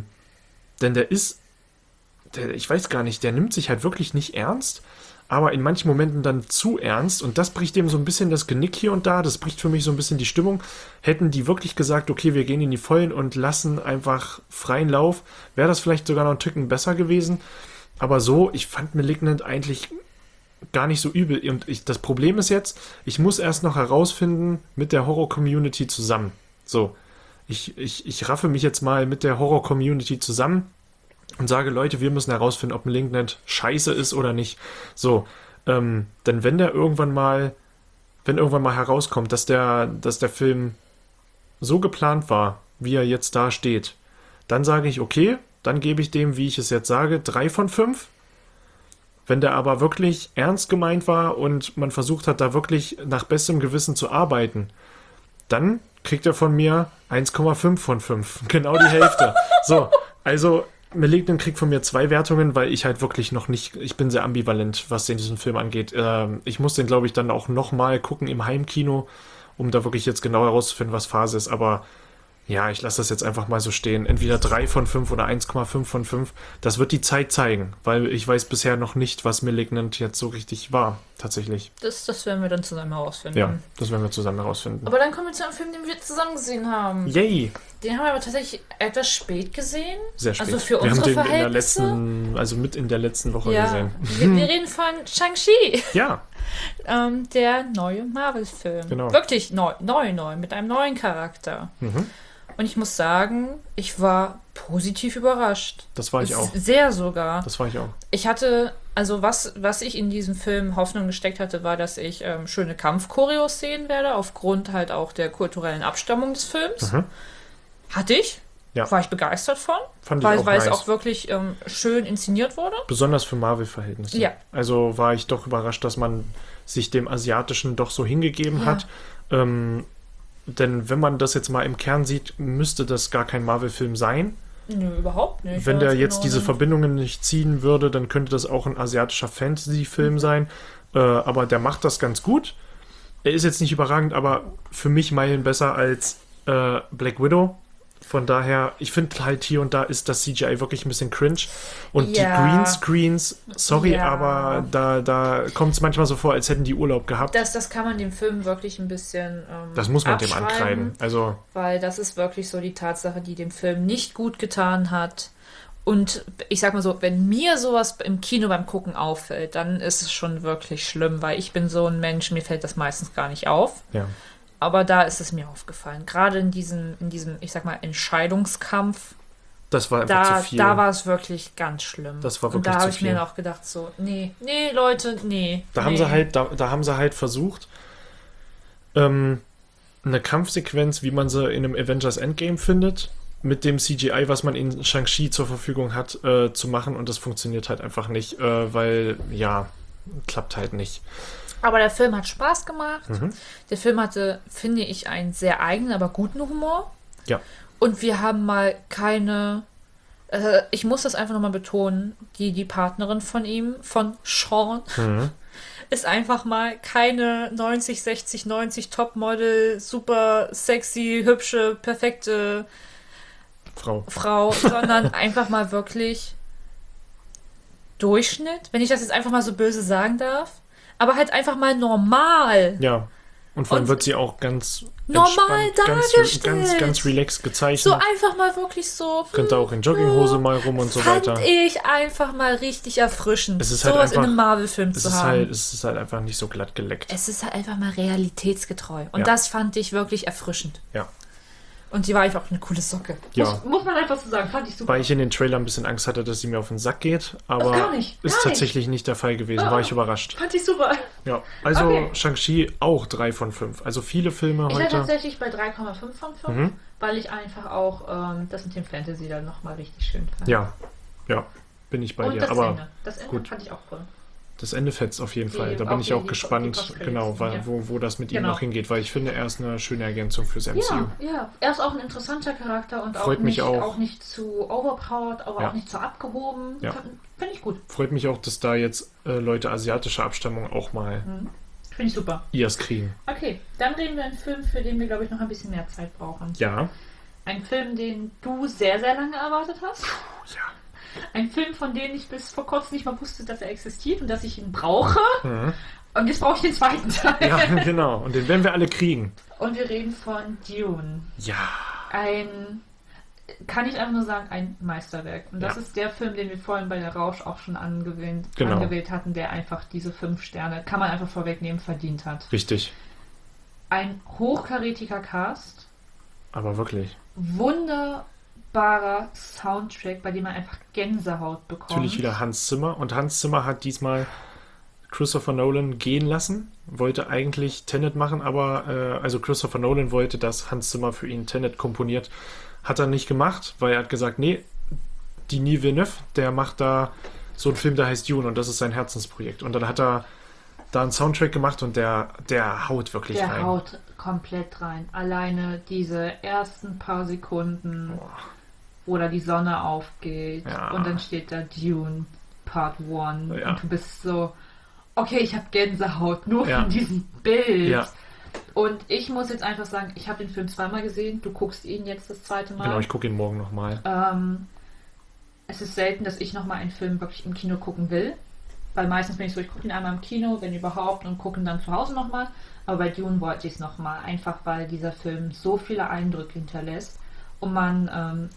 S4: ich weiß gar nicht, der nimmt sich halt wirklich nicht ernst, aber in manchen Momenten dann zu ernst und das bricht dem so ein bisschen das Genick hier und da, das bricht für mich so ein bisschen die Stimmung. Hätten die wirklich gesagt, okay, wir gehen in die Vollen und lassen einfach freien Lauf, wäre das vielleicht sogar noch ein Ticken besser gewesen, aber so, ich fand Malignant eigentlich gar nicht so übel und das Problem ist jetzt, ich muss erst noch herausfinden mit der Horror-Community zusammen. So, ich raffe mich jetzt mal mit der Horror-Community zusammen und sage, Leute, wir müssen herausfinden, ob Malignant scheiße ist oder nicht. So, denn wenn irgendwann mal herauskommt, dass der Film so geplant war, wie er jetzt da steht, dann sage ich, okay, dann gebe ich dem, wie ich es jetzt sage, 3 von 5. Wenn der aber wirklich ernst gemeint war und man versucht hat, da wirklich nach bestem Gewissen zu arbeiten, dann kriegt er von mir 1,5 von 5. Genau die Hälfte. So, also Malignant kriegt von mir 2 Wertungen, weil ich halt wirklich noch nicht, ich bin sehr ambivalent, was diesen Film angeht. Ich muss den, glaube ich, dann auch nochmal gucken im Heimkino, um da wirklich jetzt genau herauszufinden, was Phase ist, aber ja, ich lasse das jetzt einfach mal so stehen. Entweder 3 von 5 oder 1,5 von 5. Das wird die Zeit zeigen, weil ich weiß bisher noch nicht, was Malignant jetzt so richtig war, tatsächlich.
S5: Das werden wir dann zusammen herausfinden.
S4: Ja, das werden wir zusammen herausfinden.
S5: Aber dann kommen wir zu einem Film, den wir zusammen gesehen haben.
S4: Yay!
S5: Den haben wir aber tatsächlich etwas spät gesehen.
S4: Sehr spät.
S5: Also für
S4: wir
S5: unsere
S4: haben den
S5: Verhältnisse.
S4: mit in der letzten Woche
S5: Ja,
S4: gesehen.
S5: wir reden von Shang-Chi.
S4: Ja,
S5: Der neue Marvel-Film.
S4: Genau.
S5: Wirklich neu, mit einem neuen Charakter. Und ich muss sagen, ich war positiv überrascht.
S4: das war ich auch.
S5: Sehr sogar.
S4: Das war ich auch.
S5: Ich hatte, also was ich in diesem Film Hoffnung gesteckt hatte, war, dass ich schöne Kampfchoreos sehen werde, aufgrund halt auch der kulturellen Abstammung des Films. Hatte ich.
S4: Ja.
S5: War ich begeistert von.
S4: Fand ich auch
S5: weil
S4: nice.
S5: es auch wirklich schön inszeniert wurde.
S4: Besonders für Marvel-Verhältnisse.
S5: Ja.
S4: Also war ich doch überrascht, dass man sich dem Asiatischen doch so hingegeben hat. Denn wenn man das jetzt mal im Kern sieht, müsste das gar kein Marvel-Film sein.
S5: Nö, überhaupt nicht.
S4: Wenn der
S5: Also
S4: jetzt diese Verbindungen nicht ziehen würde, dann könnte das auch ein asiatischer Fantasy-Film sein. Aber der macht das ganz gut. Er ist jetzt nicht überragend, aber für mich Meilen besser als Black Widow. Von daher, ich finde halt hier und da ist das CGI wirklich ein bisschen cringe. Und
S5: Ja.
S4: die Greenscreens, sorry,
S5: Ja.
S4: aber da kommt es manchmal so vor, als hätten die Urlaub gehabt.
S5: Das kann man dem Film wirklich ein bisschen
S4: Das muss man dem
S5: abschreiben,
S4: ankreiden. Also,
S5: weil das ist wirklich so die Tatsache, die dem Film nicht gut getan hat. Und ich sag mal so, wenn mir sowas im Kino beim Gucken auffällt, dann ist es schon wirklich schlimm, weil ich bin so ein Mensch, mir fällt das meistens gar nicht auf.
S4: ja.
S5: Aber da ist es mir aufgefallen. Gerade in diesem, ich sag mal, Entscheidungskampf,
S4: Das war einfach zu viel.
S5: da war es wirklich ganz schlimm.
S4: Das war
S5: Und
S4: wirklich
S5: da
S4: zu
S5: habe ich
S4: viel.
S5: mir auch gedacht, so, nee, Leute, nee.
S4: Da
S5: nee.
S4: haben sie halt versucht, eine Kampfsequenz, wie man sie in einem Avengers Endgame findet, mit dem CGI, was man in Shang-Chi zur Verfügung hat, zu machen. Und das funktioniert halt einfach nicht, weil, ja, klappt halt nicht.
S5: Aber der Film hat Spaß gemacht. Der Film hatte, finde ich, einen sehr eigenen, aber guten Humor.
S4: Ja.
S5: Und wir haben mal keine, ich muss das einfach nochmal betonen, die Partnerin von ihm, von Sean, ist einfach mal keine 90, 60, 90 Topmodel, super sexy, hübsche, perfekte
S4: Frau.
S5: Frau, sondern einfach mal wirklich
S6: Durchschnitt, wenn ich das jetzt einfach mal so böse sagen darf. Aber halt einfach mal normal.
S4: Ja. Und vor allem
S6: Und
S4: wird sie auch ganz
S6: normal
S4: entspannt,
S6: dargestellt.
S4: ganz relaxed gezeichnet.
S6: So einfach mal wirklich so.
S4: Könnt ihr auch in Jogginghose mal rum und so
S6: fand
S4: weiter.
S6: ich einfach mal richtig erfrischend,
S4: Es ist halt
S6: sowas
S4: einfach,
S6: in einem Marvel-Film
S4: es
S6: zu
S4: ist
S6: haben.
S4: halt, es ist halt einfach nicht so glatt geleckt.
S6: Es ist halt einfach mal realitätsgetreu. Und
S4: Ja.
S6: das fand ich wirklich erfrischend.
S4: Ja.
S6: Und die war einfach eine coole Socke.
S4: Ja.
S5: Muss man einfach so sagen, fand ich super.
S4: Weil ich in den Trailer ein bisschen Angst hatte, dass sie mir auf den Sack geht, aber
S5: gar nicht,
S4: ist
S5: gar
S4: tatsächlich nicht der Fall gewesen. War ich überrascht.
S5: Fand ich super.
S4: Ja. Also
S5: Okay.
S4: Shang-Chi auch 3 von 5. Also viele Filme
S5: Ich wäre
S4: heute.
S5: tatsächlich bei 3,5 von 5, weil ich einfach auch das mit dem Fantasy dann nochmal richtig schön fand.
S4: Ja. Ja. Bin ich bei
S5: Und
S4: dir.
S5: das
S4: Aber
S5: Ende. Das Ende
S4: gut.
S5: fand ich auch cool.
S4: das Ende fetzt auf jeden Fall. Da bin
S5: auch
S4: ich auch
S5: die
S4: gespannt,
S5: Post-Credits,
S4: genau,
S5: ja.
S4: wo das mit ihm
S5: Genau.
S4: noch hingeht, weil ich finde, er ist eine schöne Ergänzung fürs MCU.
S5: Ja. Er ist auch ein interessanter Charakter und
S4: Freut mich auch.
S5: auch nicht zu overpowered, aber
S4: Ja.
S5: auch nicht zu abgehoben.
S4: Ja.
S5: Finde ich gut.
S4: Freut mich auch, dass da jetzt Leute asiatischer Abstammung auch mal
S5: Finde ich super.
S4: ihrs kriegen.
S5: Okay, dann reden wir einen Film, für den wir, glaube ich, noch ein bisschen mehr Zeit brauchen.
S4: Ja.
S5: Ein Film, den du sehr, sehr lange erwartet hast.
S4: Ja.
S5: Ein Film, von dem ich bis vor kurzem nicht mal wusste, dass er existiert und dass ich ihn brauche.
S4: Mhm.
S5: Und jetzt brauche ich den zweiten Teil.
S4: Ja, genau. Und den werden wir alle kriegen.
S5: Und wir reden von Dune.
S4: Ja.
S5: Kann ich einfach nur sagen, ein Meisterwerk. Und das
S4: Ja.
S5: ist der Film, den wir vorhin bei der Rausch auch schon
S4: Genau.
S5: angewählt hatten, der einfach diese 5 Sterne, kann man einfach vorwegnehmen, verdient hat.
S4: Richtig.
S5: Ein hochkarätiger Cast,
S4: Aber wirklich.
S5: wunderbarer Soundtrack, bei dem man einfach Gänsehaut bekommt.
S4: Natürlich wieder Hans Zimmer. Und Hans Zimmer hat diesmal Christopher Nolan gehen lassen. Wollte eigentlich Tenet machen, aber also Christopher Nolan wollte, dass Hans Zimmer für ihn Tenet komponiert. Hat er nicht gemacht, weil er hat gesagt, nee, Denis Villeneuve, der macht da so einen Film, der heißt Dune und das ist sein Herzensprojekt. Und dann hat er da einen Soundtrack gemacht und der haut wirklich
S5: Der
S4: rein.
S5: haut komplett rein. Alleine diese ersten paar Sekunden, wo da die Sonne aufgeht
S4: Ja.
S5: und dann steht da Dune Part 1
S4: Ja.
S5: und du bist so, okay, ich habe Gänsehaut nur
S4: Ja.
S5: von diesem Bild.
S4: Ja.
S5: Und ich muss jetzt einfach sagen, ich habe den Film zweimal gesehen, du guckst ihn jetzt das zweite Mal.
S4: Genau, ich gucke ihn morgen nochmal.
S5: Es ist selten, dass ich nochmal einen Film wirklich im Kino gucken will. Weil meistens bin ich so, ich gucke ihn einmal im Kino, wenn überhaupt, und gucke ihn dann zu Hause nochmal. Aber bei Dune wollte ich es nochmal, einfach weil dieser Film so viele Eindrücke hinterlässt. Und man,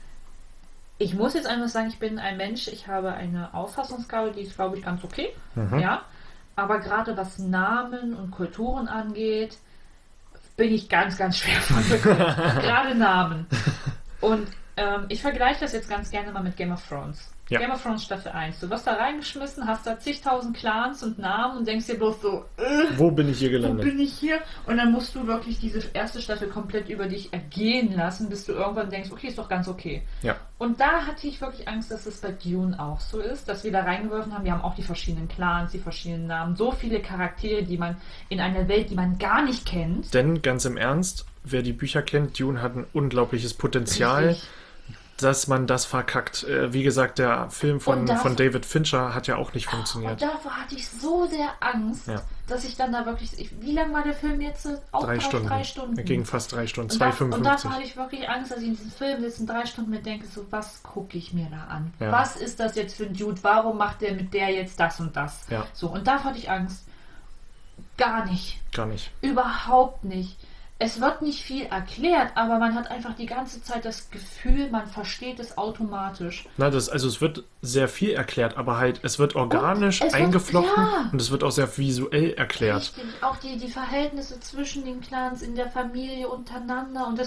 S5: ich muss jetzt einfach sagen, ich bin ein Mensch, ich habe eine Auffassungsgabe, die ist, glaube ich, ganz okay. Ja. Aber gerade was Namen und Kulturen angeht, bin ich ganz, ganz schwer von Begriff. Gerade Namen. Und ich vergleiche das jetzt ganz gerne mal mit Game of Thrones.
S4: Ja.
S5: Game of Thrones Staffel 1. Du wirst da reingeschmissen, hast da zigtausend Clans und Namen und denkst dir bloß so,
S4: Wo bin ich hier
S5: wo
S4: gelandet?
S5: bin ich hier? Und dann musst du wirklich diese erste Staffel komplett über dich ergehen lassen, bis du irgendwann denkst, okay, ist doch ganz okay.
S4: Ja.
S5: Und da hatte ich wirklich Angst, dass es bei Dune auch so ist, dass wir da reingeworfen haben, wir haben auch die verschiedenen Clans, die verschiedenen Namen, so viele Charaktere, die man in einer Welt, die man gar nicht kennt.
S4: Denn, ganz im Ernst, wer die Bücher kennt, Dune hat ein unglaubliches Potenzial,
S5: Richtig.
S4: dass man das verkackt. Wie gesagt, der Film
S5: Und
S4: von
S5: das-
S4: David Fincher hat ja auch nicht
S5: Und
S4: funktioniert.
S5: davor hatte ich so sehr Angst,
S4: Ja.
S5: dass ich dann da wirklich, wie lang war der Film jetzt? Auch
S4: 3 Stunden.
S5: 3 Stunden.
S4: Er ging fast 3 Stunden,
S5: Und davor
S4: 2,55.
S5: hatte ich wirklich Angst, dass ich in diesem Film sitze, 3 Stunden mit denke, so, was gucke ich mir da an?
S4: Ja.
S5: Was ist das jetzt für ein Dude? Warum macht der mit der jetzt das und das?
S4: Ja.
S5: So, und davor hatte ich Angst. Gar nicht.
S4: Gar nicht.
S5: Überhaupt nicht. Es wird nicht viel erklärt, aber man hat einfach die ganze Zeit das Gefühl, man versteht es automatisch.
S4: Na, also es wird sehr viel erklärt, aber halt, es wird organisch
S5: Und es wird-
S4: eingeflochten
S5: ja.
S4: und es wird auch sehr visuell erklärt.
S5: Richtig. Auch die Verhältnisse zwischen den Clans in der Familie untereinander und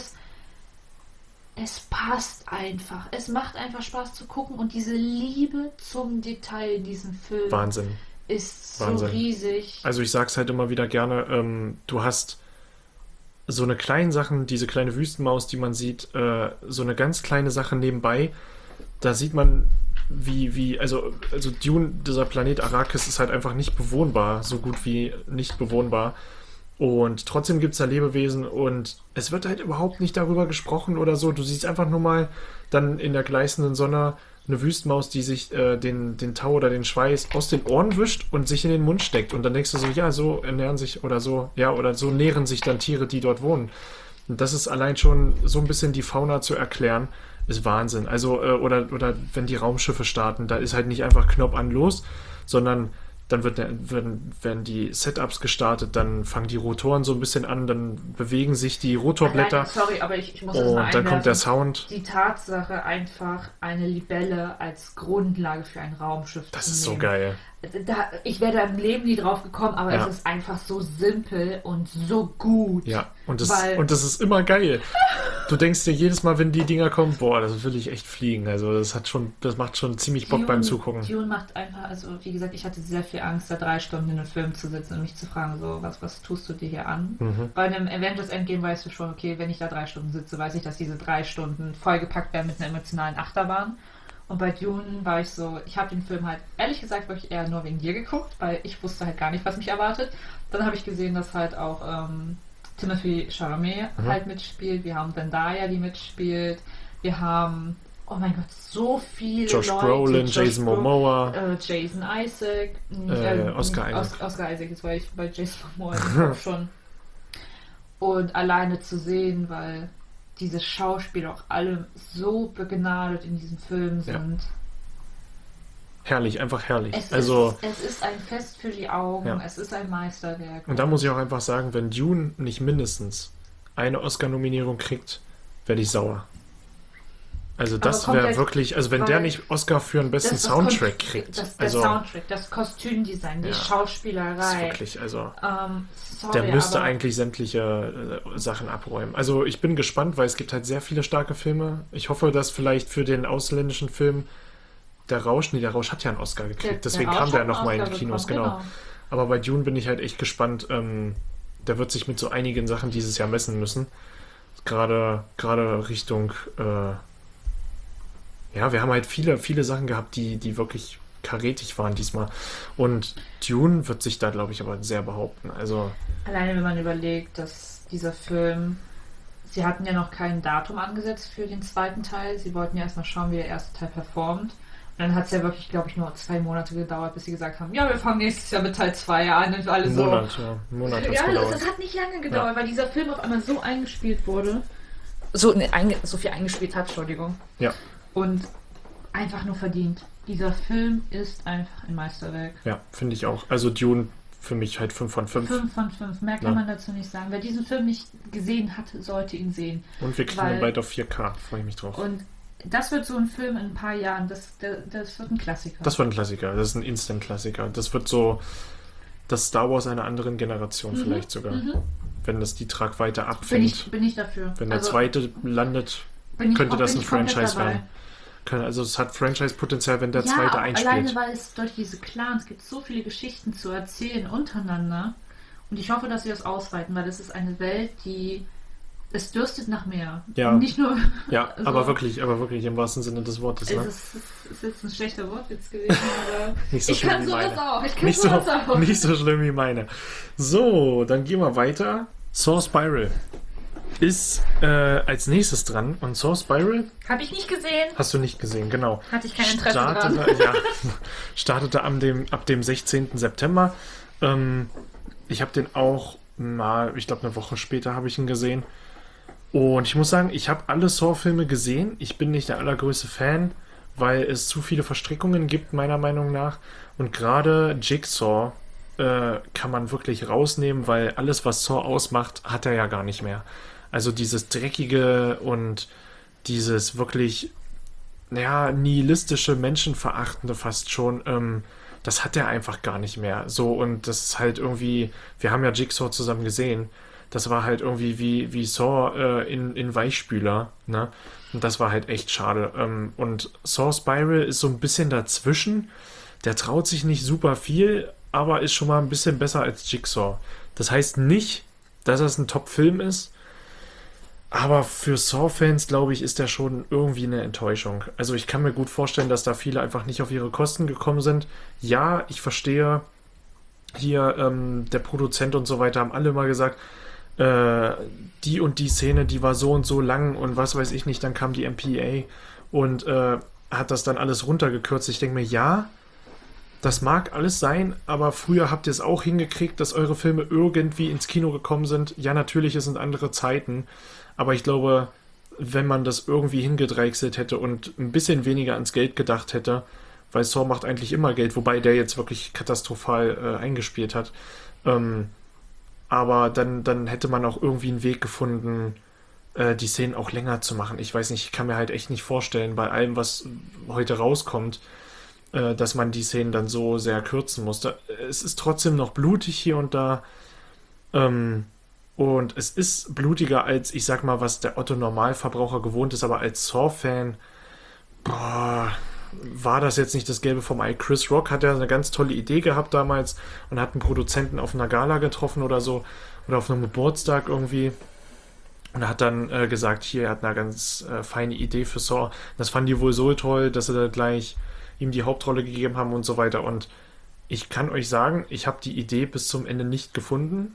S5: es passt einfach. Es macht einfach Spaß zu gucken und diese Liebe zum Detail in diesem Film
S4: Wahnsinn.
S5: ist so
S4: Wahnsinn.
S5: riesig.
S4: Also ich sag's halt immer wieder gerne, du hast so eine kleine Sachen, diese kleine Wüstenmaus, die man sieht, so eine ganz kleine Sache nebenbei, da sieht man, also Dune, dieser Planet Arrakis ist halt einfach nicht bewohnbar, so gut wie nicht bewohnbar. Und trotzdem gibt es da Lebewesen und es wird halt überhaupt nicht darüber gesprochen oder so. Du siehst einfach nur mal dann in der gleißenden Sonne eine Wüstenmaus, die sich den Tau oder den Schweiß aus den Ohren wischt und sich in den Mund steckt. Und dann denkst du so, ja, so ernähren sich oder so, ja, oder so nähren sich dann Tiere, die dort wohnen. Und das ist allein schon so ein bisschen die Fauna zu erklären, ist Wahnsinn. Also, oder wenn die Raumschiffe starten, da ist halt nicht einfach Knopf an los, sondern dann werden die Setups gestartet, dann fangen die Rotoren so ein bisschen an, dann bewegen sich die Rotorblätter.
S5: Alleine, sorry, aber ich muss das mal
S4: Und dann kommt der Sound.
S5: Die Tatsache, einfach eine Libelle als Grundlage für ein Raumschiff
S4: Das
S5: zu
S4: ist
S5: nehmen.
S4: so geil.
S5: Ich wäre da im Leben nie drauf gekommen, aber
S4: Ja.
S5: es ist einfach so simpel und so gut.
S4: Ja, und das ist immer geil. Du denkst dir jedes Mal, wenn die Dinger kommen, boah, das will ich echt fliegen. Also das macht schon ziemlich Bock beim Zugucken.
S5: Dune macht einfach, also wie gesagt, ich hatte sehr viel Angst, da 3 Stunden in einem Film zu sitzen und mich zu fragen, so, was tust du dir hier an? Bei einem Avengers Endgame weißt du schon, okay, wenn ich da 3 Stunden sitze, weiß ich, dass diese 3 Stunden vollgepackt werden mit einer emotionalen Achterbahn. Und bei Dune war ich so, ich habe den Film halt, ehrlich gesagt, wirklich eher nur wegen dir geguckt, weil ich wusste halt gar nicht, was mich erwartet. Dann habe ich gesehen, dass halt auch Timothée Chalamet halt mitspielt. Wir haben Zendaya, die mitspielt. Wir haben, oh mein Gott, so viele
S4: Josh
S5: Leute.
S4: Brolin, Jason Momoa.
S5: Jason Isaac.
S4: Oscar Isaac.
S5: Oscar Isaac, jetzt war ich bei Jason Momoa schon. Und alleine zu sehen, weil diese Schauspieler auch alle so begnadet in diesem Film sind.
S4: Herrlich, einfach herrlich.
S5: Es ist ein Fest für die Augen,
S4: Ja.
S5: es ist ein Meisterwerk.
S4: Und da muss ich auch einfach sagen, wenn Dune nicht mindestens eine Oscar-Nominierung kriegt, werde ich sauer. Also das
S5: Aber
S4: wäre
S5: komplett,
S4: wirklich, also wenn der
S5: weil
S4: nicht Oscar für den besten
S5: das
S4: Soundtrack kriegt.
S5: Der
S4: Also
S5: Soundtrack, das Kostümdesign, die
S4: Ja. das ist
S5: Schauspielerei.
S4: wirklich, also
S5: Sorry,
S4: der müsste
S5: aber
S4: eigentlich sämtliche Sachen abräumen. Also ich bin gespannt, weil es gibt halt sehr viele starke Filme. Ich hoffe, dass vielleicht für den ausländischen Film der Rausch hat ja einen Oscar gekriegt, deswegen
S5: Rausch
S4: kam der
S5: hat einen
S4: nochmal in die
S5: Oscar
S4: Kinos,
S5: bekommen,
S4: genau. Aber bei Dune bin ich halt echt gespannt. Der wird sich mit so einigen Sachen dieses Jahr messen müssen. Gerade Richtung, ja, wir haben halt viele Sachen gehabt, die wirklich karätig waren diesmal. Und Dune wird sich da, glaube ich, aber sehr behaupten. Also,
S5: Alleine wenn man überlegt, dass dieser Film, sie hatten ja noch kein Datum angesetzt für den zweiten Teil. Sie wollten ja erstmal schauen, wie der erste Teil performt. Und dann hat es ja wirklich, glaube ich, nur 2 Monate gedauert, bis sie gesagt haben, ja, wir fangen nächstes Jahr mit Teil 2 an und alle
S4: einen
S5: so.
S4: Monat hat es
S5: Ja,
S4: gedauert.
S5: das hat nicht lange gedauert, weil dieser Film auf einmal so eingespielt wurde. So viel eingespielt hat, Entschuldigung.
S4: Ja,
S5: Und einfach nur verdient. Dieser Film ist einfach ein Meisterwerk.
S4: ja, finde ich auch. Also Dune für mich halt 5 von 5.
S5: 5 von 5. Mehr kann man dazu nicht sagen. Wer diesen Film nicht gesehen hat, sollte ihn sehen.
S4: Und wir kriegen
S5: Weil-
S4: ihn bald auf 4K, freue ich mich drauf.
S5: Und das wird so ein Film in ein paar Jahren, das wird ein Klassiker.
S4: Das wird ein Klassiker, das ist ein Instant-Klassiker. Das wird so das Star Wars einer anderen Generation vielleicht sogar. Wenn das die Tragweite
S5: bin
S4: abfängt.
S5: ich dafür.
S4: Wenn der
S5: Also,
S4: zweite landet, könnte das ein Franchise werden. Also es hat Franchise-Potenzial, wenn der
S5: Ja,
S4: zweite
S5: auch
S4: einspielt.
S5: alleine, weil es durch diese Clans gibt so viele Geschichten zu erzählen untereinander. Und ich hoffe, dass sie das ausweiten, weil das ist eine Welt, es dürstet nach mehr.
S4: Ja.
S5: Und nicht nur.
S4: Ja,
S5: so,
S4: aber wirklich im wahrsten Sinne des Wortes. Ne?
S5: Es ist jetzt ein schlechter Wortwitz gewesen, aber
S4: Nicht so
S5: ich
S4: schlimm
S5: kann
S4: wie
S5: sowas
S4: meine.
S5: auch. Ich kann
S4: Nicht so,
S5: sowas auch.
S4: nicht so schlimm wie meine. So, dann gehen wir weiter. Saw Spiral ist als nächstes dran. Und Saw Spiral
S5: Habe ich nicht gesehen.
S4: hast du nicht gesehen, genau.
S5: Hatte ich kein Interesse dran.
S4: Startete ab dem 16. September. Ich habe den auch ich glaube eine Woche später habe ich ihn gesehen. Und ich muss sagen, ich habe alle Saw-Filme gesehen. Ich bin nicht der allergrößte Fan, weil es zu viele Verstrickungen gibt, meiner Meinung nach. Und gerade Jigsaw kann man wirklich rausnehmen, weil alles, was Saw ausmacht, hat er ja gar nicht mehr. Also dieses Dreckige und dieses wirklich, nihilistische, menschenverachtende fast schon, das hat er einfach gar nicht mehr. So, und das ist halt irgendwie, wir haben ja Jigsaw zusammen gesehen, das war halt irgendwie wie Saw in Weichspüler, ne? Und das war halt echt schade. Und Saw Spiral ist so ein bisschen dazwischen. Der traut sich nicht super viel, aber ist schon mal ein bisschen besser als Jigsaw. Das heißt nicht, dass das ein Top-Film ist, aber für Saw-Fans, glaube ich, ist der schon irgendwie eine Enttäuschung. Also ich kann mir gut vorstellen, dass da viele einfach nicht auf ihre Kosten gekommen sind. Ja, ich verstehe, hier der Produzent und so weiter haben alle mal gesagt, die und die Szene, die war so und so lang und was weiß ich nicht, dann kam die MPA und hat das dann alles runtergekürzt. Ich denke mir, ja, das mag alles sein, aber früher habt ihr es auch hingekriegt, dass eure Filme irgendwie ins Kino gekommen sind. Ja, natürlich, es sind andere Zeiten, aber ich glaube, wenn man das irgendwie hingedreichselt hätte und ein bisschen weniger ans Geld gedacht hätte, weil Saw macht eigentlich immer Geld, wobei der jetzt wirklich katastrophal eingespielt hat. Aber dann hätte man auch irgendwie einen Weg gefunden, die Szenen auch länger zu machen. Ich weiß nicht, ich kann mir halt echt nicht vorstellen, bei allem, was heute rauskommt, dass man die Szenen dann so sehr kürzen musste. Es ist trotzdem noch blutig hier und da. Und es ist blutiger als, ich sag mal, was der Otto-Normalverbraucher gewohnt ist, aber als Saw-Fan, war das jetzt nicht das Gelbe vom Ei. Chris Rock hat ja eine ganz tolle Idee gehabt damals und hat einen Produzenten auf einer Gala getroffen oder so, oder auf einem Geburtstag irgendwie. Und er hat dann gesagt, hier, er hat eine ganz feine Idee für Saw. Das fanden die wohl so toll, dass sie da gleich ihm die Hauptrolle gegeben haben und so weiter. Und ich kann euch sagen, ich habe die Idee bis zum Ende nicht gefunden,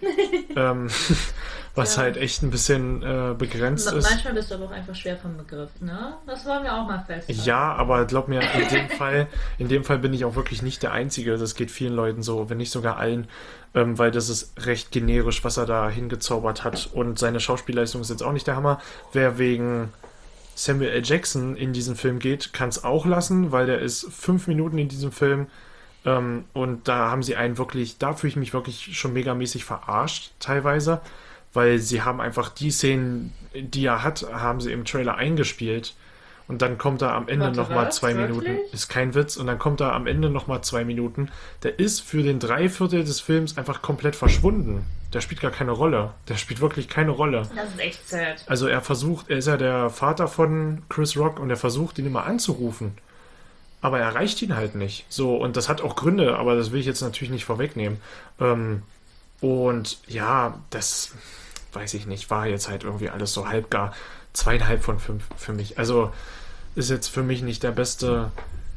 S4: was halt echt ein bisschen begrenzt ist.
S6: Manchmal bist du aber auch einfach schwer vom Begriff, ne? Das wollen wir auch mal festhalten.
S4: Ja, aber glaub mir, in dem Fall bin ich auch wirklich nicht der Einzige. Das geht vielen Leuten so, wenn nicht sogar allen, weil das ist recht generisch, was er da hingezaubert hat. Und seine Schauspielleistung ist jetzt auch nicht der Hammer. Wer wegen Samuel L. Jackson in diesen Film geht, kann es auch lassen, weil der ist 5 Minuten in diesem Film. Und da haben sie einen wirklich, da fühle ich mich wirklich schon megamäßig verarscht, teilweise, weil sie haben einfach die Szenen, die er hat, haben sie im Trailer eingespielt und dann kommt da am Ende nochmal 2 Minuten, ist kein Witz, und dann kommt da am Ende nochmal 2 Minuten, der ist für den 3/4 des Films einfach komplett verschwunden. Der spielt gar keine Rolle, der spielt wirklich keine Rolle.
S6: Das ist echt sad.
S4: Also er ist ja der Vater von Chris Rock und er versucht, ihn immer anzurufen. Aber er erreicht ihn halt nicht. So, und das hat auch Gründe, aber das will ich jetzt natürlich nicht vorwegnehmen. Und ja, das weiß ich nicht, war jetzt halt irgendwie alles so halbgar. 2,5 von 5 für mich. Also ist jetzt für mich nicht der beste.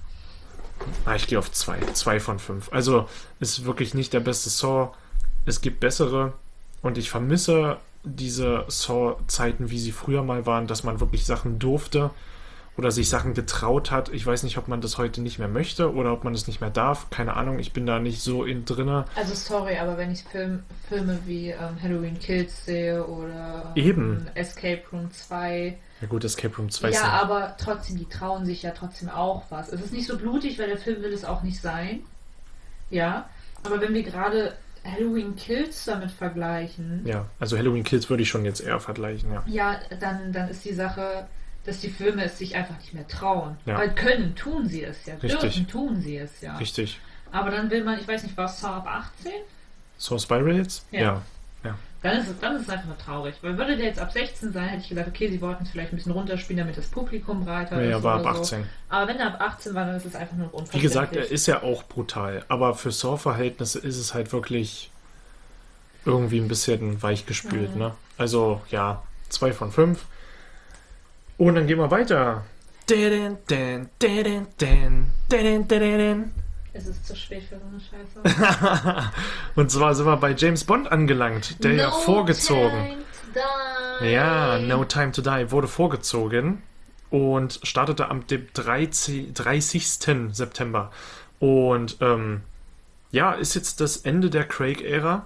S4: Ich gehe auf 2. 2 von 5. Also ist wirklich nicht der beste Saw. Es gibt bessere. Und ich vermisse diese Saw-Zeiten, wie sie früher mal waren, dass man wirklich Sachen durfte oder sich Sachen getraut hat. Ich weiß nicht, ob man das heute nicht mehr möchte oder ob man es nicht mehr darf. Keine Ahnung, ich bin da nicht so drinne.
S6: Also sorry, aber wenn ich Filme wie Halloween Kills sehe oder
S4: Eben.
S6: Escape Room 2.
S4: Ja gut, Escape Room 2 ist
S6: ja, aber trotzdem, die trauen sich ja trotzdem auch was. Es ist nicht so blutig, weil der Film will es auch nicht sein. Ja, aber wenn wir gerade Halloween Kills damit vergleichen.
S4: Ja, also Halloween Kills würde ich schon jetzt eher vergleichen, ja.
S6: Ja, dann ist die Sache, dass die Filme es sich einfach nicht mehr trauen.
S4: Ja.
S6: Weil können, tun sie es ja.
S4: Richtig.
S6: Dürfen, tun sie es ja.
S4: Richtig.
S6: Aber dann will man, ich weiß nicht, was, Saw ab 18?
S4: Saw Spiral jetzt?
S6: Ja.
S4: Ja.
S6: Dann ist es einfach nur traurig. Weil würde der jetzt ab 16 sein, hätte ich gesagt, okay, sie wollten es vielleicht ein bisschen runterspielen, damit das Publikum breiter ist.
S4: Ja, war ab
S6: oder
S4: 18.
S6: So. Aber wenn er ab 18 war, dann ist es einfach nur unverständlich.
S4: Wie gesagt, er ist ja auch brutal. Aber für Saw-Verhältnisse ist es halt wirklich irgendwie ein bisschen weichgespült, ne? Also, ja, 2 von 5. Und dann gehen wir weiter.
S6: Es ist zu spät für so eine Scheiße.
S4: Und zwar sind wir bei James Bond angelangt, der ja vorgezogen.
S6: Time to die.
S4: Ja, No Time to Die wurde vorgezogen und startete am dem 30. September. Und ja, ist jetzt das Ende der Craig-Ära.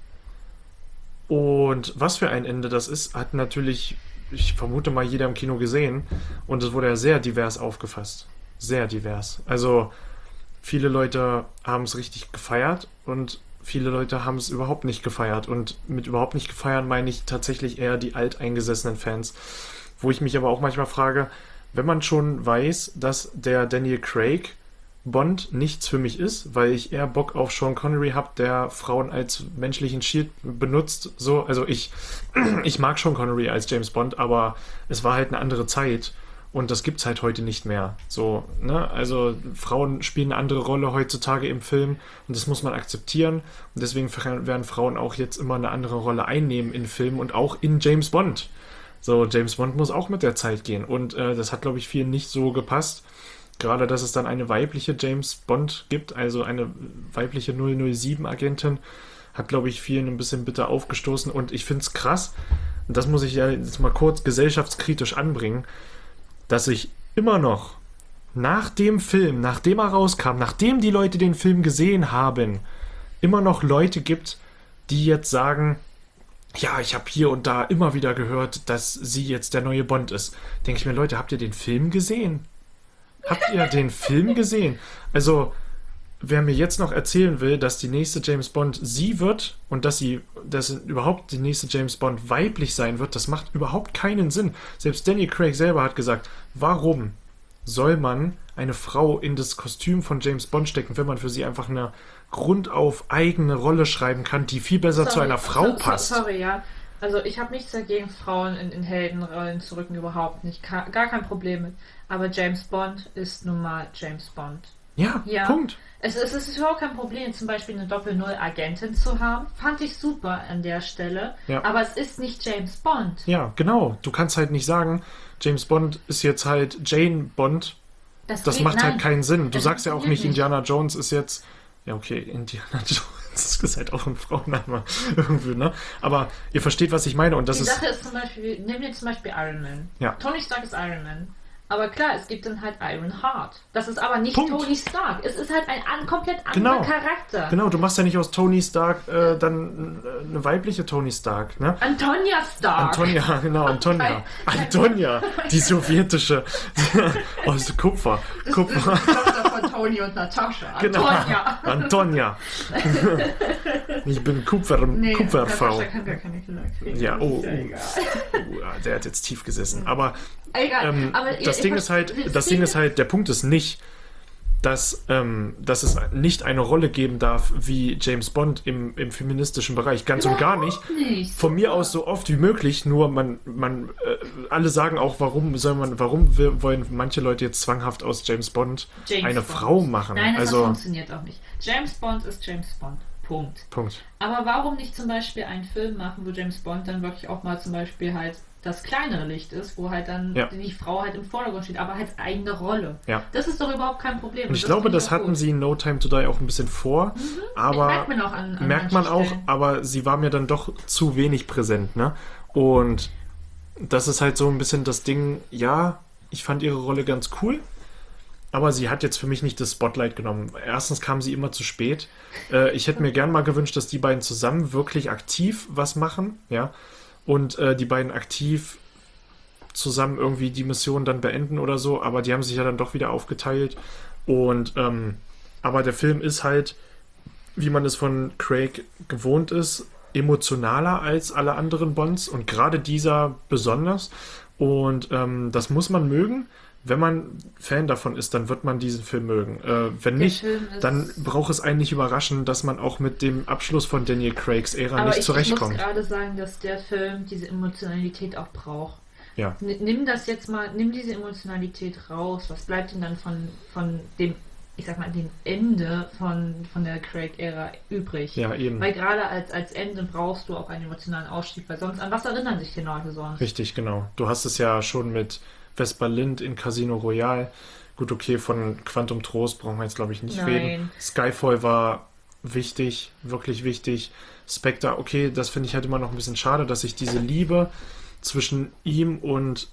S4: Und was für ein Ende das ist, hat natürlich, ich vermute mal, jeder im Kino gesehen. Und es wurde ja sehr divers aufgefasst. Sehr divers. Also viele Leute haben es richtig gefeiert und viele Leute haben es überhaupt nicht gefeiert. Und mit überhaupt nicht gefeiern meine ich tatsächlich eher die alteingesessenen Fans. Wo ich mich aber auch manchmal frage, wenn man schon weiß, dass der Daniel Craig Bond nichts für mich ist, weil ich eher Bock auf Sean Connery habe, der Frauen als menschlichen Shield benutzt. So, also ich mag Sean Connery als James Bond, aber es war halt eine andere Zeit und das gibt's halt heute nicht mehr. So, ne? Also Frauen spielen eine andere Rolle heutzutage im Film und das muss man akzeptieren und deswegen werden Frauen auch jetzt immer eine andere Rolle einnehmen in Filmen und auch in James Bond. So, James Bond muss auch mit der Zeit gehen und das hat, glaube ich, vielen nicht so gepasst. Gerade, dass es dann eine weibliche James Bond gibt, also eine weibliche 007-Agentin, hat, glaube ich, vielen ein bisschen bitter aufgestoßen. Und ich finde es krass, und das muss ich ja jetzt mal kurz gesellschaftskritisch anbringen, dass sich immer noch nach dem Film, nachdem er rauskam, nachdem die Leute den Film gesehen haben, immer noch Leute gibt, die jetzt sagen, ja, ich habe hier und da immer wieder gehört, dass sie jetzt der neue Bond ist. Denke ich mir, Leute, habt ihr den Film gesehen? Habt ihr den Film gesehen? Also, wer mir jetzt noch erzählen will, dass die nächste James Bond sie wird und dass überhaupt die nächste James Bond weiblich sein wird, das macht überhaupt keinen Sinn. Selbst Daniel Craig selber hat gesagt, warum soll man eine Frau in das Kostüm von James Bond stecken, wenn man für sie einfach eine grundauf eigene Rolle schreiben kann, die viel besser zu einer Frau passt.
S6: Sorry, ja. Also ich habe nichts dagegen, Frauen in Heldenrollen zu rücken, überhaupt nicht. Gar kein Problem mit. Aber James Bond ist nun mal James Bond.
S4: Ja, Punkt.
S6: Es ist überhaupt kein Problem, zum Beispiel eine Doppel-Null-Agentin zu haben. Fand ich super an der Stelle.
S4: Ja.
S6: Aber es ist nicht James Bond.
S4: Ja, genau. Du kannst halt nicht sagen, James Bond ist jetzt halt Jane Bond. Das macht halt keinen Sinn. Du sagst ja auch nicht, Indiana Jones ist jetzt... Ja, okay, Indiana Jones ist halt auch ein Frauenname irgendwie, ne? Aber ihr versteht, was ich meine. Und das
S6: Die Sache ist zum Beispiel, nehmen wir zum Beispiel Iron Man.
S4: Ja.
S6: Tony Stark ist Iron Man. Aber klar, es gibt dann halt Iron Heart. Das ist aber nicht
S4: Punkt.
S6: Tony Stark. Es ist halt ein komplett anderer Charakter.
S4: Genau, du machst ja nicht aus Tony Stark dann eine weibliche Tony Stark, ne?
S6: Antonia Stark.
S4: Antonia, genau, Antonia. Antonia, die sowjetische aus Kupfer.
S6: Das ist die Tochter von Tony und Natascha. Antonia.
S4: Genau. Antonia. Ich bin Kupferfrau.
S6: Natascha kann gar keine Kinder kriegen.
S4: Ja,
S6: Das ist ja egal.
S4: Der hat jetzt tief gesessen. Aber
S6: Egal. Aber
S4: das Ding ist halt, der Punkt ist nicht, dass es nicht eine Rolle geben darf wie James Bond im feministischen Bereich. Ganz und gar nicht. Von mir aus so oft wie möglich, nur alle sagen auch, warum wollen manche Leute jetzt zwanghaft aus James Bond eine Frau machen?
S6: Nein, das
S4: also,
S6: funktioniert auch nicht. James Bond ist James Bond. Punkt. Aber warum nicht zum Beispiel einen Film machen, wo James Bond dann wirklich auch mal zum Beispiel halt das kleinere Licht ist, wo halt dann die Frau halt im Vordergrund steht, aber halt eigene Rolle.
S4: Ja.
S6: Das ist doch überhaupt kein Problem.
S4: Und ich glaube, das hatten sie in No Time to Die auch ein bisschen vor, aber
S6: merkt man auch an
S4: merkt man auch, aber sie war mir dann doch zu wenig präsent, ne? Und das ist halt so ein bisschen das Ding, ja, ich fand ihre Rolle ganz cool, aber sie hat jetzt für mich nicht das Spotlight genommen. Erstens kam sie immer zu spät. Ich hätte mir gern mal gewünscht, dass die beiden zusammen wirklich aktiv was machen, ja, und die beiden aktiv zusammen irgendwie die Mission dann beenden oder so, aber die haben sich ja dann doch wieder aufgeteilt und aber der Film ist halt, wie man es von Craig gewohnt ist, emotionaler als alle anderen Bonds und gerade dieser besonders und das muss man mögen. Wenn man Fan davon ist, dann wird man diesen Film mögen. Wenn nicht, dann braucht es einen nicht überraschen, dass man auch mit dem Abschluss von Daniel Craigs Ära nicht zurechtkommt.
S6: Ich muss gerade sagen, dass der Film diese Emotionalität auch braucht.
S4: Ja.
S6: Nimm diese Emotionalität raus. Was bleibt denn dann von dem, ich sag mal, dem Ende von der Craig-Ära übrig?
S4: Ja, eben.
S6: Weil gerade als Ende brauchst du auch einen emotionalen Ausstieg, weil sonst an was erinnern sich die Leute sonst?
S4: Richtig, genau. Du hast es ja schon mit Vesper Lind in Casino Royale. Gut, okay, von Quantum Trost brauchen wir jetzt, glaube ich, nicht reden. Skyfall war wichtig, wirklich wichtig. Spectre, okay, das finde ich halt immer noch ein bisschen schade, dass ich diese Liebe zwischen ihm und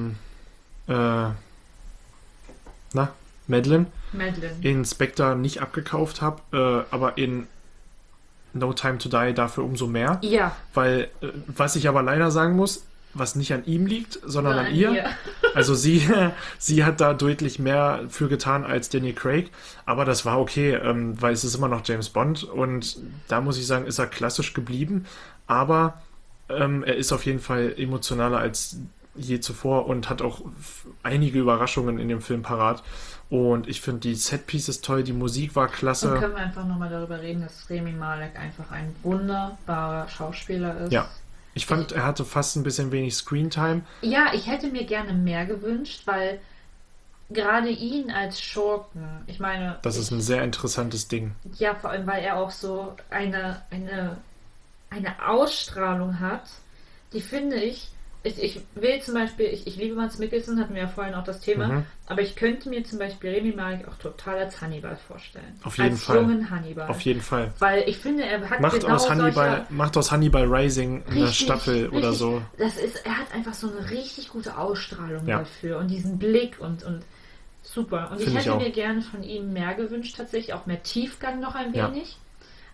S4: Madeleine in Spectre nicht abgekauft habe, aber in No Time to Die dafür umso mehr.
S6: Ja.
S4: Weil, was ich aber leider sagen muss, was nicht an ihm liegt, sondern an ihr. Also sie hat da deutlich mehr für getan als Daniel Craig, aber das war okay, weil es ist immer noch James Bond und da muss ich sagen, ist er klassisch geblieben, aber er ist auf jeden Fall emotionaler als je zuvor und hat auch einige Überraschungen in dem Film parat. Und ich finde die Setpieces toll, die Musik war klasse.
S6: Und können wir einfach nochmal darüber reden, dass Rami Malek einfach ein wunderbarer Schauspieler ist.
S4: Ja. Ich fand, er hatte fast ein bisschen wenig Screentime.
S6: Ja, ich hätte mir gerne mehr gewünscht, weil gerade ihn als Schurken, ich meine...
S4: Das ist ein sehr interessantes Ding.
S6: Ja, vor allem, weil er auch so eine Ausstrahlung hat, die finde ich will zum Beispiel, ich liebe Mads Mikkelsen, hatten wir ja vorhin auch das Thema, aber ich könnte mir zum Beispiel Rami Malek auch total als Hannibal vorstellen.
S4: Auf jeden
S6: als
S4: Fall.
S6: Jungen Hannibal.
S4: Auf jeden Fall.
S6: Weil ich finde, er hat
S4: macht aus Hannibal Rising eine
S6: richtig,
S4: Staffel oder so.
S6: Er hat einfach so eine richtig gute Ausstrahlung dafür und diesen Blick und super. Und ich hätte mir gerne von ihm mehr gewünscht, tatsächlich auch mehr Tiefgang noch ein wenig.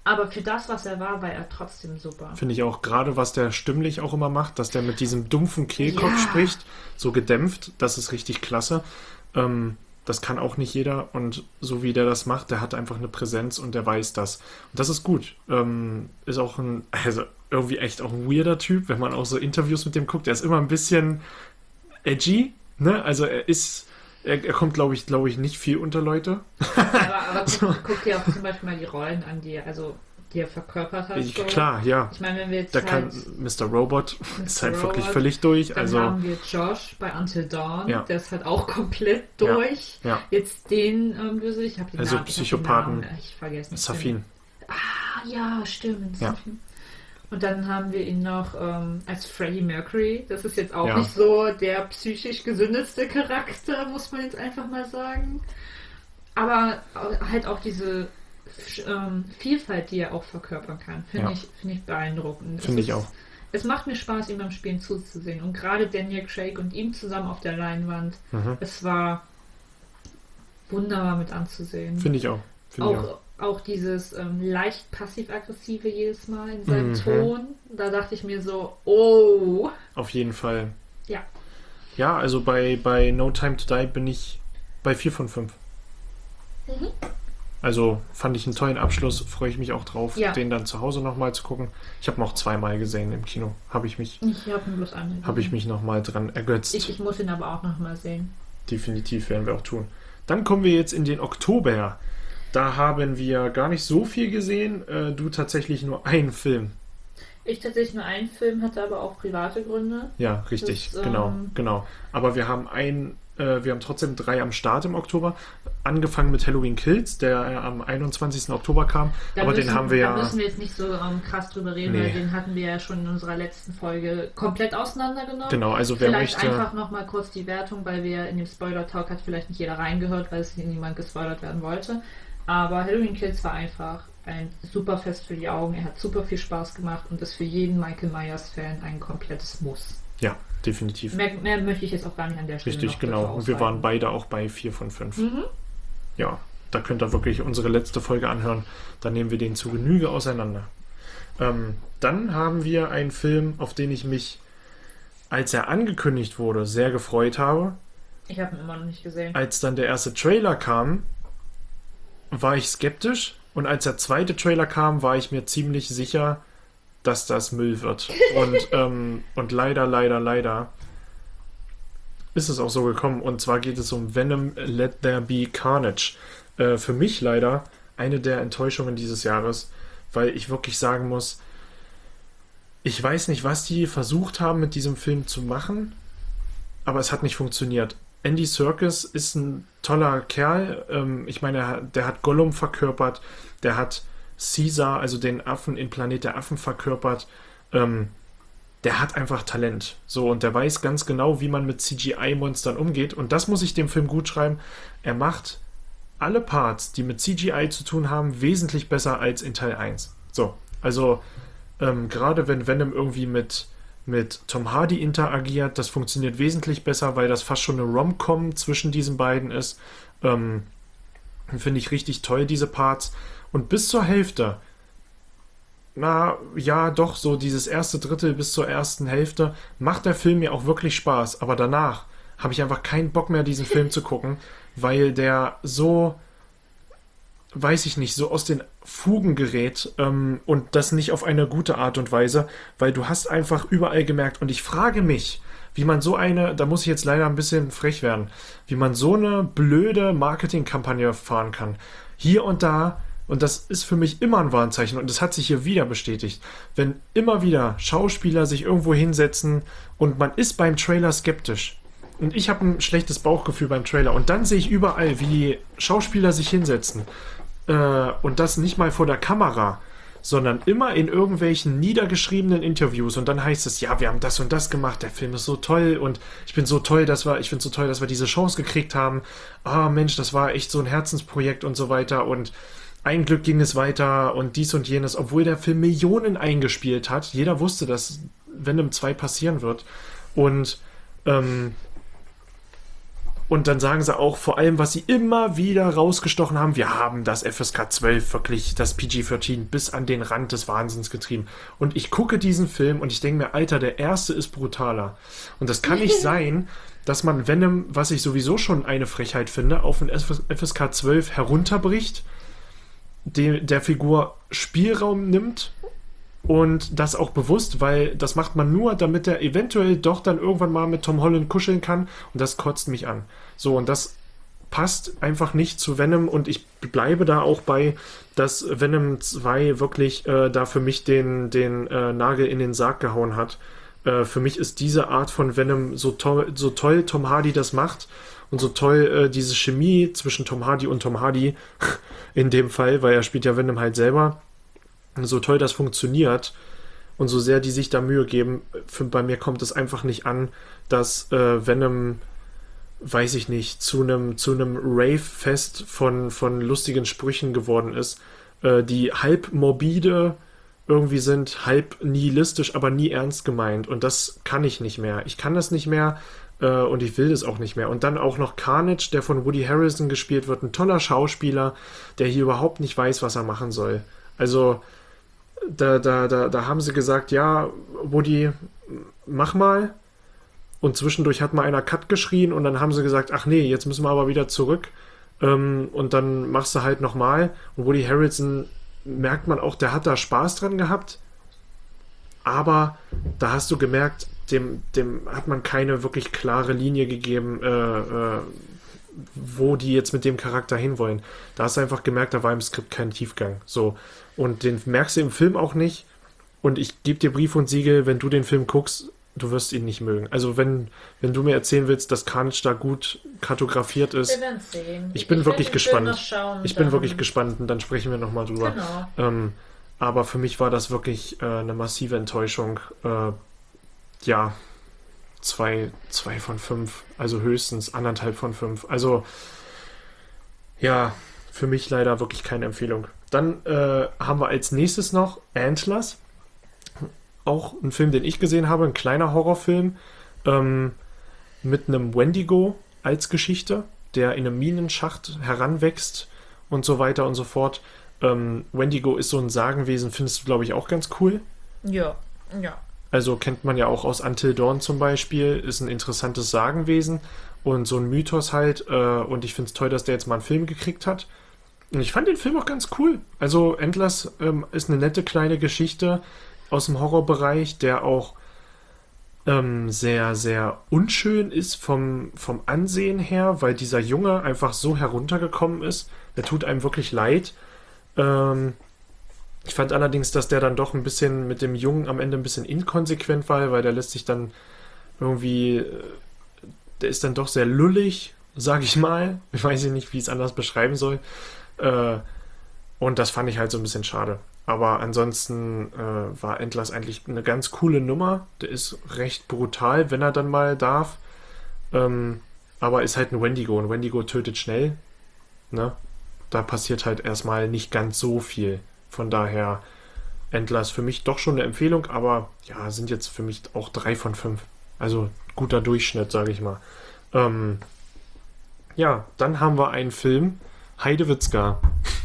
S6: Aber für das, was er war er trotzdem super.
S4: Finde ich auch, gerade was der stimmlich auch immer macht, dass der mit diesem dumpfen Kehlkopf spricht, so gedämpft, das ist richtig klasse. Das kann auch nicht jeder und so wie der das macht, der hat einfach eine Präsenz und der weiß das. Und das ist gut. Ist auch irgendwie echt auch ein weirder Typ, wenn man auch so Interviews mit dem guckt. Er ist immer ein bisschen edgy, ne? Also er kommt, glaube ich, nicht viel unter Leute.
S6: Aber guck dir auch zum Beispiel mal die Rollen an, die er verkörpert hat. So.
S4: Klar, ja.
S6: Ich meine, wenn wir jetzt
S4: kann Mr. Robot ist halt wirklich völlig durch.
S6: Dann haben wir Josh bei Until Dawn, der ist halt auch komplett durch.
S4: Ja.
S6: Jetzt den ich habe den
S4: also
S6: Namen,
S4: Psychopathen.
S6: Ich vergesse nicht.
S4: Safin.
S6: Ja, stimmt.
S4: Ja.
S6: Und dann haben wir ihn noch als Freddie Mercury. Das ist jetzt auch nicht so der psychisch gesündeste Charakter, muss man jetzt einfach mal sagen. Aber halt auch diese Vielfalt, die er auch verkörpern kann, finde ich beeindruckend.
S4: Finde ich auch.
S6: Es macht mir Spaß, ihm beim Spielen zuzusehen. Und gerade Daniel Craig und ihm zusammen auf der Leinwand, es war wunderbar mit anzusehen.
S4: Finde ich auch.
S6: Auch dieses leicht passiv-aggressive jedes Mal in seinem Ton. Da dachte ich mir so, oh.
S4: Auf jeden Fall.
S6: Ja.
S4: Ja, also bei No Time to Die bin ich bei 4 von 5. Also fand ich einen tollen Abschluss, freue ich mich auch drauf, den dann zu Hause nochmal zu gucken. Ich habe ihn auch 2-mal gesehen im Kino. Habe ich mich nochmal dran ergötzt.
S6: Ich muss ihn aber auch nochmal sehen.
S4: Definitiv werden wir auch tun. Dann kommen wir jetzt in den Oktober. Da haben wir gar nicht so viel gesehen. Du tatsächlich nur einen Film.
S6: Ich tatsächlich nur einen Film, hatte aber auch private Gründe.
S4: Ja, richtig, genau. Aber wir haben trotzdem 3 am Start im Oktober. Angefangen mit Halloween Kills, der am 21. Oktober kam. Da müssen
S6: wir jetzt nicht so krass drüber reden, weil den hatten wir ja schon in unserer letzten Folge komplett auseinandergenommen.
S4: Genau, also
S6: vielleicht einfach nochmal kurz die Wertung, weil wir in dem Spoiler-Talk hat vielleicht nicht jeder reingehört, weil es niemand gespoilert werden wollte. Aber Halloween Kills war einfach ein super Fest für die Augen. Er hat super viel Spaß gemacht und ist für jeden Michael Myers-Fan ein komplettes Muss.
S4: Ja, definitiv.
S6: Mehr möchte ich jetzt auch gar nicht an der Stelle
S4: Richtig, genau. Und wir waren beide auch bei 4 von 5. Ja, da könnt ihr wirklich unsere letzte Folge anhören. Dann nehmen wir den zu Genüge auseinander. Dann haben wir einen Film, auf den ich mich, als er angekündigt wurde, sehr gefreut habe.
S6: Ich habe ihn immer noch nicht gesehen.
S4: Als dann der erste Trailer kam, war ich skeptisch. Und als der zweite Trailer kam, war ich mir ziemlich sicher, dass das Müll wird. Und leider ist es auch so gekommen. Und zwar geht es um Venom Let There Be Carnage. Für mich leider eine der Enttäuschungen dieses Jahres, weil ich wirklich sagen muss, ich weiß nicht, was die versucht haben mit diesem Film zu machen, aber es hat nicht funktioniert. Andy Serkis ist ein toller Kerl. Ich meine, der hat Gollum verkörpert, der hat Caesar, also den Affen in Planet der Affen verkörpert. Der hat einfach Talent. So, und der weiß ganz genau, wie man mit CGI-Monstern umgeht. Und das muss ich dem Film gut schreiben. Er macht alle Parts, die mit CGI zu tun haben, wesentlich besser als in Teil 1. So, also gerade wenn Venom irgendwie mit Tom Hardy interagiert, das funktioniert wesentlich besser, weil das fast schon eine Rom-Com zwischen diesen beiden ist. Finde ich richtig toll, diese Parts. Und bis zur Hälfte, so dieses erste Drittel bis zur ersten Hälfte, macht der Film mir auch wirklich Spaß. Aber danach habe ich einfach keinen Bock mehr, diesen Film zu gucken, weil der so, weiß ich nicht, so aus den Fugen gerät und das nicht auf eine gute Art und Weise, weil du hast einfach überall gemerkt, und ich frage mich, wie man so eine, da muss ich jetzt leider ein bisschen frech werden, wie man so eine blöde Marketingkampagne fahren kann. Hier und da, und das ist für mich immer ein Warnzeichen, und das hat sich hier wieder bestätigt, wenn immer wieder Schauspieler sich irgendwo hinsetzen und man ist beim Trailer skeptisch. Und ich habe ein schlechtes Bauchgefühl beim Trailer. Und dann sehe ich überall, wie die Schauspieler sich hinsetzen. Und das nicht mal vor der Kamera, sondern immer in irgendwelchen niedergeschriebenen Interviews. Und dann heißt es, ja, wir haben das und das gemacht, der Film ist so toll und ich finde so toll, dass wir diese Chance gekriegt haben. Ah, Mensch, das war echt so ein Herzensprojekt und so weiter. Und ein Glück ging es weiter und dies und jenes, obwohl der Film Millionen eingespielt hat. Jeder wusste, dass Venom 2 passieren wird. Und Und dann sagen sie auch, vor allem, was sie immer wieder rausgestochen haben, wir haben das FSK 12 wirklich, das PG-13 bis an den Rand des Wahnsinns getrieben. Und ich gucke diesen Film und ich denke mir, Alter, der erste ist brutaler. Und das kann nicht sein, dass man Venom, was ich sowieso schon eine Frechheit finde, auf ein FSK 12 herunterbricht, der Figur Spielraum nimmt und das auch bewusst, weil das macht man nur, damit er eventuell doch dann irgendwann mal mit Tom Holland kuscheln kann und das kotzt mich an. So, und das passt einfach nicht zu Venom und ich bleibe da auch bei, dass Venom 2 wirklich da für mich den Nagel in den Sarg gehauen hat. Für mich ist diese Art von Venom so toll Tom Hardy das macht und so toll diese Chemie zwischen Tom Hardy und Tom Hardy in dem Fall, weil er spielt ja Venom halt selber, so toll das funktioniert und so sehr die sich da Mühe geben, bei mir kommt es einfach nicht an, dass Venom, weiß ich nicht, zu einem Rave-Fest von lustigen Sprüchen geworden ist, die halb morbide irgendwie sind, halb nihilistisch, aber nie ernst gemeint und das kann ich nicht mehr. Ich kann das nicht mehr und ich will das auch nicht mehr. Und dann auch noch Carnage, der von Woody Harrelson gespielt wird, ein toller Schauspieler, der hier überhaupt nicht weiß, was er machen soll. Also da haben sie gesagt, ja, Woody, mach mal. Und zwischendurch hat mal einer Cut geschrien und dann haben sie gesagt, ach nee, jetzt müssen wir aber wieder zurück. Und dann machst du halt nochmal. Und Woody Harrelson, merkt man auch, der hat da Spaß dran gehabt. Aber da hast du gemerkt, dem hat man keine wirklich klare Linie gegeben, wo die jetzt mit dem Charakter hinwollen. Da hast du einfach gemerkt, da war im Skript kein Tiefgang. So. Und den merkst du im Film auch nicht. Und ich gebe dir Brief und Siegel, wenn du den Film guckst, du wirst ihn nicht mögen. Also wenn du mir erzählen willst, dass Carnage da gut kartografiert ist,
S6: wir werden sehen.
S4: Ich bin wirklich gespannt. Ich bin wirklich gespannt und dann sprechen wir nochmal drüber.
S6: Genau.
S4: Aber für mich war das wirklich eine massive Enttäuschung. Ja, 2 von 5, also höchstens 1,5 von 5. Also ja, für mich leider wirklich keine Empfehlung. Dann haben wir als nächstes noch Antlers. Auch ein Film, den ich gesehen habe, ein kleiner Horrorfilm mit einem Wendigo als Geschichte, der in einem Minenschacht heranwächst und so weiter und so fort. Wendigo ist so ein Sagenwesen, findest du, glaube ich, auch ganz cool.
S6: Ja.
S4: Also kennt man ja auch aus Until Dawn zum Beispiel, ist ein interessantes Sagenwesen und so ein Mythos halt. Und ich finde es toll, dass der jetzt mal einen Film gekriegt hat. Und ich fand den Film auch ganz cool. Also Antlers ist eine nette kleine Geschichte aus dem Horrorbereich, der auch sehr, sehr unschön ist vom Ansehen her, weil dieser Junge einfach so heruntergekommen ist. Der tut einem wirklich leid. Ich fand allerdings, dass der dann doch ein bisschen mit dem Jungen am Ende ein bisschen inkonsequent war, weil der lässt sich dann irgendwie, der ist dann doch sehr lullig, sag ich mal. Ich weiß nicht, wie ich es anders beschreiben soll. Und das fand ich halt so ein bisschen schade. Aber ansonsten war Antlers eigentlich eine ganz coole Nummer. Der ist recht brutal, wenn er dann mal darf. Aber ist halt ein Wendigo. Und Wendigo tötet schnell. Ne? Da passiert halt erstmal nicht ganz so viel. Von daher Antlers für mich doch schon eine Empfehlung. Aber ja, sind jetzt für mich auch 3 von 5. Also guter Durchschnitt, sage ich mal. Ja, dann haben wir einen Film. Heidewitzka.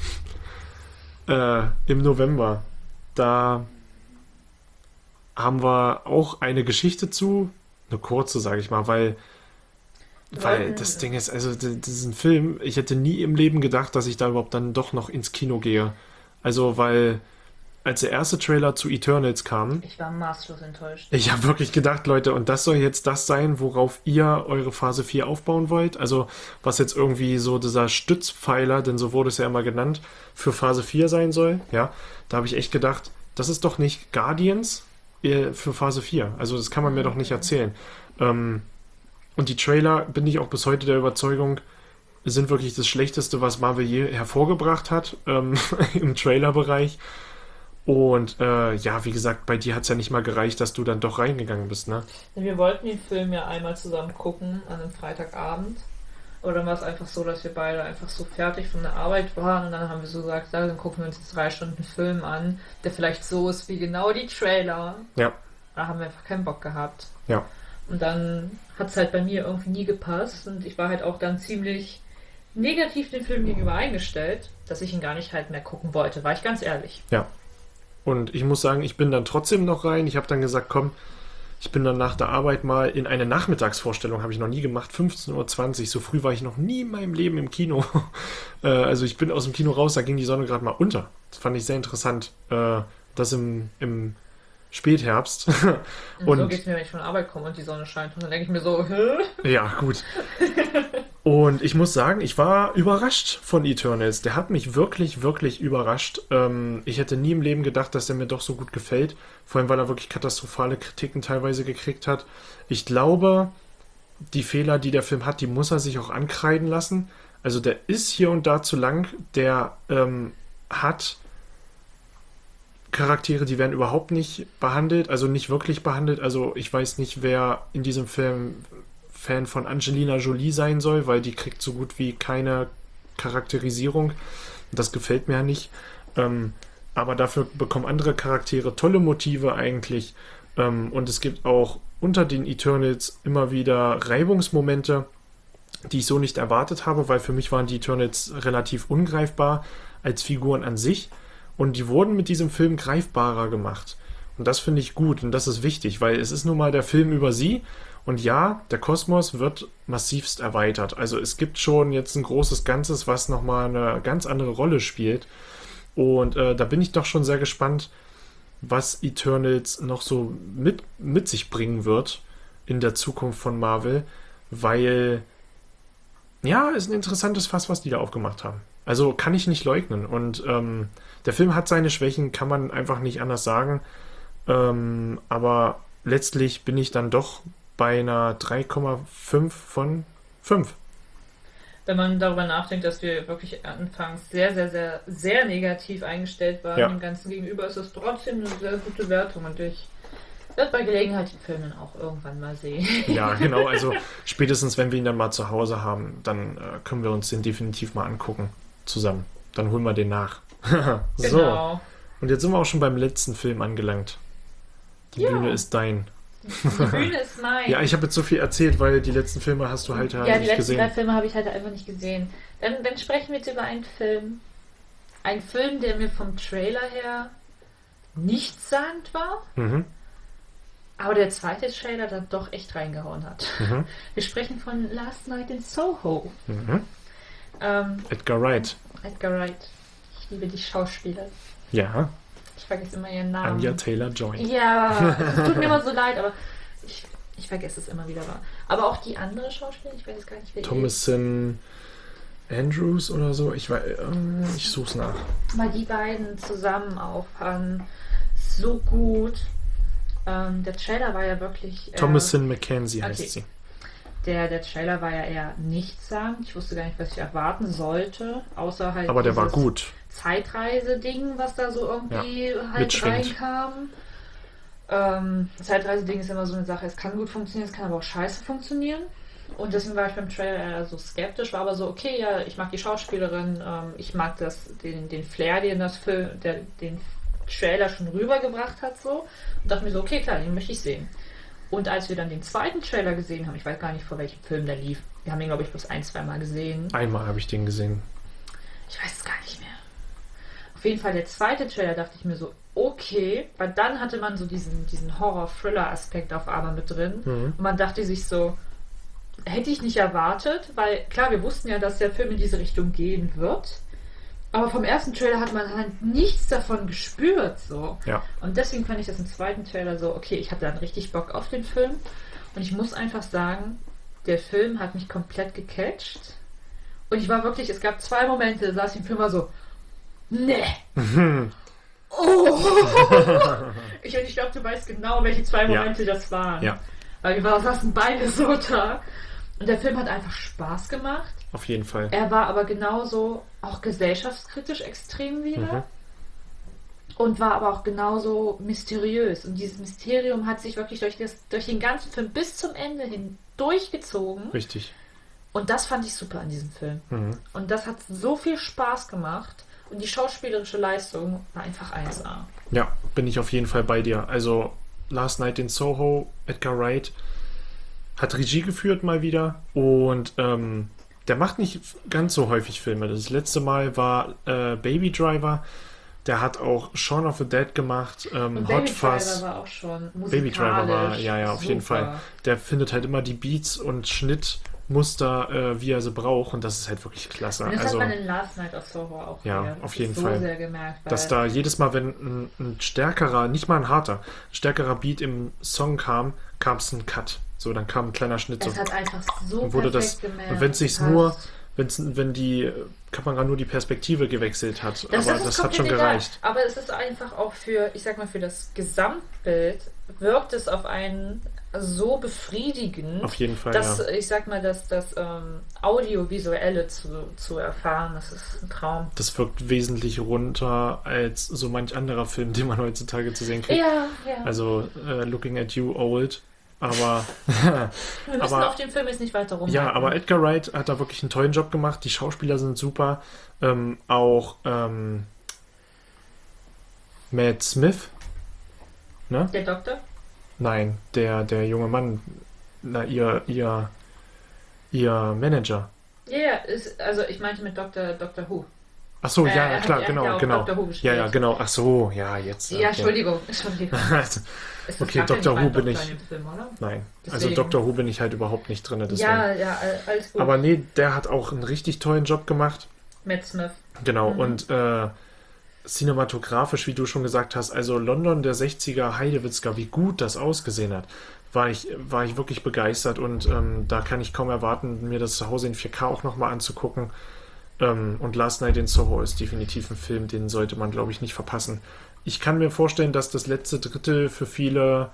S4: Im November. Da haben wir auch eine Geschichte zu, eine kurze, sage ich mal, weil das Ding ist, also das ist ein Film, ich hätte nie im Leben gedacht, dass ich da überhaupt dann doch noch ins Kino gehe. Also, weil als der erste Trailer zu Eternals kam,
S6: ich war maßlos enttäuscht.
S4: Ich habe wirklich gedacht, Leute, und das soll jetzt das sein, worauf ihr eure Phase 4 aufbauen wollt? Also, was jetzt irgendwie so dieser Stützpfeiler, denn so wurde es ja immer genannt, für Phase 4 sein soll, ja, da habe ich echt gedacht, das ist doch nicht Guardians für Phase 4. Also, das kann man mir doch nicht erzählen. Und die Trailer, bin ich auch bis heute der Überzeugung, sind wirklich das Schlechteste, was Marvel je hervorgebracht hat im Trailerbereich. Und ja, wie gesagt, bei dir hat es ja nicht mal gereicht, dass du dann doch reingegangen bist, ne?
S6: Wir wollten den Film ja einmal zusammen gucken an einem Freitagabend. Oder dann war es einfach so, dass wir beide einfach so fertig von der Arbeit waren und dann haben wir so gesagt, ja, dann gucken wir uns jetzt 3 Stunden Film an, der vielleicht so ist wie genau die Trailer.
S4: Ja.
S6: Da haben wir einfach keinen Bock gehabt.
S4: Ja.
S6: Und dann hat es halt bei mir irgendwie nie gepasst und ich war halt auch dann ziemlich negativ dem Film gegenüber eingestellt, dass ich ihn gar nicht halt mehr gucken wollte, war ich ganz ehrlich.
S4: Ja. Und ich muss sagen, ich bin dann trotzdem noch rein. Ich habe dann gesagt, komm, ich bin dann nach der Arbeit mal in eine Nachmittagsvorstellung, habe ich noch nie gemacht, 15:20 Uhr. So früh war ich noch nie in meinem Leben im Kino. Also ich bin aus dem Kino raus, da ging die Sonne gerade mal unter. Das fand ich sehr interessant. Das im Spätherbst.
S6: Und so geht es mir, wenn ich von der Arbeit komme und die Sonne scheint. Und dann denke ich mir so, hä?
S4: Ja, gut. Und ich muss sagen, ich war überrascht von Eternals. Der hat mich wirklich, wirklich überrascht. Ich hätte nie im Leben gedacht, dass der mir doch so gut gefällt. Vor allem, weil er wirklich katastrophale Kritiken teilweise gekriegt hat. Ich glaube, die Fehler, die der Film hat, die muss er sich auch ankreiden lassen. Also der ist hier und da zu lang. Der hat Charaktere, die werden überhaupt nicht behandelt, also nicht wirklich behandelt. Also ich weiß nicht, wer in diesem Film Fan von Angelina Jolie sein soll, weil die kriegt so gut wie keine Charakterisierung. Das gefällt mir ja nicht. Aber dafür bekommen andere Charaktere tolle Motive eigentlich. Und es gibt auch unter den Eternals immer wieder Reibungsmomente, die ich so nicht erwartet habe, weil für mich waren die Eternals relativ ungreifbar als Figuren an sich. Und die wurden mit diesem Film greifbarer gemacht. Und das finde ich gut und das ist wichtig, weil es ist nun mal der Film über sie. Und ja, der Kosmos wird massivst erweitert. Also es gibt schon jetzt ein großes Ganzes, was nochmal eine ganz andere Rolle spielt. Und da bin ich doch schon sehr gespannt, was Eternals noch so mit sich bringen wird in der Zukunft von Marvel. Weil, ja, ist ein interessantes Fass, was die da aufgemacht haben. Also kann ich nicht leugnen. Und der Film hat seine Schwächen, kann man einfach nicht anders sagen. Aber letztlich bin ich dann doch bei einer 3,5 von 5.
S6: Wenn man darüber nachdenkt, dass wir wirklich anfangs sehr, sehr, sehr, sehr negativ eingestellt waren, dem Ganzen gegenüber, ist es trotzdem eine sehr gute Wertung. Und ich werde bei Gelegenheit den Film dann auch irgendwann mal sehen.
S4: Ja, genau. Also spätestens, wenn wir ihn dann mal zu Hause haben, dann können wir uns den definitiv mal angucken. Zusammen. Dann holen wir den nach. So. Genau. Und jetzt sind wir auch schon beim letzten Film angelangt. Die Bühne ist dein.
S6: Die Bühne ist mein.
S4: Ja, ich habe jetzt so viel erzählt, weil die letzten Filme hast du halt nicht gesehen. Ja, die letzten
S6: 3 Filme habe ich halt einfach nicht gesehen. Dann sprechen wir jetzt über einen Film. Ein Film, der mir vom Trailer her nichtssagend war. Mhm. Aber der zweite Trailer dann doch echt reingehauen hat. Mhm. Wir sprechen von Last Night in Soho. Mhm.
S4: Edgar Wright.
S6: Edgar Wright. Ich liebe die Schauspieler.
S4: Ja.
S6: Ich vergesse immer ihren Namen.
S4: Anya Taylor-Joy.
S6: Ja, es tut mir immer so leid, aber ich vergesse es immer wieder. Aber auch die andere Schauspielerin, ich weiß es gar nicht, wer
S4: Thomasin Andrews oder so. Ich suche es nach.
S6: Weil die beiden zusammen auch so gut. Der Trailer war ja wirklich...
S4: Thomasin McKenzie heißt sie.
S6: Der Trailer war ja eher nichtssagend. Ich wusste gar nicht, was ich erwarten sollte, außer halt
S4: aber der war gut.
S6: Zeitreise-Ding, was da so irgendwie halt reinkam. Zeitreise-Ding ist immer so eine Sache, es kann gut funktionieren, es kann aber auch scheiße funktionieren. Und deswegen war ich beim Trailer eher so skeptisch, war aber so, okay, ja, ich mag die Schauspielerin, ich mag den Flair, den den Trailer schon rübergebracht hat, so. Und dachte mir so, okay, klar, den möchte ich sehen. Und als wir dann den zweiten Trailer gesehen haben, ich weiß gar nicht, vor welchem Film der lief. Wir haben den, glaube ich, bloß 1-2 Mal gesehen.
S4: Einmal habe ich den gesehen.
S6: Ich weiß es gar nicht mehr. Auf jeden Fall der zweite Trailer dachte ich mir so, okay, weil dann hatte man so diesen Horror-Thriller-Aspekt auf einmal mit drin. Mhm. Und man dachte sich so, hätte ich nicht erwartet, weil klar, wir wussten ja, dass der Film in diese Richtung gehen wird. Aber vom ersten Trailer hat man halt nichts davon gespürt, so. Ja. Und deswegen fand ich das im zweiten Trailer so, okay, ich hatte dann richtig Bock auf den Film. Und ich muss einfach sagen, der Film hat mich komplett gecatcht. Und ich war wirklich, es gab 2 Momente, da saß ich im Film war so, nee. Oh. Ich glaube, du weißt genau, welche 2 Momente das waren. Ja. Weil wir saßen beide so da. Und der Film hat einfach Spaß gemacht.
S4: Auf jeden Fall.
S6: Er war aber genauso auch gesellschaftskritisch extrem wieder. Mhm. Und war aber auch genauso mysteriös. Und dieses Mysterium hat sich wirklich durch den ganzen Film bis zum Ende hin durchgezogen.
S4: Richtig.
S6: Und das fand ich super an diesem Film. Mhm. Und das hat so viel Spaß gemacht. Und die schauspielerische Leistung war einfach 1A.
S4: Ja, bin ich auf jeden Fall bei dir. Also Last Night in Soho, Edgar Wright, hat Regie geführt mal wieder und der macht nicht ganz so häufig Filme. Das letzte Mal war Baby Driver. Der hat auch Shaun of the Dead gemacht, Hot Fuzz.
S6: Baby Driver war auch schon musikalisch.
S4: Baby Driver war, ja, auf
S6: super.
S4: jeden Fall. Der findet halt immer die Beats und Schnittmuster, wie er sie braucht, und das ist halt wirklich klasse.
S6: Und das
S4: also,
S6: hat man in Last Night of Soho auch
S4: ja,
S6: wieder.
S4: auf jeden
S6: so
S4: Fall.
S6: Sehr gemerkt,
S4: dass da jedes Mal, wenn ein stärkerer, nicht mal ein harter, ein stärkerer Beat im Song kam, kam es ein Cut. So, dann kam ein kleiner Schnitt.
S6: es
S4: so.
S6: hat einfach so
S4: Und wurde
S6: perfekt
S4: das,
S6: gemerkt.
S4: und wenn es sich nur, wenn die Kamera nur die Perspektive gewechselt hat, aber das hat schon gereicht.
S6: Aber es ist einfach auch für, ich sag mal, für das Gesamtbild wirkt es auf einen so befriedigend,
S4: Auf jeden Fall,
S6: dass,
S4: ja.
S6: ich sag mal, dass das Audiovisuelle zu erfahren, das ist ein Traum.
S4: Das wirkt wesentlich runter als so manch anderer Film, den man heutzutage zu sehen kriegt.
S6: Ja.
S4: Also Looking at You Old. Aber,
S6: Wir müssen auf den Film jetzt nicht weiter rum.
S4: ja, aber Edgar Wright hat da wirklich einen tollen Job gemacht. Die Schauspieler sind super. Auch Matt Smith. Ne?
S6: Der Doktor?
S4: Nein, der junge Mann. Na, ihr Manager.
S6: Ja, also ich meinte mit Dr. Who.
S4: Ach so, ja,
S6: er
S4: klar,
S6: hat
S4: genau,
S6: ja auch
S4: genau.
S6: Doctor Who gespielt.
S4: Ja, genau. Ach so, ja, jetzt.
S6: Ja, Entschuldigung. Ist das
S4: Okay,
S6: gar kein
S4: Doctor Who bin
S6: Doktor
S4: ich.
S6: in dem Film, oder?
S4: Nein,
S6: Deswegen.
S4: also Doctor Who bin ich halt überhaupt nicht drin. Deswegen.
S6: Ja, alles gut.
S4: Aber nee, der hat auch einen richtig tollen Job gemacht.
S6: Matt Smith.
S4: Genau, und cinematografisch, wie du schon gesagt hast, also London der 60er, Heidewitzka, wie gut das ausgesehen hat, war ich wirklich begeistert, und da kann ich kaum erwarten, mir das zu Hause in 4K auch nochmal anzugucken. Und Last Night in Soho ist definitiv ein Film, den sollte man, glaube ich, nicht verpassen. Ich kann mir vorstellen, dass das letzte Drittel für viele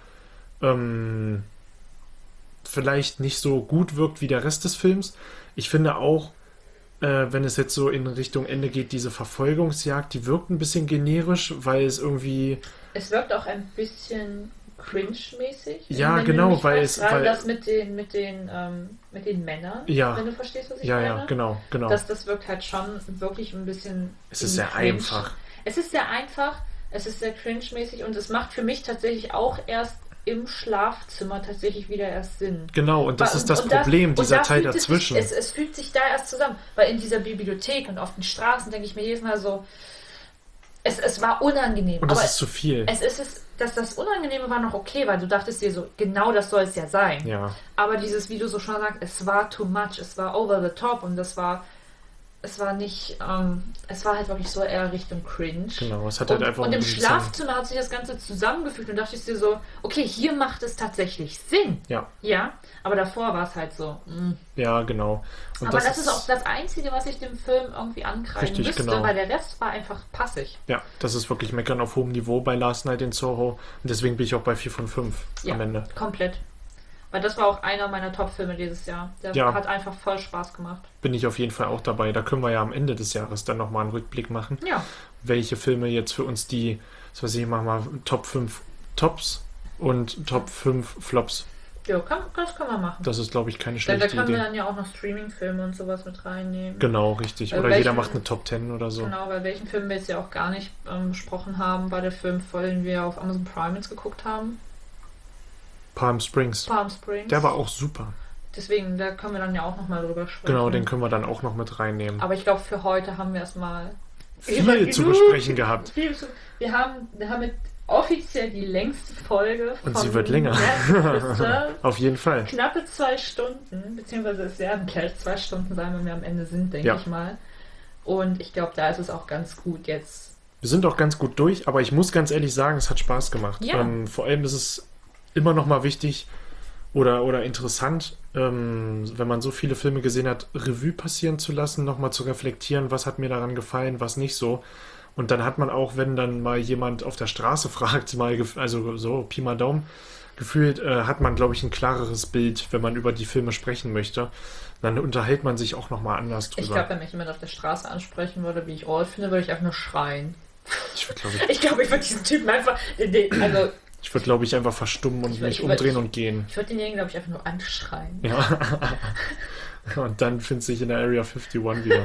S4: vielleicht nicht so gut wirkt wie der Rest des Films. Ich finde auch, wenn es jetzt so in Richtung Ende geht, diese Verfolgungsjagd, die wirkt ein bisschen generisch, weil es irgendwie...
S6: Es wirkt auch ein bisschen cringe-mäßig.
S4: Ja,
S6: wenn
S4: genau,
S6: du mich
S4: weil
S6: fragst,
S4: es...
S6: gerade
S4: Weil,
S6: das mit den Männern,
S4: Ja.
S6: wenn du verstehst, was ich
S4: ja,
S6: meine.
S4: genau.
S6: Das wirkt halt schon wirklich ein bisschen...
S4: Es ist sehr einfach.
S6: Es ist sehr einfach, es ist sehr cringe-mäßig, und es macht für mich tatsächlich auch erst im Schlafzimmer tatsächlich wieder erst Sinn.
S4: Genau, und das ist das Problem, dieser Teil dazwischen.
S6: Es fügt sich da erst zusammen, weil in dieser Bibliothek und auf den Straßen denke ich mir jedes Mal so, es war unangenehm.
S4: Und das ist zu viel.
S6: Das Unangenehme war noch okay, weil du dachtest dir so, genau das soll es ja sein.
S4: Ja.
S6: Aber dieses, wie du so schon sagst, es war too much, es war over the top, und es war nicht, es war halt wirklich so eher Richtung cringe.
S4: Genau, es hat halt einfach...
S6: Und im
S4: ein bisschen-
S6: Schlafzimmer hat sich das Ganze zusammengefügt, und dachte ich dir so, okay, hier macht es tatsächlich Sinn.
S4: Ja.
S6: Ja, aber davor war es halt so.
S4: Ja, genau. Und
S6: Aber das ist auch das Einzige, was ich dem Film irgendwie ankreiden
S4: Richtig,
S6: müsste,
S4: genau.
S6: weil der Rest war einfach passig.
S4: Ja, das ist wirklich Meckern auf hohem Niveau bei Last Night in Soho. Und deswegen bin ich auch bei 4 von 5
S6: Ja,
S4: am Ende.
S6: komplett. Weil das war auch einer meiner Top-Filme dieses Jahr. Der
S4: Ja.
S6: hat einfach voll Spaß gemacht.
S4: Bin ich auf jeden Fall auch dabei. Da können wir ja am Ende des Jahres dann nochmal einen Rückblick machen.
S6: Ja.
S4: Welche Filme jetzt für uns die, was weiß ich, machen wir Top 5 Tops und Top 5 Flops.
S6: Ja, das kann man machen.
S4: Das ist, glaube ich, keine
S6: Da
S4: schlechte
S6: können wir
S4: Idee.
S6: dann ja auch noch Streaming-Filme und sowas mit reinnehmen.
S4: Genau, richtig. Oder
S6: welchen-
S4: jeder macht eine Top 10 oder so.
S6: Genau, bei welchen Film wir jetzt ja auch gar nicht besprochen haben, war der Film, den wir auf Amazon Prime jetzt geguckt haben.
S4: Palm Springs.
S6: Palm Springs.
S4: Der war auch super.
S6: Deswegen, da können wir dann ja auch nochmal drüber sprechen.
S4: Genau, den können wir dann auch noch mit reinnehmen.
S6: Aber ich glaube, für heute haben wir erstmal
S4: Viel zu besprechen gehabt.
S6: Wir haben damit offiziell die längste Folge von
S4: Und sie wird länger.
S6: Crystal.
S4: Auf jeden Fall.
S6: Knappe 2 Stunden, beziehungsweise es werden gleich 2 Stunden sein, wenn wir am Ende sind, denke
S4: Ja.
S6: ich mal. Und ich glaube, da ist es auch ganz gut jetzt.
S4: Wir sind auch ganz gut durch, aber ich muss ganz ehrlich sagen, es hat Spaß gemacht.
S6: Ja.
S4: Vor allem ist es immer noch mal wichtig oder interessant, wenn man so viele Filme gesehen hat, Revue passieren zu lassen, nochmal zu reflektieren, was hat mir daran gefallen, was nicht so. Und dann hat man auch, wenn dann mal jemand auf der Straße fragt, also so Pi mal Daumen, gefühlt hat man, glaube ich, ein klareres Bild, wenn man über die Filme sprechen möchte. Dann unterhält man sich auch nochmal anders drüber.
S6: Ich glaube, wenn mich jemand auf der Straße ansprechen würde, wie ich Old finde, würde ich einfach nur schreien.
S4: Ich würde,
S6: Ich würde diesen Typen einfach, also
S4: ich würde, glaube ich, einfach verstummen und mich umdrehen und gehen.
S6: ich würde denjenigen, glaube ich, einfach nur anschreien.
S4: Ja. Und dann findest du dich in der Area 51 wieder.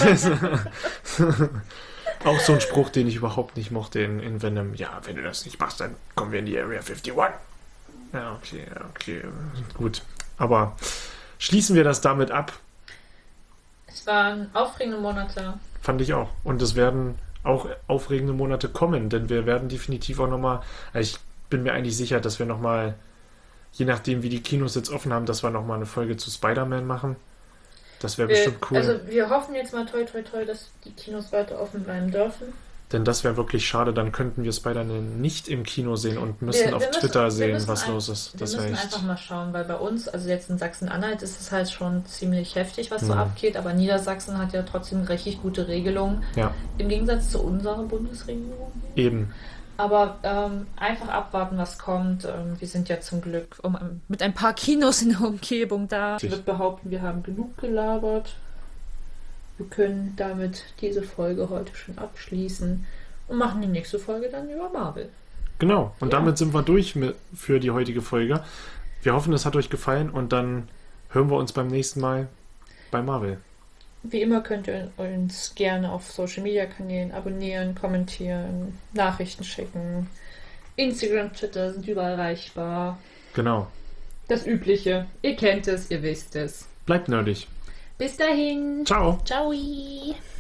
S4: Auch so ein Spruch, den ich überhaupt nicht mochte in Venom. Ja, wenn du das nicht machst, dann kommen wir in die Area 51. Ja, okay, gut. Aber schließen wir das damit ab.
S6: Es waren aufregende Monate.
S4: Fand ich auch. Und es werden auch aufregende Monate kommen, denn wir werden definitiv auch nochmal, ich bin mir eigentlich sicher, dass wir nochmal, je nachdem wie die Kinos jetzt offen haben, dass wir nochmal eine Folge zu Spider-Man machen. Das wäre bestimmt cool.
S6: Also wir hoffen jetzt mal toi toi toi, dass die Kinos weiter offen bleiben dürfen.
S4: Denn das wäre wirklich schade, dann könnten wir Spider-Man nicht im Kino sehen und müssen auf Twitter sehen, was los ist.
S6: Wir müssen einfach mal schauen, weil bei uns, also jetzt in Sachsen-Anhalt, ist es halt schon ziemlich heftig, was so abgeht, aber Niedersachsen hat ja trotzdem richtig gute Regelungen.
S4: Ja.
S6: Im Gegensatz zu unserer Bundesregierung.
S4: Eben.
S6: Aber einfach abwarten, was kommt. Wir sind ja zum Glück mit ein paar Kinos in der Umgebung da. Ich würde behaupten, wir haben genug gelabert. Wir können damit diese Folge heute schon abschließen und machen die nächste Folge dann über Marvel.
S4: Genau, und damit sind wir durch für die heutige Folge. Wir hoffen, es hat euch gefallen und dann hören wir uns beim nächsten Mal bei Marvel.
S6: Wie immer könnt ihr uns gerne auf Social Media Kanälen abonnieren, kommentieren, Nachrichten schicken. Instagram, Twitter sind überall erreichbar.
S4: Genau.
S6: Das Übliche. Ihr kennt es, ihr wisst es.
S4: Bleibt nerdig.
S6: Bis dahin.
S4: Ciao.
S6: Ciao.